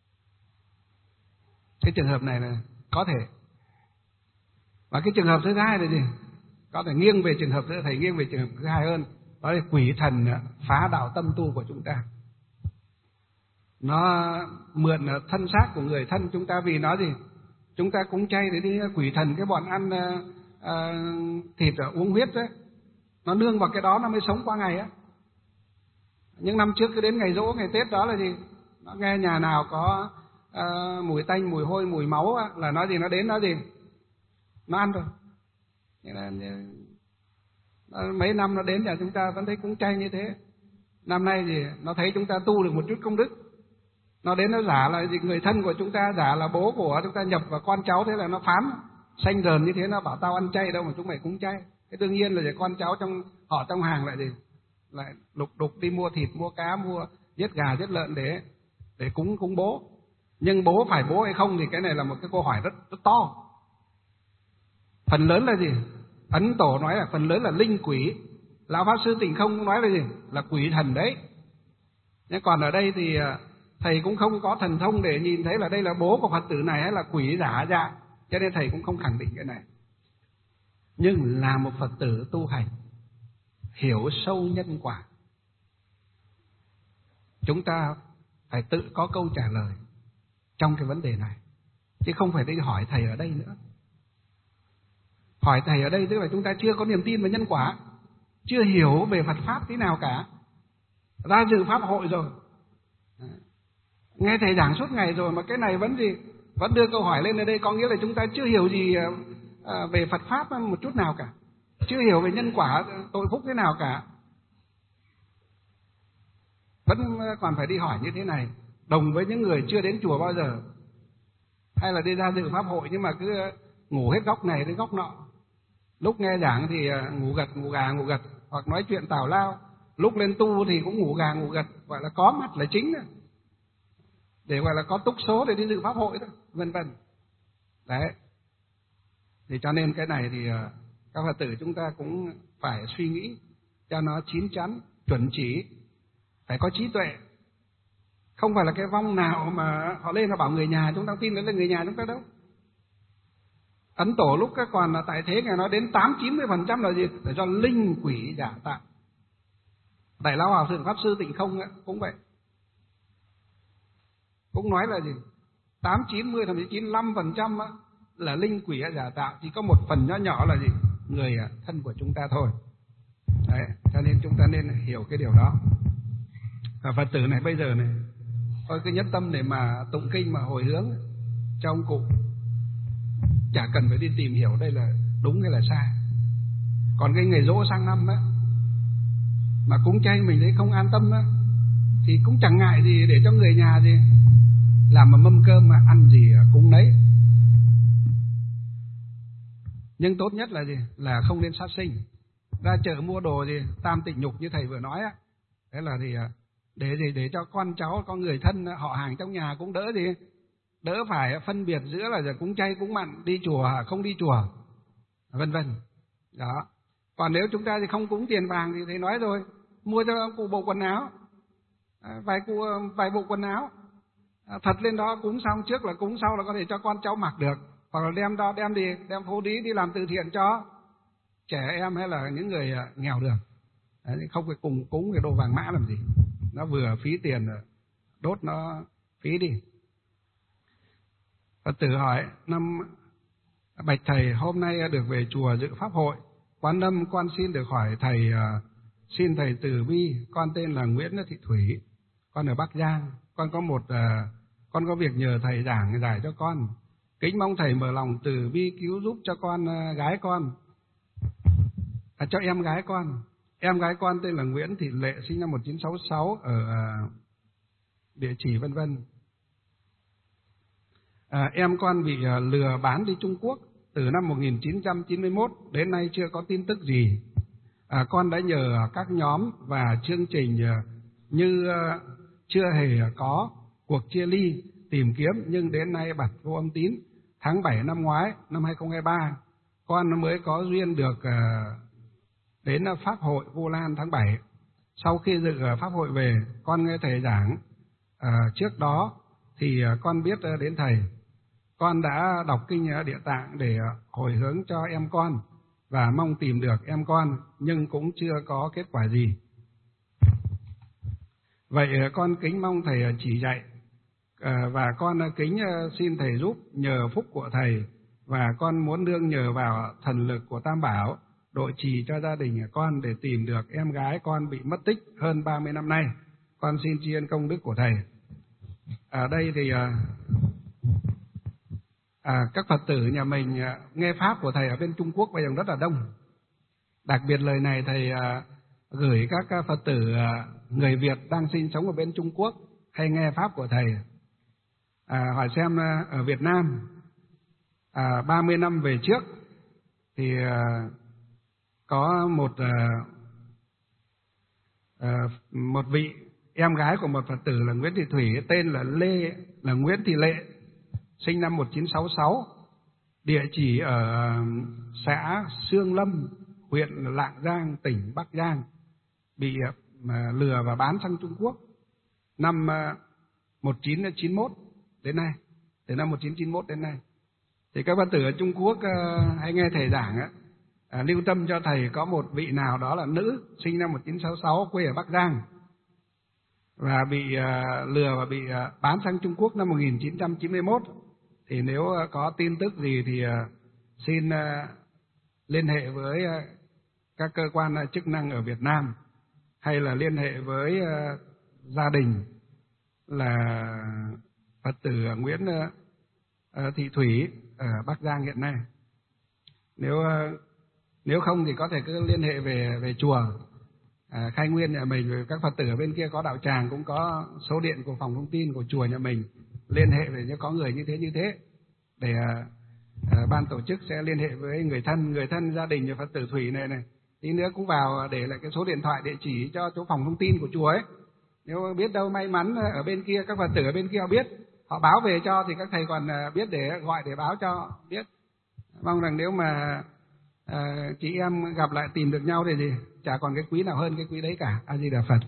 A: Cái trường hợp này là có thể. Và cái trường hợp thứ hai là gì? Có thể nghiêng về trường hợp thứ thầy nghiêng về trường hợp thứ hai hơn, đó là quỷ thần phá đạo tâm tu của chúng ta. Nó mượn thân xác của người thân chúng ta, vì nó gì? Chúng ta cúng chay để đi quỷ thần, cái bọn ăn uh, uh, thịt uh, uống huyết đấy, nó nương vào cái đó nó mới sống qua ngày á. Những năm trước cứ đến ngày giỗ, ngày Tết đó là gì? Nó nghe nhà nào có uh, mùi tanh, mùi hôi, mùi máu á, là nó gì? Nó đến nó gì? Nó ăn rồi. Nên là, nó, mấy năm nó đến nhà chúng ta vẫn thấy cúng chay như thế. Năm nay thì nó thấy chúng ta tu được một chút công đức, nó đến nó giả là gì? Người thân của chúng ta, giả là bố của chúng ta nhập vào con cháu, thế là nó phán xanh rờn như thế, nó bảo tao ăn chay đâu mà chúng mày cúng chay. Cái đương nhiên là con cháu trong họ trong hàng lại gì? Lại lục đục đi mua thịt, mua cá, mua giết gà, giết lợn để để cúng cúng bố. Nhưng bố phải bố hay không thì cái này là một cái câu hỏi rất rất to. Phần lớn là gì? Ấn Tổ nói là phần lớn là linh quỷ. Lão Pháp Sư Tịnh Không nói là gì? Là quỷ thần đấy. Nhưng còn ở đây thì thầy cũng không có thần thông để nhìn thấy là đây là bố của Phật tử này hay là quỷ giả dạ, cho nên thầy cũng không khẳng định cái này. Nhưng là một Phật tử tu hành, hiểu sâu nhân quả, chúng ta phải tự có câu trả lời trong cái vấn đề này, chứ không phải đi hỏi thầy ở đây nữa. Hỏi thầy ở đây tức là chúng ta chưa có niềm tin về nhân quả, chưa hiểu về Phật Pháp thế nào cả. Ra dự Pháp hội rồi, nghe thầy giảng suốt ngày rồi mà cái này vẫn gì vẫn đưa câu hỏi lên ở đây, có nghĩa là chúng ta chưa hiểu gì về Phật Pháp một chút nào cả, chưa hiểu về nhân quả tội phúc thế nào cả, vẫn còn phải đi hỏi như thế này. Đồng với những người chưa đến chùa bao giờ, hay là đi ra dự Pháp hội nhưng mà cứ ngủ hết góc này đến góc nọ, lúc nghe giảng thì ngủ gật ngủ gà ngủ gật, hoặc nói chuyện tào lao, lúc lên tu thì cũng ngủ gà ngủ gật, gọi là có mặt là chính đó, để gọi là có túc số để đi dự Pháp hội đó, vân vân. Đấy, thì cho nên cái này thì các Phật tử chúng ta cũng phải suy nghĩ cho nó chín chắn, chuẩn chỉ, phải có trí tuệ. Không phải là cái vong nào mà họ lên họ bảo người nhà chúng ta tin đấy là người nhà chúng ta đâu. Ấn Tổ lúc còn là tại thế Ngài nói đến tám chín mươi phần trăm là gì? Là do linh quỷ giả tạo. Đại Lão Hòa Thượng Pháp Sư Tịnh Không ấy, cũng vậy, cũng nói là gì? tám chín mươi thậm chí chín mươi lăm phần trăm là linh quỷ giả tạo, chỉ có một phần nhỏ nhỏ là gì? Người thân của chúng ta thôi. Đấy, cho nên chúng ta nên hiểu cái điều đó. Và Phật tử này bây giờ này, thôi cứ nhất tâm để mà tụng kinh mà hồi hướng cho ông cụ, chả cần phải đi tìm hiểu đây là đúng hay là sai. Còn cái ngày giỗ sang năm á, mà cúng chay mình thấy không an tâm á, thì cũng chẳng ngại gì để cho người nhà gì làm mà mâm cơm mà ăn gì cúng nấy. Nhưng tốt nhất là gì? Là không nên sát sinh. Ra chợ mua đồ gì tam tịnh nhục như thầy vừa nói á, thế là thì để gì để cho con cháu, con người thân họ hàng trong nhà cũng đỡ gì, đỡ phải phân biệt giữa là giờ cúng chay cúng mặn, đi chùa không đi chùa, vân vân. Đó. Còn nếu chúng ta thì không cúng tiền vàng thì thầy nói rồi, mua cho ông cụ bộ quần áo, vài cụ vài bộ quần áo thật lên đó, cúng xong trước là cúng sau là có thể cho con cháu mặc được, hoặc là đem đó đem đi đem phố đi đi làm từ thiện cho trẻ em hay là những người nghèo được. Đấy, không phải cùng cúng cái đồ vàng mã làm gì, nó vừa phí tiền đốt nó phí đi. Phật tử hỏi: năm bạch thầy, hôm nay được về chùa dự pháp hội Quán Âm, con xin được hỏi thầy, xin thầy từ bi, con tên là Nguyễn Thị Thủy, con ở Bắc Giang, con có một con có việc nhờ thầy giảng giải cho con, kính mong thầy mở lòng từ bi cứu giúp cho con gái con, à, cho em gái con. Em gái con tên là Nguyễn Thị Lệ, sinh năm một nghìn chín trăm sáu mươi sáu, ở uh, địa chỉ vân vân. À, em con bị uh, lừa bán đi Trung Quốc từ năm một nghìn chín trăm chín mươi mốt, đến nay chưa có tin tức gì. À, con đã nhờ các nhóm và chương trình uh, như uh, chưa hề có cuộc chia ly tìm kiếm, nhưng đến nay bật vô âm tín. Tháng bảy năm ngoái, năm hai không hai ba, con mới có duyên được uh, đến Pháp hội Vu Lan tháng bảy. Sau khi dự Pháp hội về, con nghe thầy giảng. À, trước đó thì con biết đến thầy. Con đã đọc kinh Địa Tạng để hồi hướng cho em con và mong tìm được em con, nhưng cũng chưa có kết quả gì. Vậy con kính mong thầy chỉ dạy, à, và con kính xin thầy giúp nhờ phúc của thầy, và con muốn nương nhờ vào thần lực của Tam Bảo độ trì cho gia đình con để tìm được em gái con bị mất tích hơn ba mươi năm nay. Con xin tri ân công đức của thầy. Ở đây thì à, à, các Phật tử nhà mình à, nghe pháp của thầy ở bên Trung Quốc bây giờ rất là đông. Đặc biệt lời này thầy à, gửi các Phật tử à, người Việt đang sinh sống ở bên Trung Quốc hay nghe pháp của thầy. À, hỏi xem à, ở Việt Nam à, ba mươi năm về trước thì à, có một uh, uh, một vị em gái của một Phật tử là Nguyễn Thị Thủy, tên là Lê là Nguyễn Thị Lệ, sinh năm một nghìn chín trăm sáu mươi sáu, địa chỉ ở uh, xã Sương Lâm, huyện Lạng Giang, tỉnh Bắc Giang, bị uh, lừa và bán sang Trung Quốc năm uh, một nghìn chín trăm chín mươi mốt đến nay, từ năm một nghìn chín trăm chín mươi mốt đến nay. Thì các Phật tử ở Trung Quốc uh, hay nghe thầy giảng á, À, lưu tâm cho thầy có một vị nào đó là nữ, sinh năm một nghìn chín trăm sáu mươi sáu, quê ở Bắc Giang. và bị uh, lừa và bị uh, bán sang Trung Quốc năm một nghìn chín trăm chín mươi mốt. Thì nếu uh, có tin tức gì thì uh, xin uh, liên hệ với uh, các cơ quan uh, chức năng ở Việt Nam, hay là liên hệ với uh, gia đình là Phật tử Nguyễn uh, uh, Thị Thủy ở Bắc Giang hiện nay. Nếu uh, nếu không thì có thể cứ liên hệ về về chùa À, Khai Nguyên nhà mình, các Phật tử ở bên kia có đạo tràng cũng có số điện của phòng thông tin của chùa nhà mình, liên hệ về nếu có người như thế như thế để à, à, ban tổ chức sẽ liên hệ với người thân người thân gia đình nhà Phật tử Thủy này này, tí nữa cũng vào để lại cái số điện thoại địa chỉ cho chỗ phòng thông tin của chùa ấy. Nếu biết đâu may mắn ở bên kia các Phật tử ở bên kia họ biết, họ báo về cho thì các thầy còn biết để gọi để báo cho biết. Mong rằng nếu mà à, chị em gặp lại tìm được nhau thì gì chả còn cái quý nào hơn cái quý đấy cả. A Di Đà Phật.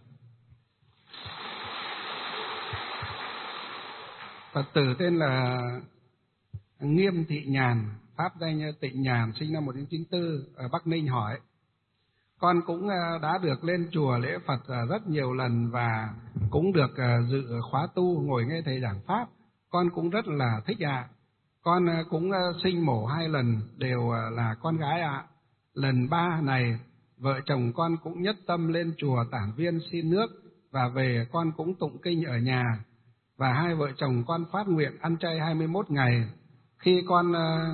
A: Phật tử tên là Nghiêm Thị Nhàn, pháp danh Tịnh Nhàn, sinh năm một nghìn chín trăm chín mươi tư ở Bắc Ninh hỏi: con cũng đã được lên chùa lễ Phật rất nhiều lần và cũng được dự khóa tu ngồi nghe thầy giảng pháp, con cũng rất là thích ạ. À. Con cũng sinh mổ hai lần đều là con gái ạ. À. Lần ba này vợ chồng con cũng nhất tâm lên chùa Tản Viên xin nước và về con cũng tụng kinh ở nhà, và hai vợ chồng con phát nguyện ăn chay hai mươi mốt ngày. Khi con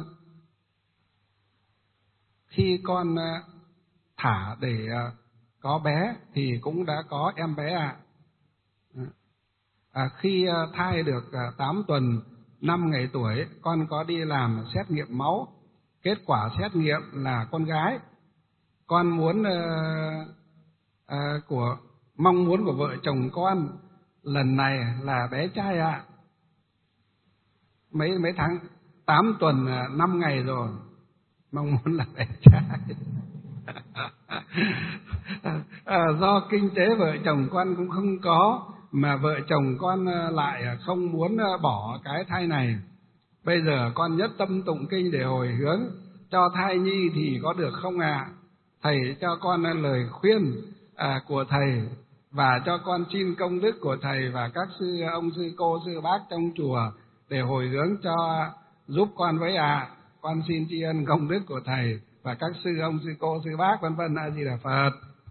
A: khi con thả để có bé thì cũng đã có em bé ạ. À. À, khi thai được tám tuần năm ngày tuổi, con có đi làm xét nghiệm máu, kết quả xét nghiệm là con gái. Con muốn uh, uh, của mong muốn của vợ chồng con lần này là bé trai ạ. À. Mấy mấy tháng tám tuần năm ngày rồi, mong muốn là bé trai. à, do kinh tế vợ chồng con cũng không có, mà vợ chồng con lại không muốn bỏ cái thai này. Bây giờ con nhất tâm tụng kinh để hồi hướng cho thai nhi thì có được không ạ? À? Thầy cho con lời khuyên à, của thầy, và cho con xin công đức của thầy và các sư ông sư cô sư bác trong chùa để hồi hướng cho giúp con với ạ. À. Con xin tri ân công đức của thầy và các sư ông sư cô sư bác vân vân. A Di Đà Phật.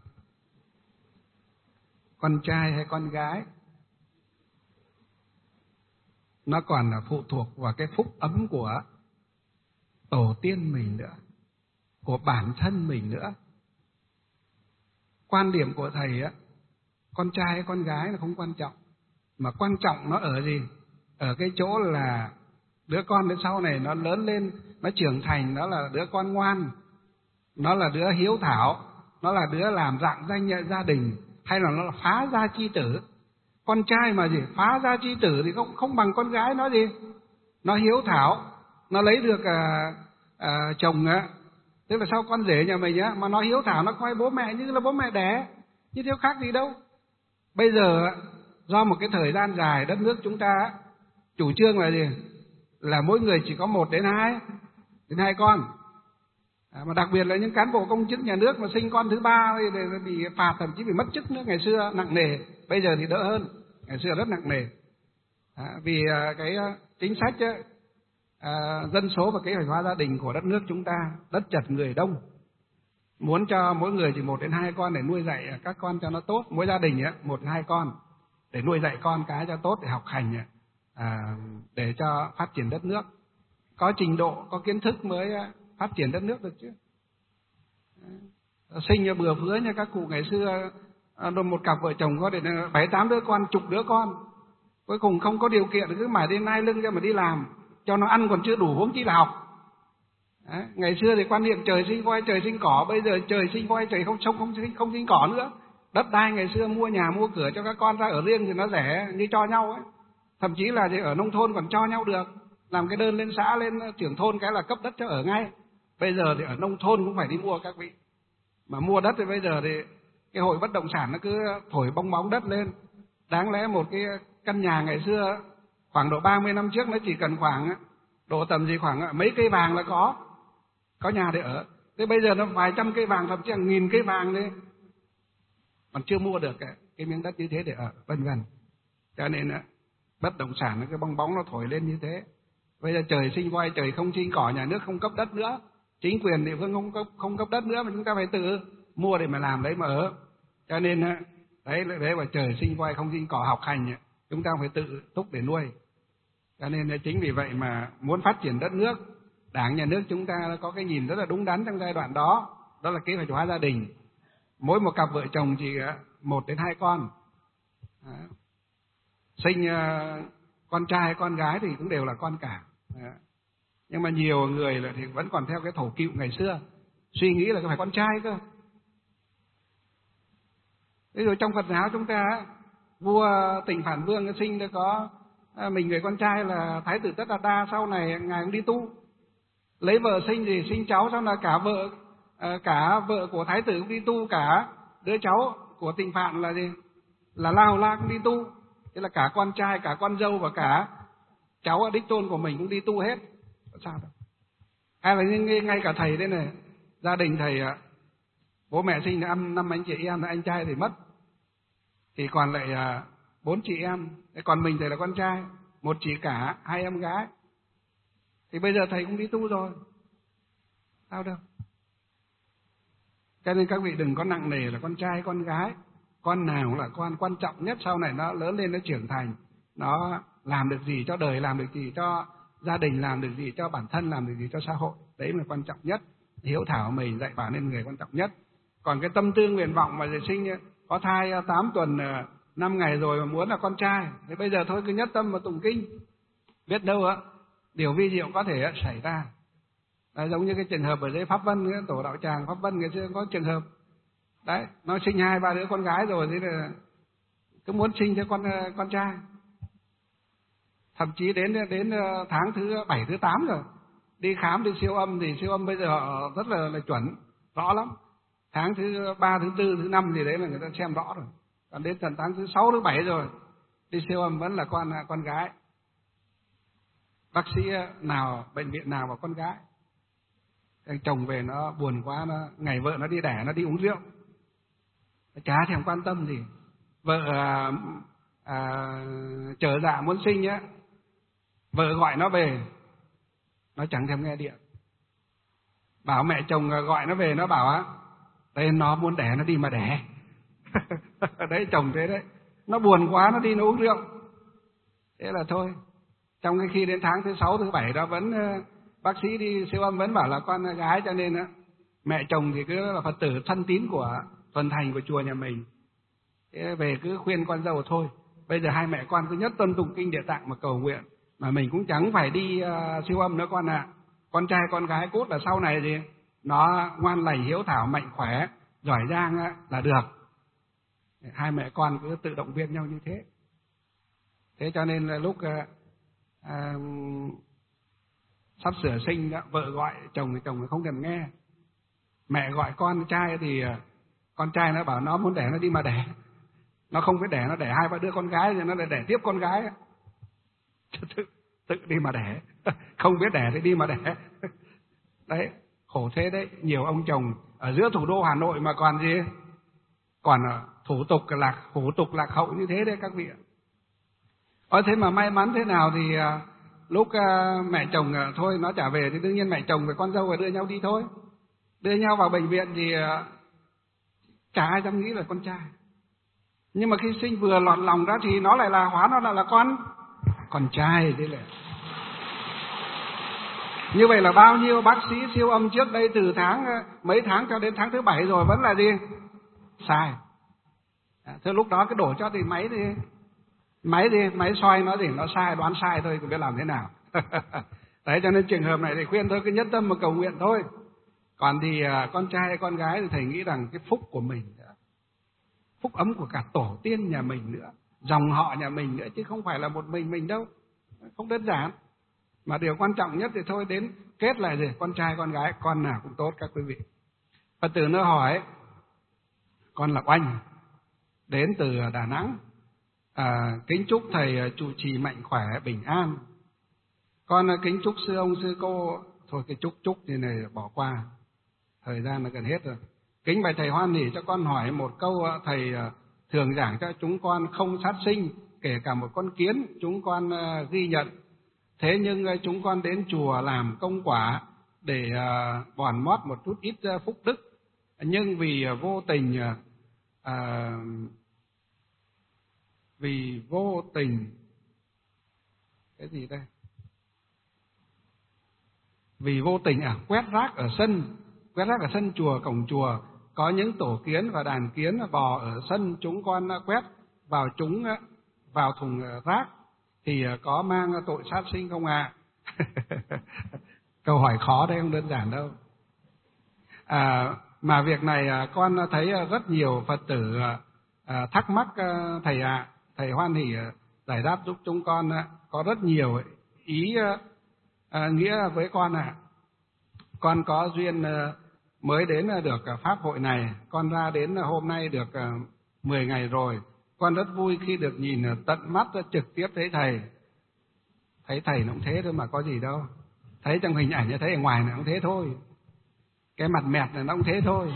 A: Con trai hay con gái nó còn là phụ thuộc vào cái phúc ấm của tổ tiên mình nữa, của bản thân mình nữa. Quan điểm của thầy á, con trai hay con gái là không quan trọng, mà quan trọng nó ở gì? Ở cái chỗ là đứa con đến sau này nó lớn lên, nó trưởng thành, nó là đứa con ngoan, nó là đứa hiếu thảo, nó là đứa làm rạng danh gia đình, hay là nó là phá gia chi tử. Con trai mà gì phá gia chi tử thì không không bằng con gái nó gì. Nó hiếu thảo, nó lấy được à, à, chồng á. Thế mà sao con rể nhà mình á mà nó hiếu thảo, nó coi bố mẹ như là bố mẹ đẻ, chứ thiếu khác gì đâu. Bây giờ do một cái thời gian dài đất nước chúng ta chủ trương là gì? Là mỗi người chỉ có một đến hai đến hai con. À, mà đặc biệt là những cán bộ công chức nhà nước mà sinh con thứ ba thì bị phạt, thậm chí bị mất chức nữa. Ngày xưa nặng nề, bây giờ thì đỡ hơn, ngày xưa rất nặng nề. À, vì à, cái à, chính sách á, à, dân số và kế hoạch hóa gia đình của đất nước chúng ta, đất chật người đông, muốn cho mỗi người chỉ một đến hai con để nuôi dạy các con cho nó tốt. Mỗi gia đình á, một đến hai con để nuôi dạy con cái cho tốt, để học hành, à, để cho phát triển đất nước. Có trình độ, có kiến thức mới phát triển đất nước được chứ. Sinh như bừa phứa như các cụ ngày xưa, một cặp vợ chồng có đến bảy tám đứa con, chục đứa con, cuối cùng không có điều kiện cứ mải đến nai lưng ra mà đi làm, cho nó ăn còn chưa đủ huống chi là học. Đấy. Ngày xưa thì quan niệm trời sinh voi trời sinh cỏ, bây giờ trời sinh voi trời không sông không sinh không sinh cỏ nữa. Đất đai ngày xưa mua nhà mua cửa cho các con ra ở riêng thì nó rẻ như cho nhau ấy, thậm chí là ở nông thôn còn cho nhau được, làm cái đơn lên xã lên trưởng thôn cái là cấp đất cho ở ngay. Bây giờ thì ở nông thôn cũng phải đi mua các vị, mà mua đất thì bây giờ thì cái hội bất động sản nó cứ thổi bong bóng đất lên. Đáng lẽ một cái căn nhà ngày xưa khoảng độ ba mươi năm trước nó chỉ cần khoảng độ tầm gì khoảng mấy cây vàng là có có nhà để ở. Thế bây giờ nó vài trăm cây vàng, thậm chí là nghìn cây vàng đi. còn chưa mua được cái, cái miếng đất như thế để ở, vân vân. Cho nên bất động sản nó cái bong bóng nó thổi lên như thế. Bây giờ trời sinh voi trời không sinh cỏ, nhà nước không cấp đất nữa, chính quyền địa phương không cấp không cấp đất nữa, mà chúng ta phải tự mua để mà làm đấy mà ở. Cho nên đấy đấy là trời sinh voi không sinh cỏ, học hành chúng ta phải tự túc để nuôi. Cho nên chính vì vậy mà muốn phát triển đất nước, Đảng nhà nước chúng ta có cái nhìn rất là đúng đắn trong giai đoạn đó, đó là kế hoạch hóa gia đình. Mỗi một cặp vợ chồng chỉ một đến hai con, đó. Sinh uh, con trai con gái thì cũng đều là con cả. Đó. Nhưng mà nhiều người là thì vẫn còn theo cái thổ cựu ngày xưa, suy nghĩ là phải con trai cơ. Thế rồi trong Phật giáo chúng ta, vua Tịnh Phản Vương sinh đã có à, mình người con trai là Thái tử Tất Đạt Đa, sau này ngài cũng đi tu, lấy vợ sinh thì sinh cháu, sau là cả vợ à, cả vợ của Thái tử cũng đi tu, cả đứa cháu của Tịnh Phạn là gì là La Hầu La cũng đi tu. Thế là cả con trai, cả con dâu và cả cháu ở đích tôn của mình cũng đi tu hết. Sao đâu? Hay là ngay cả thầy đây này, gia đình thầy bố mẹ sinh là năm anh chị em, là anh trai thì mất, thì còn lại bốn chị em, còn mình thầy là con trai, một chị cả, hai em gái. Thì bây giờ thầy cũng đi tu rồi, sao đâu? Cho nên các vị đừng có nặng nề là con trai con gái, con nào là con quan trọng nhất, sau này nó lớn lên nó trưởng thành, nó làm được gì cho đời, làm được gì cho gia đình, làm được gì cho bản thân, làm được gì cho xã hội, đấy là quan trọng nhất. Hiếu thảo mình dạy bảo nên người quan trọng nhất. Còn cái tâm tư nguyện vọng mà sinh có thai tám tuần năm ngày rồi mà muốn là con trai, thì bây giờ thôi cứ nhất tâm mà tụng kinh, biết đâu á điều vi diệu có thể xảy ra. Là giống như cái trường hợp ở dưới Pháp Vân, cái tổ đạo tràng Pháp Vân ngày xưa có trường hợp đấy, nó sinh hai ba đứa con gái rồi, thế là cứ muốn sinh cho con con trai. Thậm chí đến đến tháng thứ bảy thứ tám rồi, đi khám đi siêu âm thì siêu âm bây giờ họ rất là, là chuẩn, rõ lắm. Tháng thứ ba thứ tư thứ năm gì đấy là người ta xem rõ rồi. Còn đến tận tháng thứ sáu thứ bảy rồi, đi siêu âm vẫn là con con gái. Bác sĩ nào bệnh viện nào mà con gái. Thằng chồng về nó buồn quá, nó ngày vợ nó đi đẻ nó đi uống rượu, chả thèm quan tâm gì. Vợ à, à, trở dạ muốn sinh nhá, vợ gọi nó về nó chẳng thèm nghe điện. Bảo mẹ chồng gọi nó về, nó bảo á đây nó muốn đẻ nó đi mà đẻ. Đấy chồng thế đấy, nó buồn quá nó đi nó uống rượu. Thế là thôi. Trong cái khi đến tháng thứ sáu thứ bảy đó vẫn bác sĩ đi siêu âm vẫn bảo là con gái, cho nên á mẹ chồng thì cứ là Phật tử thân tín của tuần thành của chùa nhà mình. Thế về cứ khuyên con dâu thôi, bây giờ hai mẹ con cứ nhất tâm tụng kinh Địa Tạng mà cầu nguyện, mà mình cũng chẳng phải đi uh, siêu âm nữa con ạ. À. Con trai con gái cốt là sau này gì nó ngoan lành hiếu thảo mạnh khỏe giỏi giang á, là được. Hai mẹ con cứ tự động viên nhau như thế. Thế cho nên là lúc uh, uh, sắp sửa sinh đó, vợ gọi chồng thì chồng không thèm nghe. Mẹ gọi con trai thì uh, con trai nó bảo nó muốn đẻ nó đi mà đẻ. Nó không biết đẻ, nó đẻ hai ba đứa con gái rồi nó lại đẻ tiếp con gái. Tự, tự đi mà đẻ. Không biết đẻ thì đi mà đẻ. Đấy, khổ thế đấy. Nhiều ông chồng ở giữa thủ đô Hà Nội mà còn gì, còn thủ tục lạc thủ tục lạc hậu như thế đấy các vị ạ. Ở thế mà may mắn thế nào thì uh, lúc uh, mẹ chồng uh, thôi nó trả về thì đương nhiên mẹ chồng và con dâu phải đưa nhau đi thôi. Đưa nhau vào bệnh viện thì uh, chả ai dám nghĩ là con trai. Nhưng mà khi sinh vừa lọt lòng ra thì nó lại là hóa nó là, là con con trai. Thế là như vậy là bao nhiêu bác sĩ siêu âm trước đây từ tháng mấy tháng cho đến tháng thứ bảy rồi vẫn là gì sai. À, thế lúc đó cái đổ cho thì máy thì máy thì máy soi nó thì nó sai, đoán sai thôi, không biết làm thế nào. Đấy, cho nên trường hợp này thì khuyên thôi cứ nhất tâm mà cầu nguyện thôi. Còn thì à, con trai hay con gái thì thầy nghĩ rằng cái phúc của mình nữa, phúc ấm của cả tổ tiên nhà mình nữa, dòng họ nhà mình nữa, chứ không phải là một mình mình đâu, không đơn giản. Mà điều quan trọng nhất thì thôi đến kết lại gì, con trai con gái con nào cũng tốt các quý vị. Phật tử nó hỏi, con là Oanh, đến từ Đà Nẵng, à, kính chúc thầy trụ trì mạnh khỏe bình an. Con kính chúc sư ông sư cô, thôi cái chúc chúc như này bỏ qua, thời gian nó gần hết rồi. Kính bạch thầy hoan hỉ cho con hỏi một câu, thầy thường giảng cho chúng con không sát sinh, kể cả một con kiến chúng con ghi nhận. Thế nhưng chúng con đến chùa làm công quả để bòn mót một chút ít phúc đức, nhưng vì vô tình à, vì vô tình cái gì đây vì vô tình à quét rác ở sân quét rác ở sân chùa, cổng chùa có những tổ kiến và đàn kiến bò ở sân, chúng con quét vào chúng vào thùng rác thì có mang tội sát sinh không ạ? À? Câu hỏi khó đây, không đơn giản đâu. À, mà việc này con thấy rất nhiều Phật tử à, thắc mắc thầy ạ. À, thầy hoan hỉ giải đáp giúp chúng con, có rất nhiều ý à, nghĩa với con ạ. À. Con có duyên mới đến được pháp hội này, con ra đến hôm nay được mười ngày rồi. Con rất vui khi được nhìn tận mắt trực tiếp thấy thầy. Thấy thầy nó cũng thế thôi mà có gì đâu. Thấy trong hình ảnh, thấy ở ngoài nó cũng thế thôi. Cái mặt mẹt này nó cũng thế thôi.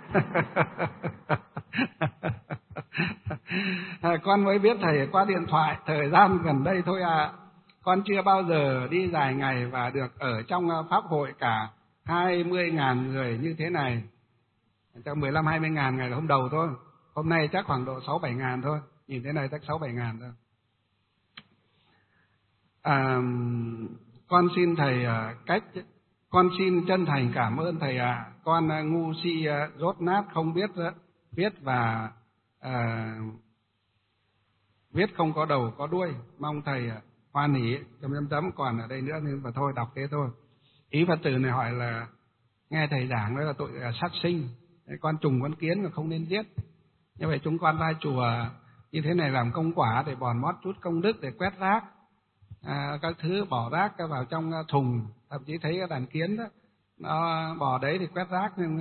A: Con mới biết thầy qua điện thoại thời gian gần đây thôi à. Con chưa bao giờ đi dài ngày và được ở trong pháp hội cả hai mươi ngàn người như thế này. Trong mười lăm hai mươi ngàn ngày là hôm đầu thôi. Hôm nay chắc khoảng độ sáu bảy ngàn thôi. Nhìn thế này chắc sáu bảy ngàn thôi. À, con xin thầy cách con xin chân thành cảm ơn thầy ạ. À. Con ngu si rốt nát không biết viết và à, viết không có đầu có đuôi. Mong thầy hoan hỉ chấm chấm chấm còn ở đây nữa nhưng mà thôi đọc thế thôi. Ý Phật tử này hỏi là nghe thầy giảng đó là tội sát sinh, con trùng con kiến mà không nên giết. Như vậy chúng con ra chùa như thế này làm công quả để bòn mót chút công đức, để quét rác à, các thứ, bỏ rác vào trong thùng. Thậm chí thấy cái đàn kiến đó nó bỏ đấy thì quét rác nhưng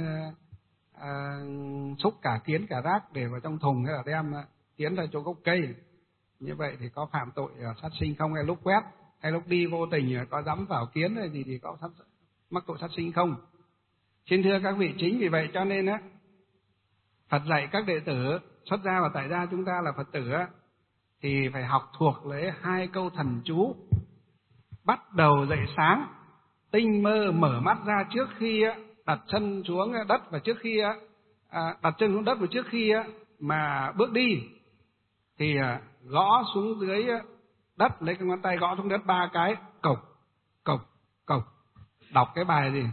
A: à, xúc cả kiến cả rác để vào trong thùng, hay là đem kiến ra chỗ gốc cây. Như vậy thì có phạm tội sát sinh không? Hay lúc quét hay lúc đi vô tình có dẫm vào kiến hay gì thì có sát, mắc tội sát sinh không? Xin thưa các vị, chính vì vậy cho nên á, Phật dạy các đệ tử xuất gia và tại gia chúng ta là Phật tử á, thì phải học thuộc lấy hai câu thần chú. Bắt đầu dậy sáng, tinh mơ mở mắt ra trước khi đặt chân xuống đất, và trước khi à, đặt chân xuống đất và trước khi mà bước đi thì gõ xuống dưới đất, lấy cái ngón tay gõ xuống đất ba cái, cộc cộc cộc, đọc cái bài gì?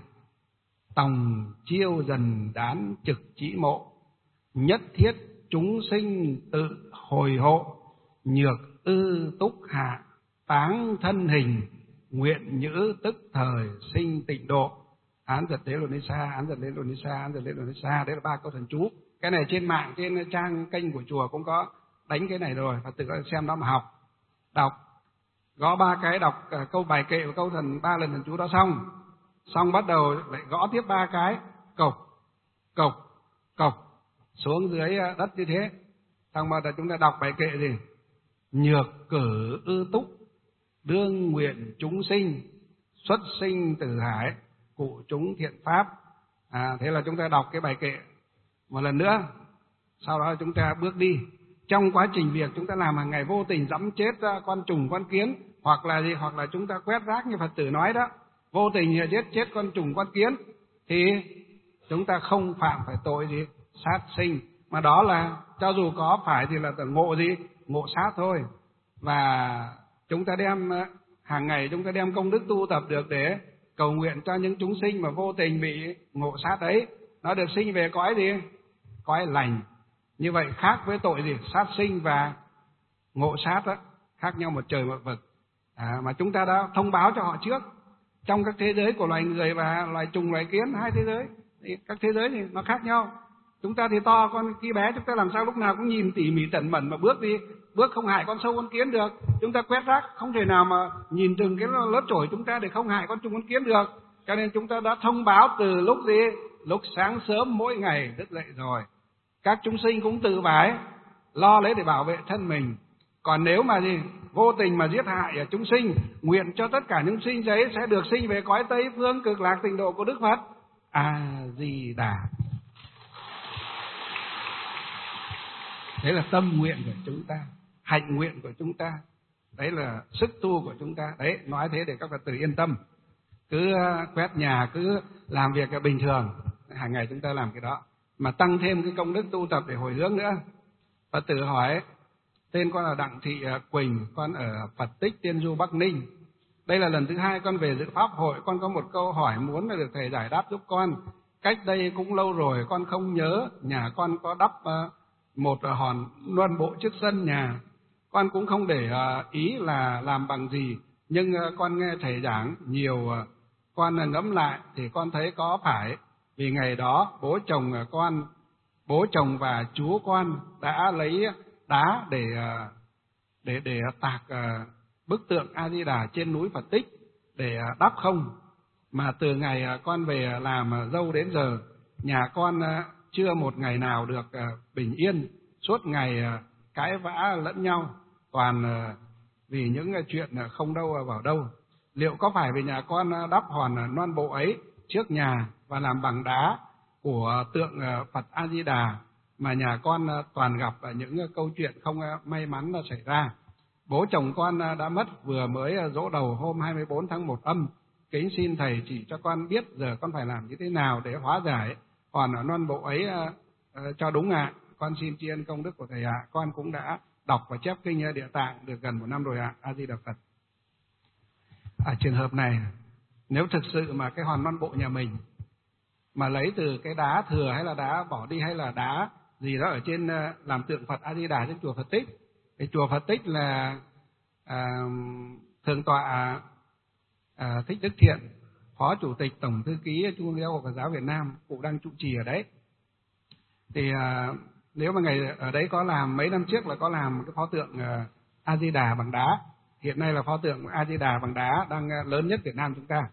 A: Tòng chiêu dần đán trực chỉ mộ, nhất thiết chúng sinh tự hồi hộ, nhược ư túc hạ táng thân hình, nguyện nhữ tức thời sinh tịnh độ. Án giật đế lô ni sa, án giật đế lô ni sa, án giật đế lô ni sa. Đấy là ba câu thần chú. Cái này trên mạng, trên trang kênh của chùa cũng có đánh cái này rồi, và tự xem đó mà học. Đọc gõ ba cái, đọc câu bài kệ và câu thần ba lần thần chú đó xong, xong bắt đầu lại gõ tiếp ba cái, cộc cộc cộc xuống dưới đất như thế. Xong bắt đầu chúng ta đọc bài kệ gì? Nhược cử ư túc, đương nguyện chúng sinh, xuất sinh từ hải, cụ chúng thiện pháp. À, thế là chúng ta đọc cái bài kệ một lần nữa. Sau đó chúng ta bước đi. Trong quá trình việc chúng ta làm hàng ngày vô tình dẫm chết con trùng con kiến, hoặc là gì, hoặc là chúng ta quét rác như Phật tử nói đó, vô tình giết chết con trùng con kiến, thì chúng ta không phạm phải tội gì sát sinh, mà đó là cho dù có phải thì là ngộ gì, ngộ sát thôi. Và chúng ta đem hàng ngày chúng ta đem công đức tu tập được để cầu nguyện cho những chúng sinh mà vô tình bị ngộ sát ấy, nó được sinh về cõi gì, cõi lành. Như vậy khác với tội gì, sát sinh và ngộ sát đó, khác nhau một trời một vực. À, mà chúng ta đã thông báo cho họ trước. Trong các thế giới của loài người và loài trùng loài kiến, hai thế giới thì các thế giới thì nó khác nhau. Chúng ta thì to, con khi bé chúng ta làm sao lúc nào cũng nhìn tỉ mỉ tẩn mẩn mà bước đi, bước không hại con sâu con kiến được. Chúng ta quét rác không thể nào mà nhìn từng cái lớp chổi chúng ta để không hại con trùng con kiến được. Cho nên chúng ta đã thông báo từ lúc gì, lúc sáng sớm mỗi ngày thức dậy rồi. Các chúng sinh cũng tự phải lo lấy để bảo vệ thân mình. Còn nếu mà gì vô tình mà giết hại ở chúng sinh, nguyện cho tất cả những sinh ấy sẽ được sinh về cõi Tây Phương cực lạc tịnh độ của Đức Phật. A Di Đà. Đấy là tâm nguyện của chúng ta, hạnh nguyện của chúng ta, đấy là sức tu của chúng ta. Đấy, nói thế để các Phật tử yên tâm. Cứ quét nhà, cứ làm việc bình thường, hàng ngày chúng ta làm cái đó, mà tăng thêm cái công đức tu tập để hồi hướng nữa. Phật tử hỏi, tên con là Đặng Thị Quỳnh, con ở Phật Tích Tiên Du Bắc Ninh. Đây là lần thứ hai con về dự pháp hội, con có một câu hỏi muốn là được thầy giải đáp giúp con. Cách đây cũng lâu rồi con không nhớ, nhà con có đắp một hòn luân bộ trước sân nhà, con cũng không để ý là làm bằng gì, nhưng con nghe thầy giảng nhiều, con ngẫm lại thì con thấy có phải vì ngày đó bố chồng con, bố chồng và chú con đã lấy đá để để để tạc bức tượng A Di Đà trên núi Phật Tích để đắp không, mà từ ngày con về làm dâu đến giờ, nhà con chưa một ngày nào được bình yên, suốt ngày cãi vã lẫn nhau, toàn vì những chuyện không đâu vào đâu. Liệu có phải vì nhà con đắp hòn non bộ ấy trước nhà và làm bằng đá của tượng Phật A Di Đà mà nhà con toàn gặp những câu chuyện không may mắn xảy ra? Bố chồng con đã mất vừa mới giỗ đầu hôm hai mươi bốn tháng một âm. Kính xin thầy chỉ cho con biết giờ con phải làm như thế nào để hóa giải hòn non bộ ấy cho đúng ạ. Con xin tri ân công đức của thầy ạ. À. Con cũng đã đọc và chép kinh Địa Tạng được gần một năm rồi ạ. À. A Di Đà Phật. Ở trường hợp này, nếu thực sự mà cái hòn non bộ nhà mình mà lấy từ cái đá thừa hay là đá bỏ đi hay là đá gì đó ở trên làm tượng Phật A Di Đà trên chùa Phật Tích, cái chùa Phật Tích là à, thượng tọa à, Thích Đức Thiện, phó chủ tịch tổng thư ký Trung ương Giáo hội Phật giáo Việt Nam, cụ đang trụ trì ở đấy. Thì à, nếu mà ngày ở đấy có làm, mấy năm trước là có làm cái pho tượng à, A Di Đà bằng đá. Hiện nay là pho tượng A Di Đà bằng đá đang lớn nhất Việt Nam chúng ta.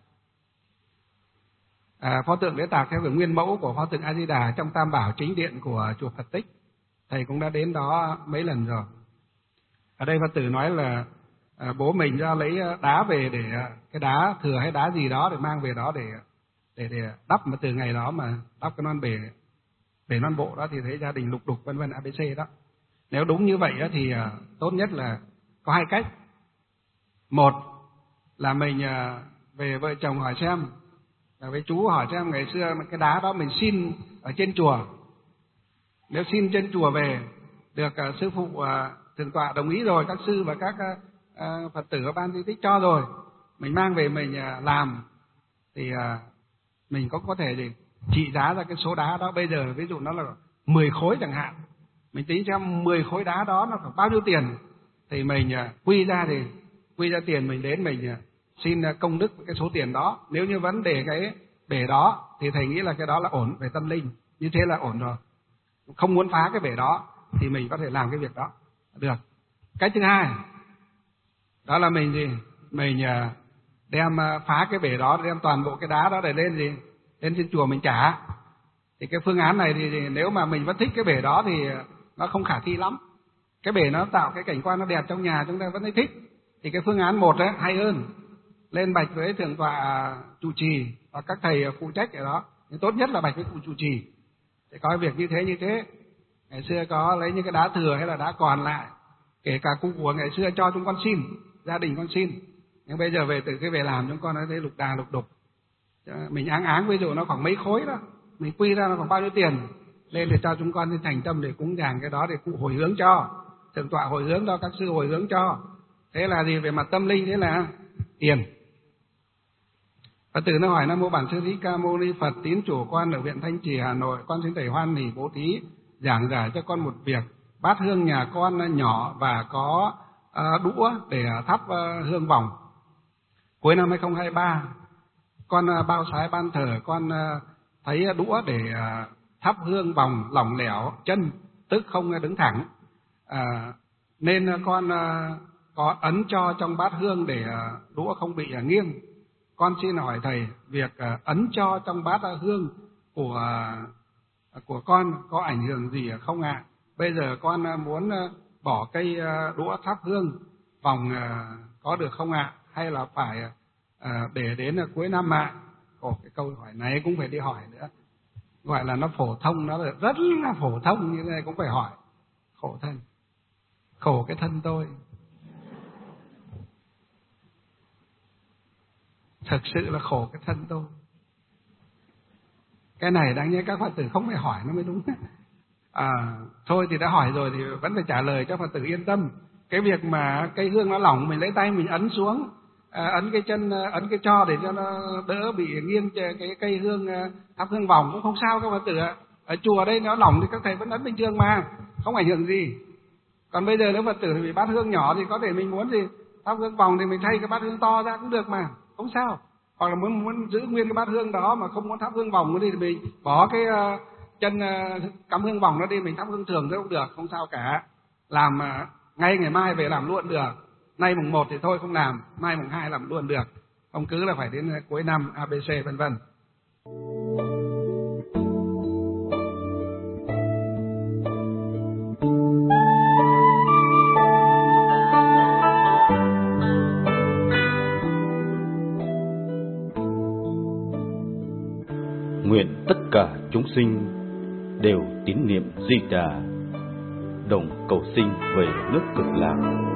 A: À, pho tượng để tạc theo cái nguyên mẫu của pho tượng A Di Đà trong Tam Bảo chính điện của chùa Phật Tích. Thầy cũng đã đến đó mấy lần rồi. Ở đây Phật tử nói là à, bố mình ra lấy đá về để cái đá thừa hay đá gì đó để mang về đó để để để đắp, mà từ ngày đó mà đắp cái non bể bể non bộ đó thì thấy gia đình lục đục vân vân a bê xê đó. Nếu đúng như vậy đó thì à, tốt nhất là có hai cách. Một là mình à, về vợ chồng hỏi xem, với chú hỏi xem ngày xưa cái đá đó mình xin ở trên chùa, nếu xin trên chùa về được uh, sư phụ uh, thượng tọa đồng ý rồi, các sư và các uh, Phật tử ở ban di tích cho rồi, mình mang về mình uh, làm thì uh, mình có có thể để trị giá ra cái số đá đó. Bây giờ ví dụ nó là mười khối chẳng hạn, mình tính xem mười khối đá đó nó khoảng bao nhiêu tiền, thì mình uh, quy ra thì quy ra tiền mình đến mình uh, xin uh, công đức cái số tiền đó. Nếu như vấn đề cái bể đó thì thầy nghĩ là cái đó là ổn về tâm linh, như thế là ổn rồi. Không muốn phá cái bể đó thì mình có thể làm cái việc đó được. Cách thứ hai đó là mình gì mình đem phá cái bể đó, đem toàn bộ cái đá đó để lên gì lên trên chùa mình trả. Thì cái phương án này thì, thì nếu mà mình vẫn thích cái bể đó thì nó không khả thi lắm. Cái bể nó tạo cái cảnh quan nó đẹp trong nhà, chúng ta vẫn thấy thích. Thì cái phương án một đấy hay hơn, lên bạch với thượng tọa trụ trì và các thầy phụ trách ở đó. Nhưng tốt nhất là bạch với cụ trụ trì để có việc như thế như thế. Ngày xưa có lấy những cái đá thừa hay là đá còn lại, kể cả cụ của ngày xưa cho chúng con xin, gia đình con xin, nhưng bây giờ về từ cái về làm chúng con nói thế lục đà lục đục. Mình áng áng ví dụ nó khoảng mấy khối đó, mình quy ra nó khoảng bao nhiêu tiền lên để cho chúng con đi thành tâm để cúng dường cái đó để cụ hồi hướng cho, thượng tọa hồi hướng cho, các sư hồi hướng cho. Thế là gì, về mặt tâm linh thế là tiền. Phật tử nó hỏi: Nam mô Bản Sư Thích Ca Mâu Ni Phật, tín chủ con ở huyện Thanh Trì Hà Nội, con xin thầy hoan hỉ bố thí giảng giải cho con một việc. Bát hương nhà con nhỏ và có uh, đũa để thắp uh, hương vòng. Cuối năm hai không hai ba, con uh, bao sái ban thờ, con uh, thấy đũa để uh, thắp hương vòng lỏng lẻo chân, tức không đứng thẳng, uh, nên con uh, có ấn cho trong bát hương để uh, đũa không bị uh, nghiêng. Con xin hỏi thầy, việc uh, ấn cho trong bát uh, hương của uh, của con có ảnh hưởng gì không ạ? À? Bây giờ con uh, muốn uh, bỏ cây uh, đũa thắp hương vòng uh, có được không ạ? À? Hay là phải uh, để đến uh, cuối năm ạ? À? Ồ, cái câu hỏi này cũng phải đi hỏi nữa. Gọi là nó phổ thông, nó rất là phổ thông như thế này cũng phải hỏi. khổ thân, khổ cái thân tôi. Thực sự là khổ cái thân tôi. Cái này đáng nhớ các Phật tử không phải hỏi nó mới đúng. À, thôi thì đã hỏi rồi thì vẫn phải trả lời cho Phật tử yên tâm. Cái việc mà cây hương nó lỏng, mình lấy tay mình ấn xuống, à, ấn cái chân, ấn cái tro để cho nó đỡ bị nghiêng cái cây hương, thắp hương vòng cũng không sao các Phật tử ạ. Ở chùa đây nó lỏng thì các thầy vẫn ấn bình thường mà, không ảnh hưởng gì. Còn bây giờ nếu Phật tử thì bị bát hương nhỏ thì có thể mình muốn thì thắp hương vòng thì mình thay cái bát hương to ra cũng được mà, không sao. Hoặc là muốn muốn giữ nguyên cái bát hương đó mà không muốn thắp hương vòng thì mình bỏ cái uh, chân uh, cắm hương vòng nó đi, mình thắp hương thường thế cũng được, không sao cả. Làm uh, ngay ngày mai về làm luôn được. Nay mùng một thì thôi không làm, mai mùng hai làm luôn được. Không cứ là phải đến cuối năm a bê xê vân vân.
B: Nguyện tất cả chúng sinh đều tín niệm Di Đà, đồng cầu sinh về nước Cực Lạc.